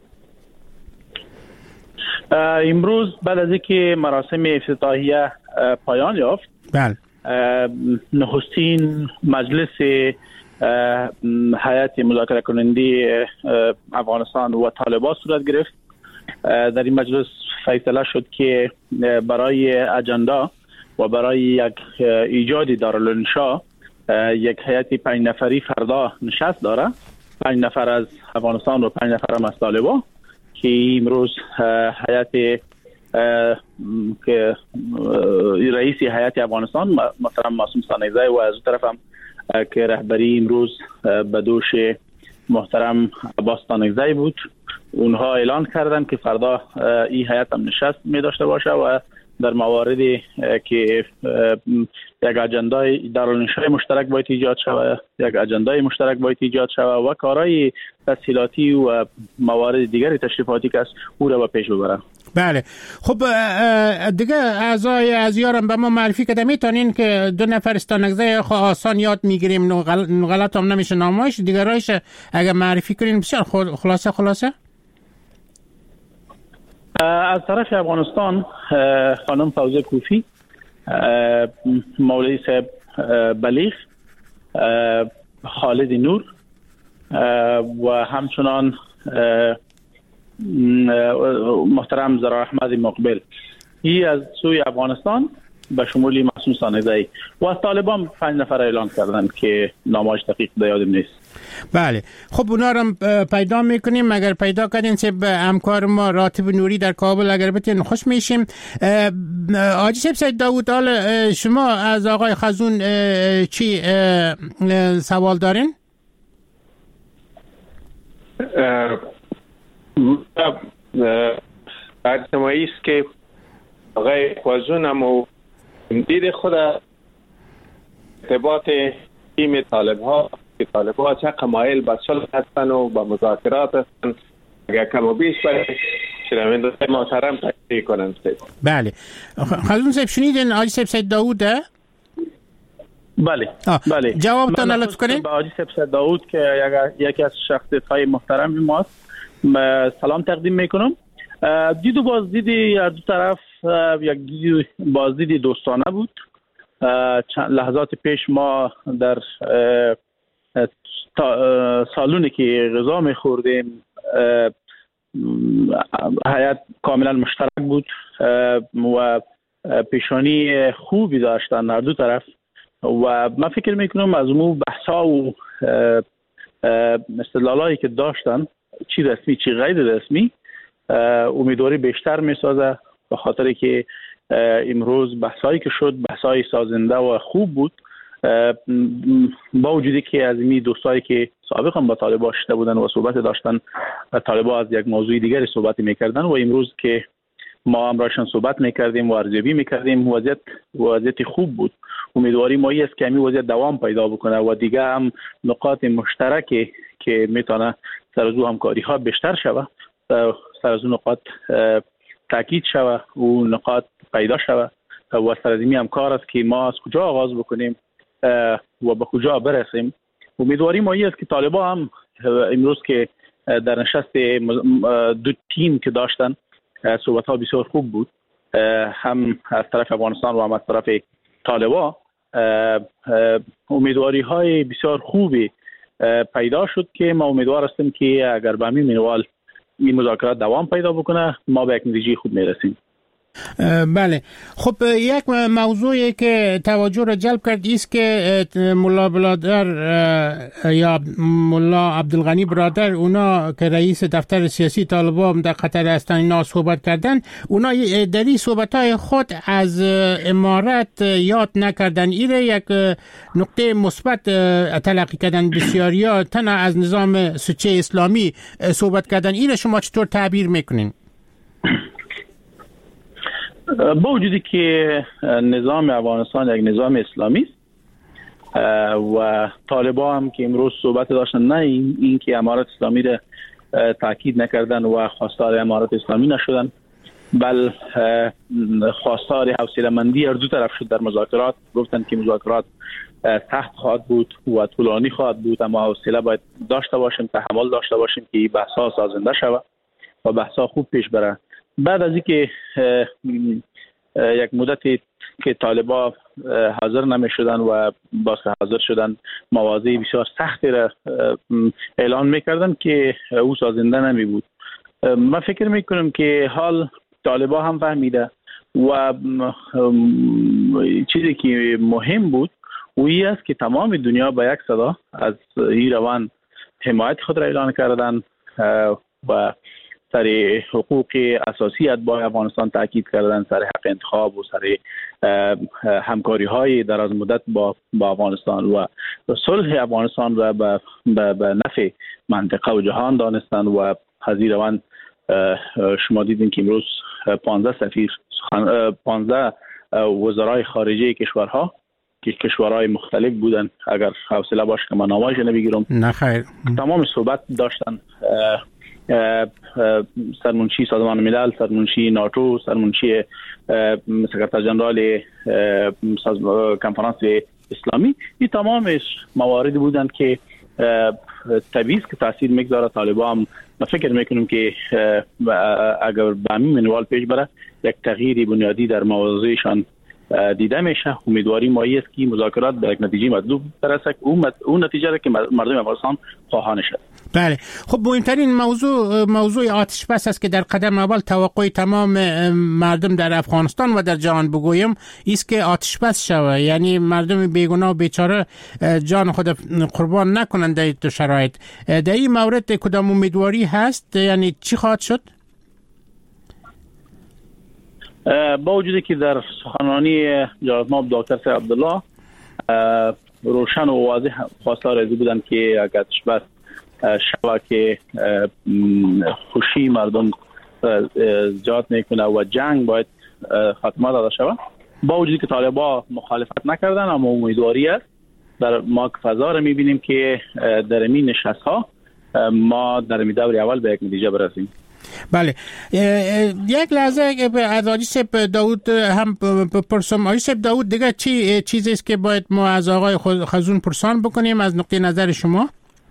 امروز بعد از اینکه مراسم افتتاحیه پایان یافت، بله، نخستین مجلس هیئت مذاکره کننده افغانستان و طالبان صورت گرفت. در این مجلس فیصله شد که برای اجندا و برای یک ایجاد دارالانشا یک هیئت 5 نفری فردا نشست داره، 5 نفر از افغانستان و 5 نفر هم از طالبان، که امروز هیئت که رئیس هیئت افغانستان محترم معصوم ثانیزی و از اون طرف هم که رهبری امروز به دوش محترم عباس ثانیزی بود، اونها اعلان کردن که فردا این هیئت هم نشست می داشته باشه و در مواردی که یک اجندای دارالانشای مشترک باید ایجاد شود، یک اجندای مشترک باید ایجاد شود و کارهای تسهیلاتی و موارد دیگری تشریفاتی که است او را به پیش ببرن. بله، خب دیگه اعضای ازیارم به ما معرفی کده میتونین که 2 نفر استانگزه آسان یاد میگیریم، غلط هم نمیشه نامایش دیگه رایش اگر معرفی کنین بسیار خلاصه. از طرف افغانستان خانم فوزیه کوفی، مولوی صاحب بلیغ، خالد نور و همچنان محترم زرار احمد مقبل، این از سوی افغانستان به شمول معصوم ثانیزی و از طالبان 5 نفر اعلان کردن که نامش دقیق یادم نیست. بله، خب اونا رو پیدا میکنیم، اگر پیدا کردین چه به همکار ما راتب نوری در کابل اگر بتین خوش میشیم. حاجی صاحب سید داوود، حال شما از آقای خزون چی سوال دارین؟ اجتماعی است که آقای خزون هم دید خود ارتباط تیم طالب‌ها که طالب‌ها چقدر مایل به صلح هستن و به مذاکرات هستن، اگر کم و بیش برای شنوندگان محترم تشریح کنند. بله، خزون صاحب شنیدین حاجی صاحب سید داوود؟ بله. جوابتان لطف کنین. به حاجی صاحب سید داوود که یکی از شخصیت‌های محترم ماست سلام تقدیم میکنم. دید و بازدید هر دو طرف یک بازدید دوستانه بود. چند لحظات پیش ما در سالونی که غذا میخوردیم هیئت کاملا مشترک بود و پیشانی خوبی داشتن هر دو طرف و من فکر میکنم از مو بحثا و استدلالایی که داشتن، چی رسمی چی غیر رسمی، امیدواری بیشتر میسازه، به خاطر که امروز بحثایی که شد بحثای سازنده و خوب بود، با وجودی که از این دوستایی که سابقا با طالبان شده بودن و صحبت داشتن، طالبان از یک موضوع دیگری صحبت میکردن و امروز که ما همراهشان صحبت میکردیم و ارزیابی میکردیم وضعیت خوب بود. امیدواری ما است که همین وضعیت دوام پیدا بکنه و دیگه هم نقاط مشترکی که میتونه سر از او همکاری ها بیشتر شود، سر از اون نقاط تاکید شود و نقاط پیدا شود و سر از این هم کار است که ما از کجا آغاز بکنیم و به کجا برسیم. امیدواری ما است که طالبان هم امروز که در نشست دو تیم که داشتن صحبت ها بسیار خوب بود، هم از طرف افغانستان و هم از طرف طالبان، امیدواری های بسیار خوبی پیدا شد که ما امیدوار هستیم که اگر به همین منوال این مذاکرات دوام پیدا بکنه ما به یک نتیجه خوب میرسیم. بله، خب یک موضوعی که توجه را جلب کرد است که ملا برادر یا ملا عبدالغنی برادر، اونا که رئیس دفتر سیاسی طالبان در قطر هستن، اینا صحبت کردن. اونا در این صحبت‌های خود از امارت یاد نکردن. ایره یک نقطه مثبت تلقی کردن بسیاریا، تنها از نظام سوچه اسلامی صحبت کردن. ایره شما چطور تعبیر میکنین؟ با وجودی که نظام افغانستان یک نظام اسلامی است و طالبان هم که امروز صحبت داشتن، نه این که امارت اسلامی را تاکید نکردن و خواستار امارت اسلامی نشدن، بل خواستار حوصله‌مندی هر دو طرف شد در مذاکرات. گفتن که مذاکرات سخت خواهد بود و طولانی خواهد بود، اما حوصله باید داشته باشیم، تحمل داشته باشیم که بحث‌ها سازنده شود و بحث‌ها خوب پیش بره. بعد از اینکه یک مدتی که طالبان حاضر نمی شدن و باز حاضر شدن، مواضع بسیار سختی را اعلان میکردن که او سازنده نمی بود. من فکر میکنم که حال طالبان هم فهمیده و چیزی که مهم بود این است که تمام دنیا با یک صدا از این روان حمایت خود را اعلان کردن و سر حقوق اساسی اتباع افغانستان تاکید کردن، سر حق انتخاب و سر همکاری های دراز مدت با افغانستان و صلح افغانستان را به نفع منطقه و جهان دانستند. و حزیروان شما دیدین که امروز 15 وزرای خارجه کشورها که کشورهای مختلف بودن، اگر حوصله باشه که من نامش نمیگیرم، نه خیر، تمام صحبت داشتن. سرمنشی سازمان ملل، سرمنشی ناتو، سرمنشی سکرتر جنرال کنفرانس اسلامی، این تمام مواردی بودند که طبیعی است که تاثیر میگذاره. طالبان ما فکر میکنم که اگر به همین منوال پیش بره یک تغییر بنیادی در مواضعشان دیده میشه. امیدواری ما است که مذاکرات به یک نتیجه مطلوب برسه، اون نتیجه را که مردم افغانستان خواهان شد. بله، خب مهمترین موضوع آتش بس است که در قدم اول توقع تمام مردم در افغانستان و در جهان بگویم است که آتش بس شود، یعنی مردم بیگناه و بیچاره جان خود قربان نکنند در این شرایط. در این مورد کدام امیدواری هست؟ یعنی چی خواهد شد؟ با وجودی که در سخنرانی جناب دکتر سید عبدالله روشن و واضح خواستار از بودند که اگر آتش بس شوه که خوشی مردم زیاد میکنه و جنگ باید خاتمه داده شود. با وجودی که طالبان مخالفت نکردن، اما امیدواری است در ما که فضا را میبینیم که در این نشست ها ما در دور اول به یک نتیجه برسیم. بله، یک لحظه از آقای سیب داود هم بپرسم. آقای سیب داود، دیگه چیزی است که باید ما از آقای خزون پرسان بکنیم از نقطه نظر شما؟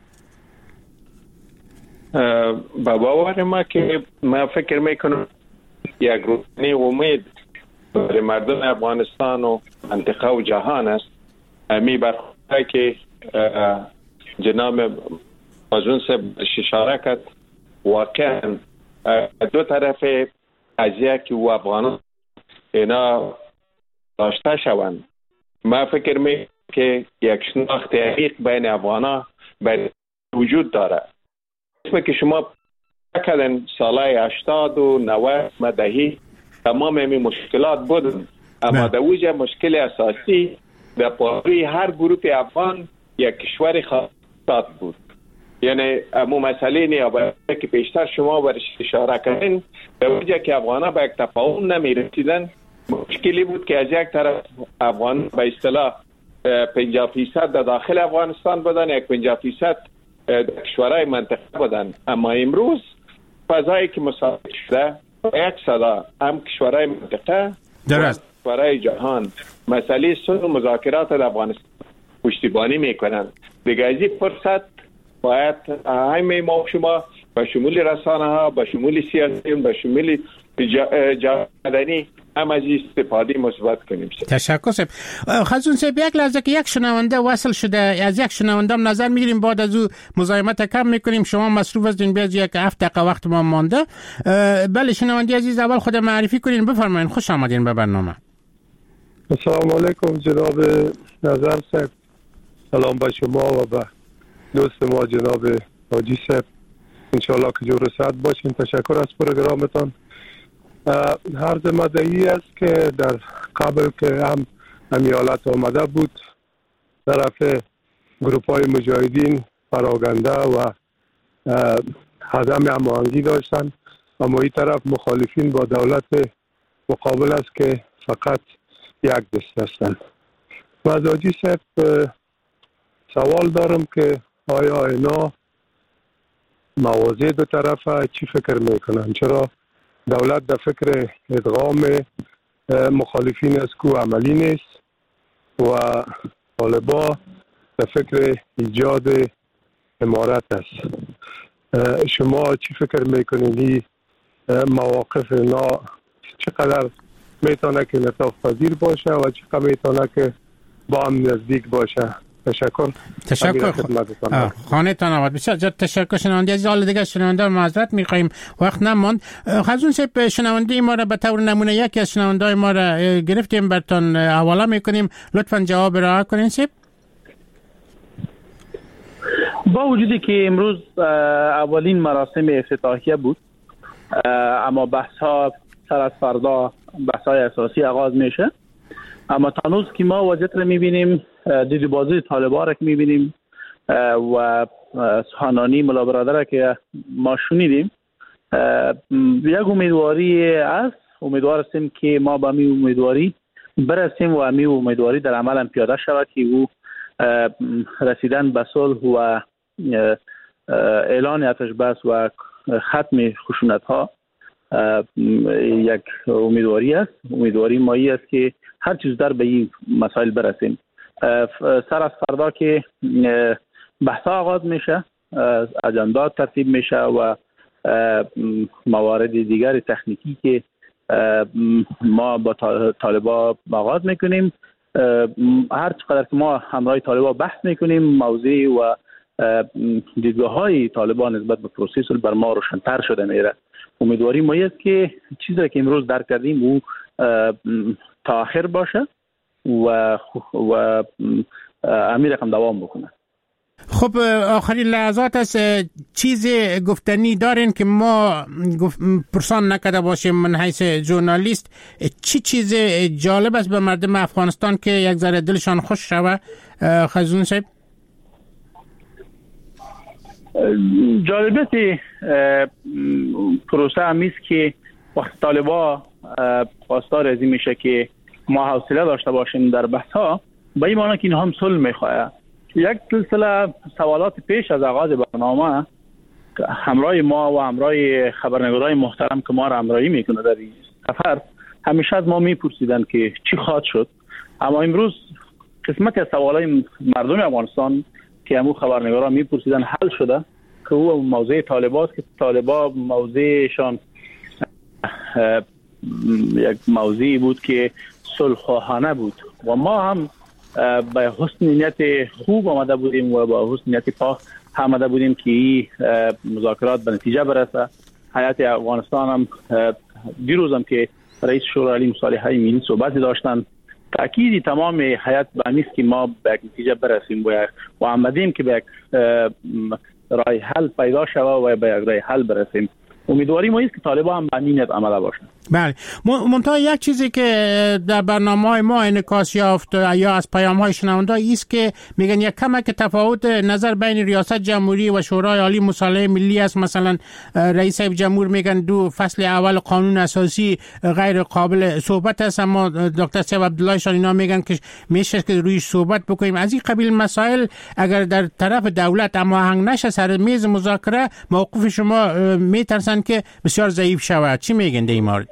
با باور ما که ما فکر میکنم یک روزنی امید برای مردم افغانستان و منطقه و جهان است. می برخوردی که جناب خزون صاحب اشاره کرد، واقعا دو طرف قضیه که و افغانان اینا داشته شوند، ما فکر میکنم که یک شناخت عمیق بین افغانا وجود داره. اسم که شما کردن سالهای 80 و 90 مدهی تمام این مشکلات بودن، اما در اوج مشکل اساسی در پای هر گروه افغان یک کشور خاص بود. یعنی امو مسئله نیابه که پیشتر شما برش اشاره کردین، در اوجه که افغانا به یک تفاهم نمی رسیدن، مشکلی بود که از یک طرف افغان به اصطلاح 50% در داخل افغانستان بودن، یک 50% کشورهای منطقه بودن. اما امروز فضایی که مساعد شده یک صدا هم کشورهای منطقه درست کشورهای جهان مسئله صلح و مذاکرات در افغانستان پشتیبانی میکنند. دیگه از این فرصت باید همه ما شما به شمول رسانه ها، به شمول سیاسی، به شمول جامعه مدنی هم از استفاده مثبت کنیم. تشکر صاحب. خزون صاحب یک لحظه که یک شنونده وصل شده، از یک شنونده نظر میگیریم، بعد از او مزاحمت کم میکنیم. شما مصروف هستین، بیاز یک 7 دقیقه وقت ما مانده. بله شنونده عزیز، اول خود معرفی کنین، بفرمایید. خوش آمدین به برنامه. السلام علیکم جناب نظر صاحب، سلام به شما و به دوست ما جناب حاجی صاحب. انشالله که جور صحت باشین. تشکر از پروگرامتان. عرض مدعی است که در قبل که هم ایالت آمده بود، طرف گروپ های مجاهدین پراگنده و عدم هماهنگی داشتن، اما این طرف مخالفین با دولت مقابل است که فقط یک دست هستند. و از حاجی صاحب سوال دارم که آیا اینا موازی دو طرف چی فکر میکنن؟ چرا دولت در فکر ادغام مخالفین است که عملی نیست و طالبا در فکر ایجاد امارت است؟ شما چی فکر میکنید این مواقف اینا چقدر میتونه که نطاق پذیر باشه و چقدر میتونه که با هم نزدیک باشه؟ تشکر. خانه تان آباد. بسیار زیاد تشکر شنونده عزیز. حال دیگه شنونده معذرت میخوایم، وقت نماند. خزون صاحب، شنونده ما را به طور نمونه یکی از شنونده ما را گرفتیم، برتون حواله میکنیم، لطفا جواب را کنین صاحب. با وجودی که امروز اولین مراسم افتتاحیه بود، اما بحث ها سر از فردا بحث های اساسی آغاز میشه، اما تانوز که ما وضعیت رو میبینیم، دیدبازی طالبان را که میبینیم و سخنانی ملا برادر که ما شنیدیم، یک امیدواری است. امیدوار هستیم که ما به می امیدواری برسیم و می امیدواری در عمل هم پیاده شود که او رسیدن به صلح و اعلان آتش بس و ختم خشونت ها یک امیدواری است. امیدواری مایی است که هر چیز در به این مسائل برسیم. سر از فردا که بحث آغاز میشه، اجندات ترتیب میشه و موارد دیگر تکنیکی که ما با طالبا آغاز میکنیم، هر چقدر که ما همراه طالبا بحث میکنیم، موضوع و دیدگاه های طالبان نسبت به پروسس بر ما روشن‌تر شده میره. امیدواری ما است که چیزی که امروز درک کردیم او تا آخر باشه و امیر رقم دوام بکنه. خب آخرین لحظات است، چیز گفتنی دارین که ما پرسان نکرده باشیم من حیث ژورنالیست؟ چی چیز جالب است به مردم افغانستان که یک ذره دلشان خوش شوه خزون صاحب؟ جالبیت پروسه همیست که وقت طالبا خواستار از این میشه که ما حوصله داشته باشیم در بحث ها، به این معنی که این هم صلح میخواه. یک سلسله سوالات پیش از آغاز برنامه همراه ما و همراه خبرنگارای محترم که ما را همراهی میکنه در این سفر همیشه از ما میپرسیدن که چی خواهد شد، اما امروز قسمت از سوالای مردم افغانستان که همون خبرنگارا میپرسیدن حل شده، که او موضوع طالباست که طالبا موضوعشان یک موضوعی بود که صلح خواهانه بود و ما هم به حسن نیت خوب آمده بودیم و با حسن نیت پاک آمده بودیم که این مذاکرات به نتیجه برسه. هیئت افغانستان هم دیروز هم که رئیس شورای عالی مصالحه ملی صحبتی داشتن، تأکید تمام هیئت به این است که ما به یک نتیجه برسیم و آمدیم که به یک راه حل پیدا شود و به یک راه حل برسیم. امیدواری ما است که طالبان هم به نیت عمل باشند. بله، منتها یک چیزی که در برنامه‌های ما انعکاس یافت یا از پیام‌های شنونده است که میگن یک کمک تفاوت نظر بین ریاست جمهوری و شورای عالی مصالحه ملی است. مثلا رئیس جمهور میگن 2 فصل اول قانون اساسی غیر قابل صحبت است، اما دکتر سیف عبدالله شان اینا میگن که میشه که رویش صحبت بکنیم. از این قبیل مسائل اگر در طرف دولت اما هنگ نشه سر میز مذاکره، موقف شما میترسن که بسیار ضعیف شود. چی میگن در این مورد؟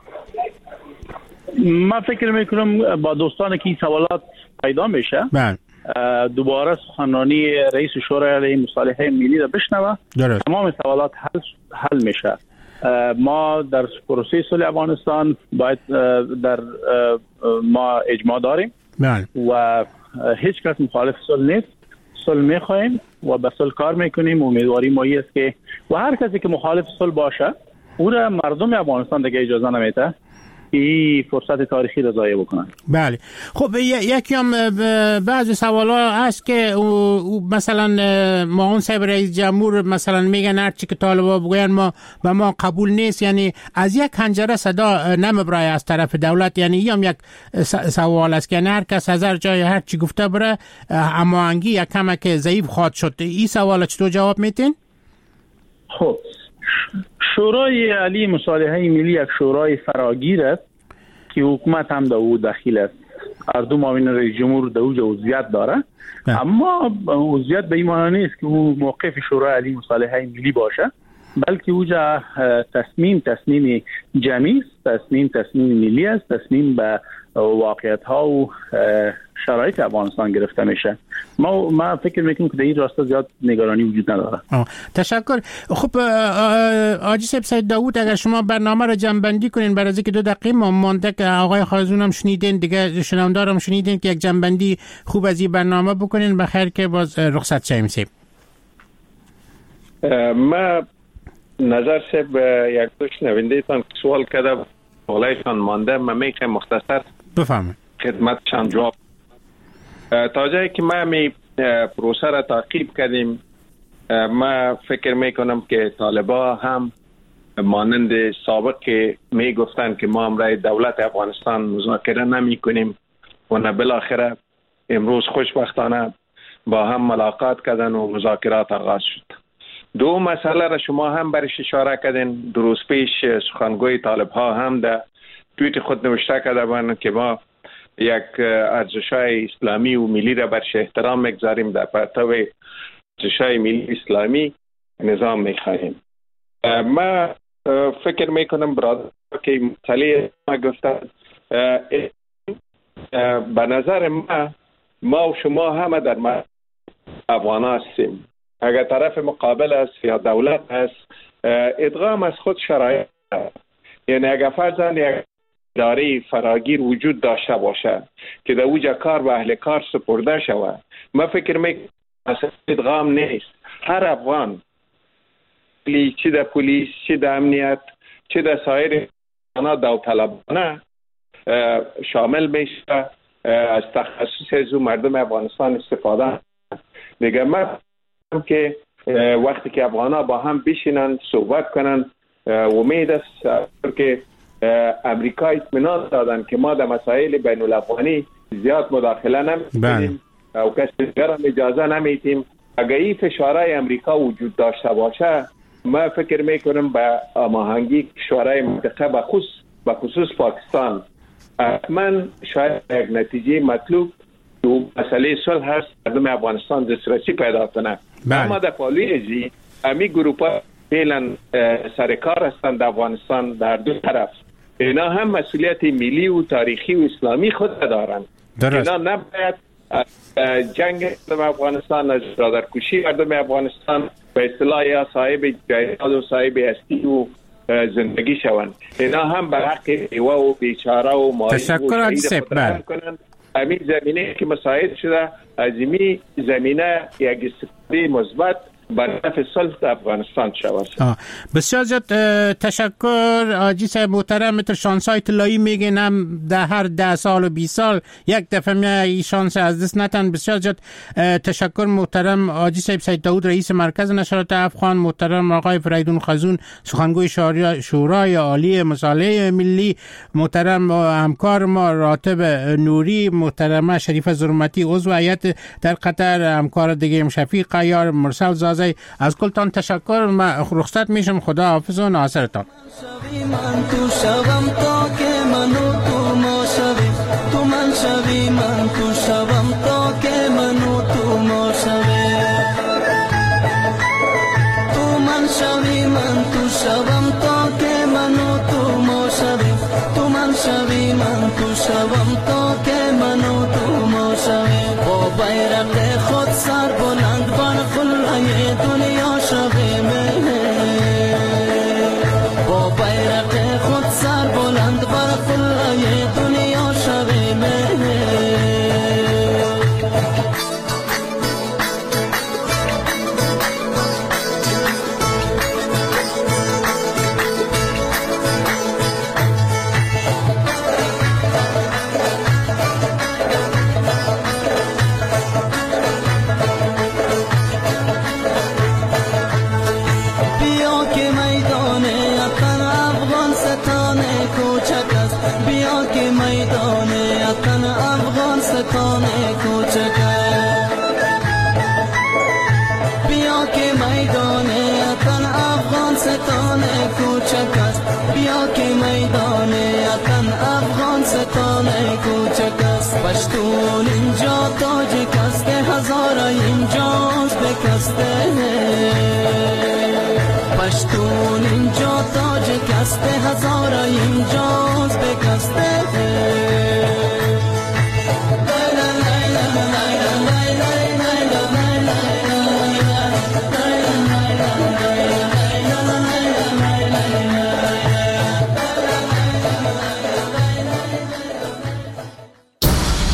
من فکر میکنم با دوستان که این سوالات پیدا میشه دوباره سخنرانی رئیس شورای عالی مصالحه ملی را بشنوه، تمام سوالات حل میشه. ما در پروسه صلح افغانستان باید در ما اجماع داریم و هیچ کس مخالف صلح نیست. صلح میخوایم و به صلح کار میکنیم. امیدواری ما است که و هر کسی که مخالف صلح باشه او را مردم افغانستان دیگه اجازه نمیده این فرصت تاریخی را ضایع بکنن. بله. خب یکی هم بعضی سوالا هست که مثلا معاون صاحب رئیس جمهور مثلا میگن هر چی که طالبا بگوین ما قبول نیست، یعنی از یک پنجره صدا نمیبرای از طرف دولت. یعنی هم یک سوال است که هر کس از هر جای هر چی گفته بره هماهنگی یک کمک ضعیف خواهد شد. این سوال چطور جواب میتین؟ خب شورای عالی مصالحه ملی یک شورای فراگیر است که حکومت هم در او دخیل است. هر دو معاون رئیس جمهور در او عضویت داره، اما عضویت به این معنی نیست که او موقف شورای عالی مصالحه ملی باشه، بلکه او تصمیم جمعی است، تصمیم ملی است، تصمیم به واقعیت ها و شرایط افغانستان گرفته میشه. ما فکر میکنم که در این راستا زیاد نگرانی وجود نداره. تشکر. خب حاجی صاحب سید داوود، اگر شما برنامه رو جمع‌بندی کنین برای اینکه 2 دقیقه ما مونده که آقای خازون هم شنیدین، دیگه شنوندارم شنیدین که یک جمع‌بندی خوب از این برنامه بکنین بخیر که باز رخصت شیم. ما نظر صاحب یک دو شنونده تان سوال کرده سوالایشان مانده، من میخوام مختصر بفهمم خدمتشان جواب. تا جایی که ما می پروسه را تعقیب کردیم، ما فکر میکنم که طالبا هم مانند سابق که میگفتن که ما امرای دولت افغانستان مذاکره نمی کنیم و نه بالاخره امروز خوشبختانه با هم ملاقات کردن و مذاکرات آغاز شد. 2 مسئله را شما هم برش اشاره کردین. 2 روز پیش سخنگوی طالب ها هم در توییت خود نوشته کرده بودند که ما یک ارزش‌های اسلامی و ملی را برش احترام میگذاریم، در پرتو ارزش‌های ملی اسلامی نظام میخواهیم. ما فکر میکنم برادر که مسئله ما گفتن به نظر ما و شما همه در افغان هستیم. اگر طرف مقابل است یا دولت است، ادغام از خود شرایط است. یعنی اگر فرضاً یک اداره فراگیر وجود داشته باشه که در اوجا کار به اهل کار سپرده شود، ما فکر میکنم ادغام نیست. هر افغان چه در پلیس، چه در امنیت، چه در سایر داوطلبانه شامل میشه از تخصص از مردم افغانستان استفاده. دیگه ما که وقتی که افغانا با هم بشینن صحبت کنن، امید است که امریکا اطمینان دادن که ما در مسائل بین الافغانی زیاد مداخله نمی‌کنیم و کسی دیگر هم اجازه نمیدیم. اگر این فشارهای امریکا وجود داشته باشه، ما فکر میکنم به هماهنگی کشورهای منطقه به خصوص پاکستان حتما شاید یک نتیجه مطلوب تو مسئله صلح هست مردم افغانستان دسترسی پیدا کنه. اما در پالوی ازی امی گروپا فعلا سرکار هستند در افغانستان در 2 طرف. اینا هم مسئولیت ملی و تاریخی و اسلامی خود دارند. اینا نباید جنگ مردم افغانستان، از برادرکشی مردم افغانستان به اصطلاح یا صاحب جایداد و صاحب هستی و زندگی شوند. اینا هم به حق بیوه و بیچاره و مایه و شهید خود کنند. همین زمینه که مساعد شده، از این زمینه یک استفاده مثبت به نفع صلح افغانستان شود. بسیار زیاد تشکر حاجی صاحب محترم. متر شانس‌های طلایی میگن هم در هر 10 سال و 20 سال یک دفعه می شانس از دست نتن. بسیار زیاد تشکر محترم حاجی صاحب سید داوود رئیس مرکز نشرات افغان، محترم آقای فریدون خازون سخنگوی شورای عالی مصالحه ملی، محترم همکار ما راتب نوری، محترمه شریفه زرمتی عضو هیئت در قطر، همکار دیگه شفیق عیار، مرسل زازی. از کلتان تشکر. من رخصت میشم. خدا حافظ و ناصرتان. خود سر بلند بر خلای دنیا شویم، با ستان کوچک بیا که میدان وطن افغان ستان کوچک است بیا که میدان وطن افغان ستان کوچک است پشتون اینجا تاجک است هزار اینجاست بکسته پشتون اینجا تاجک است هزار اینجاست بکسته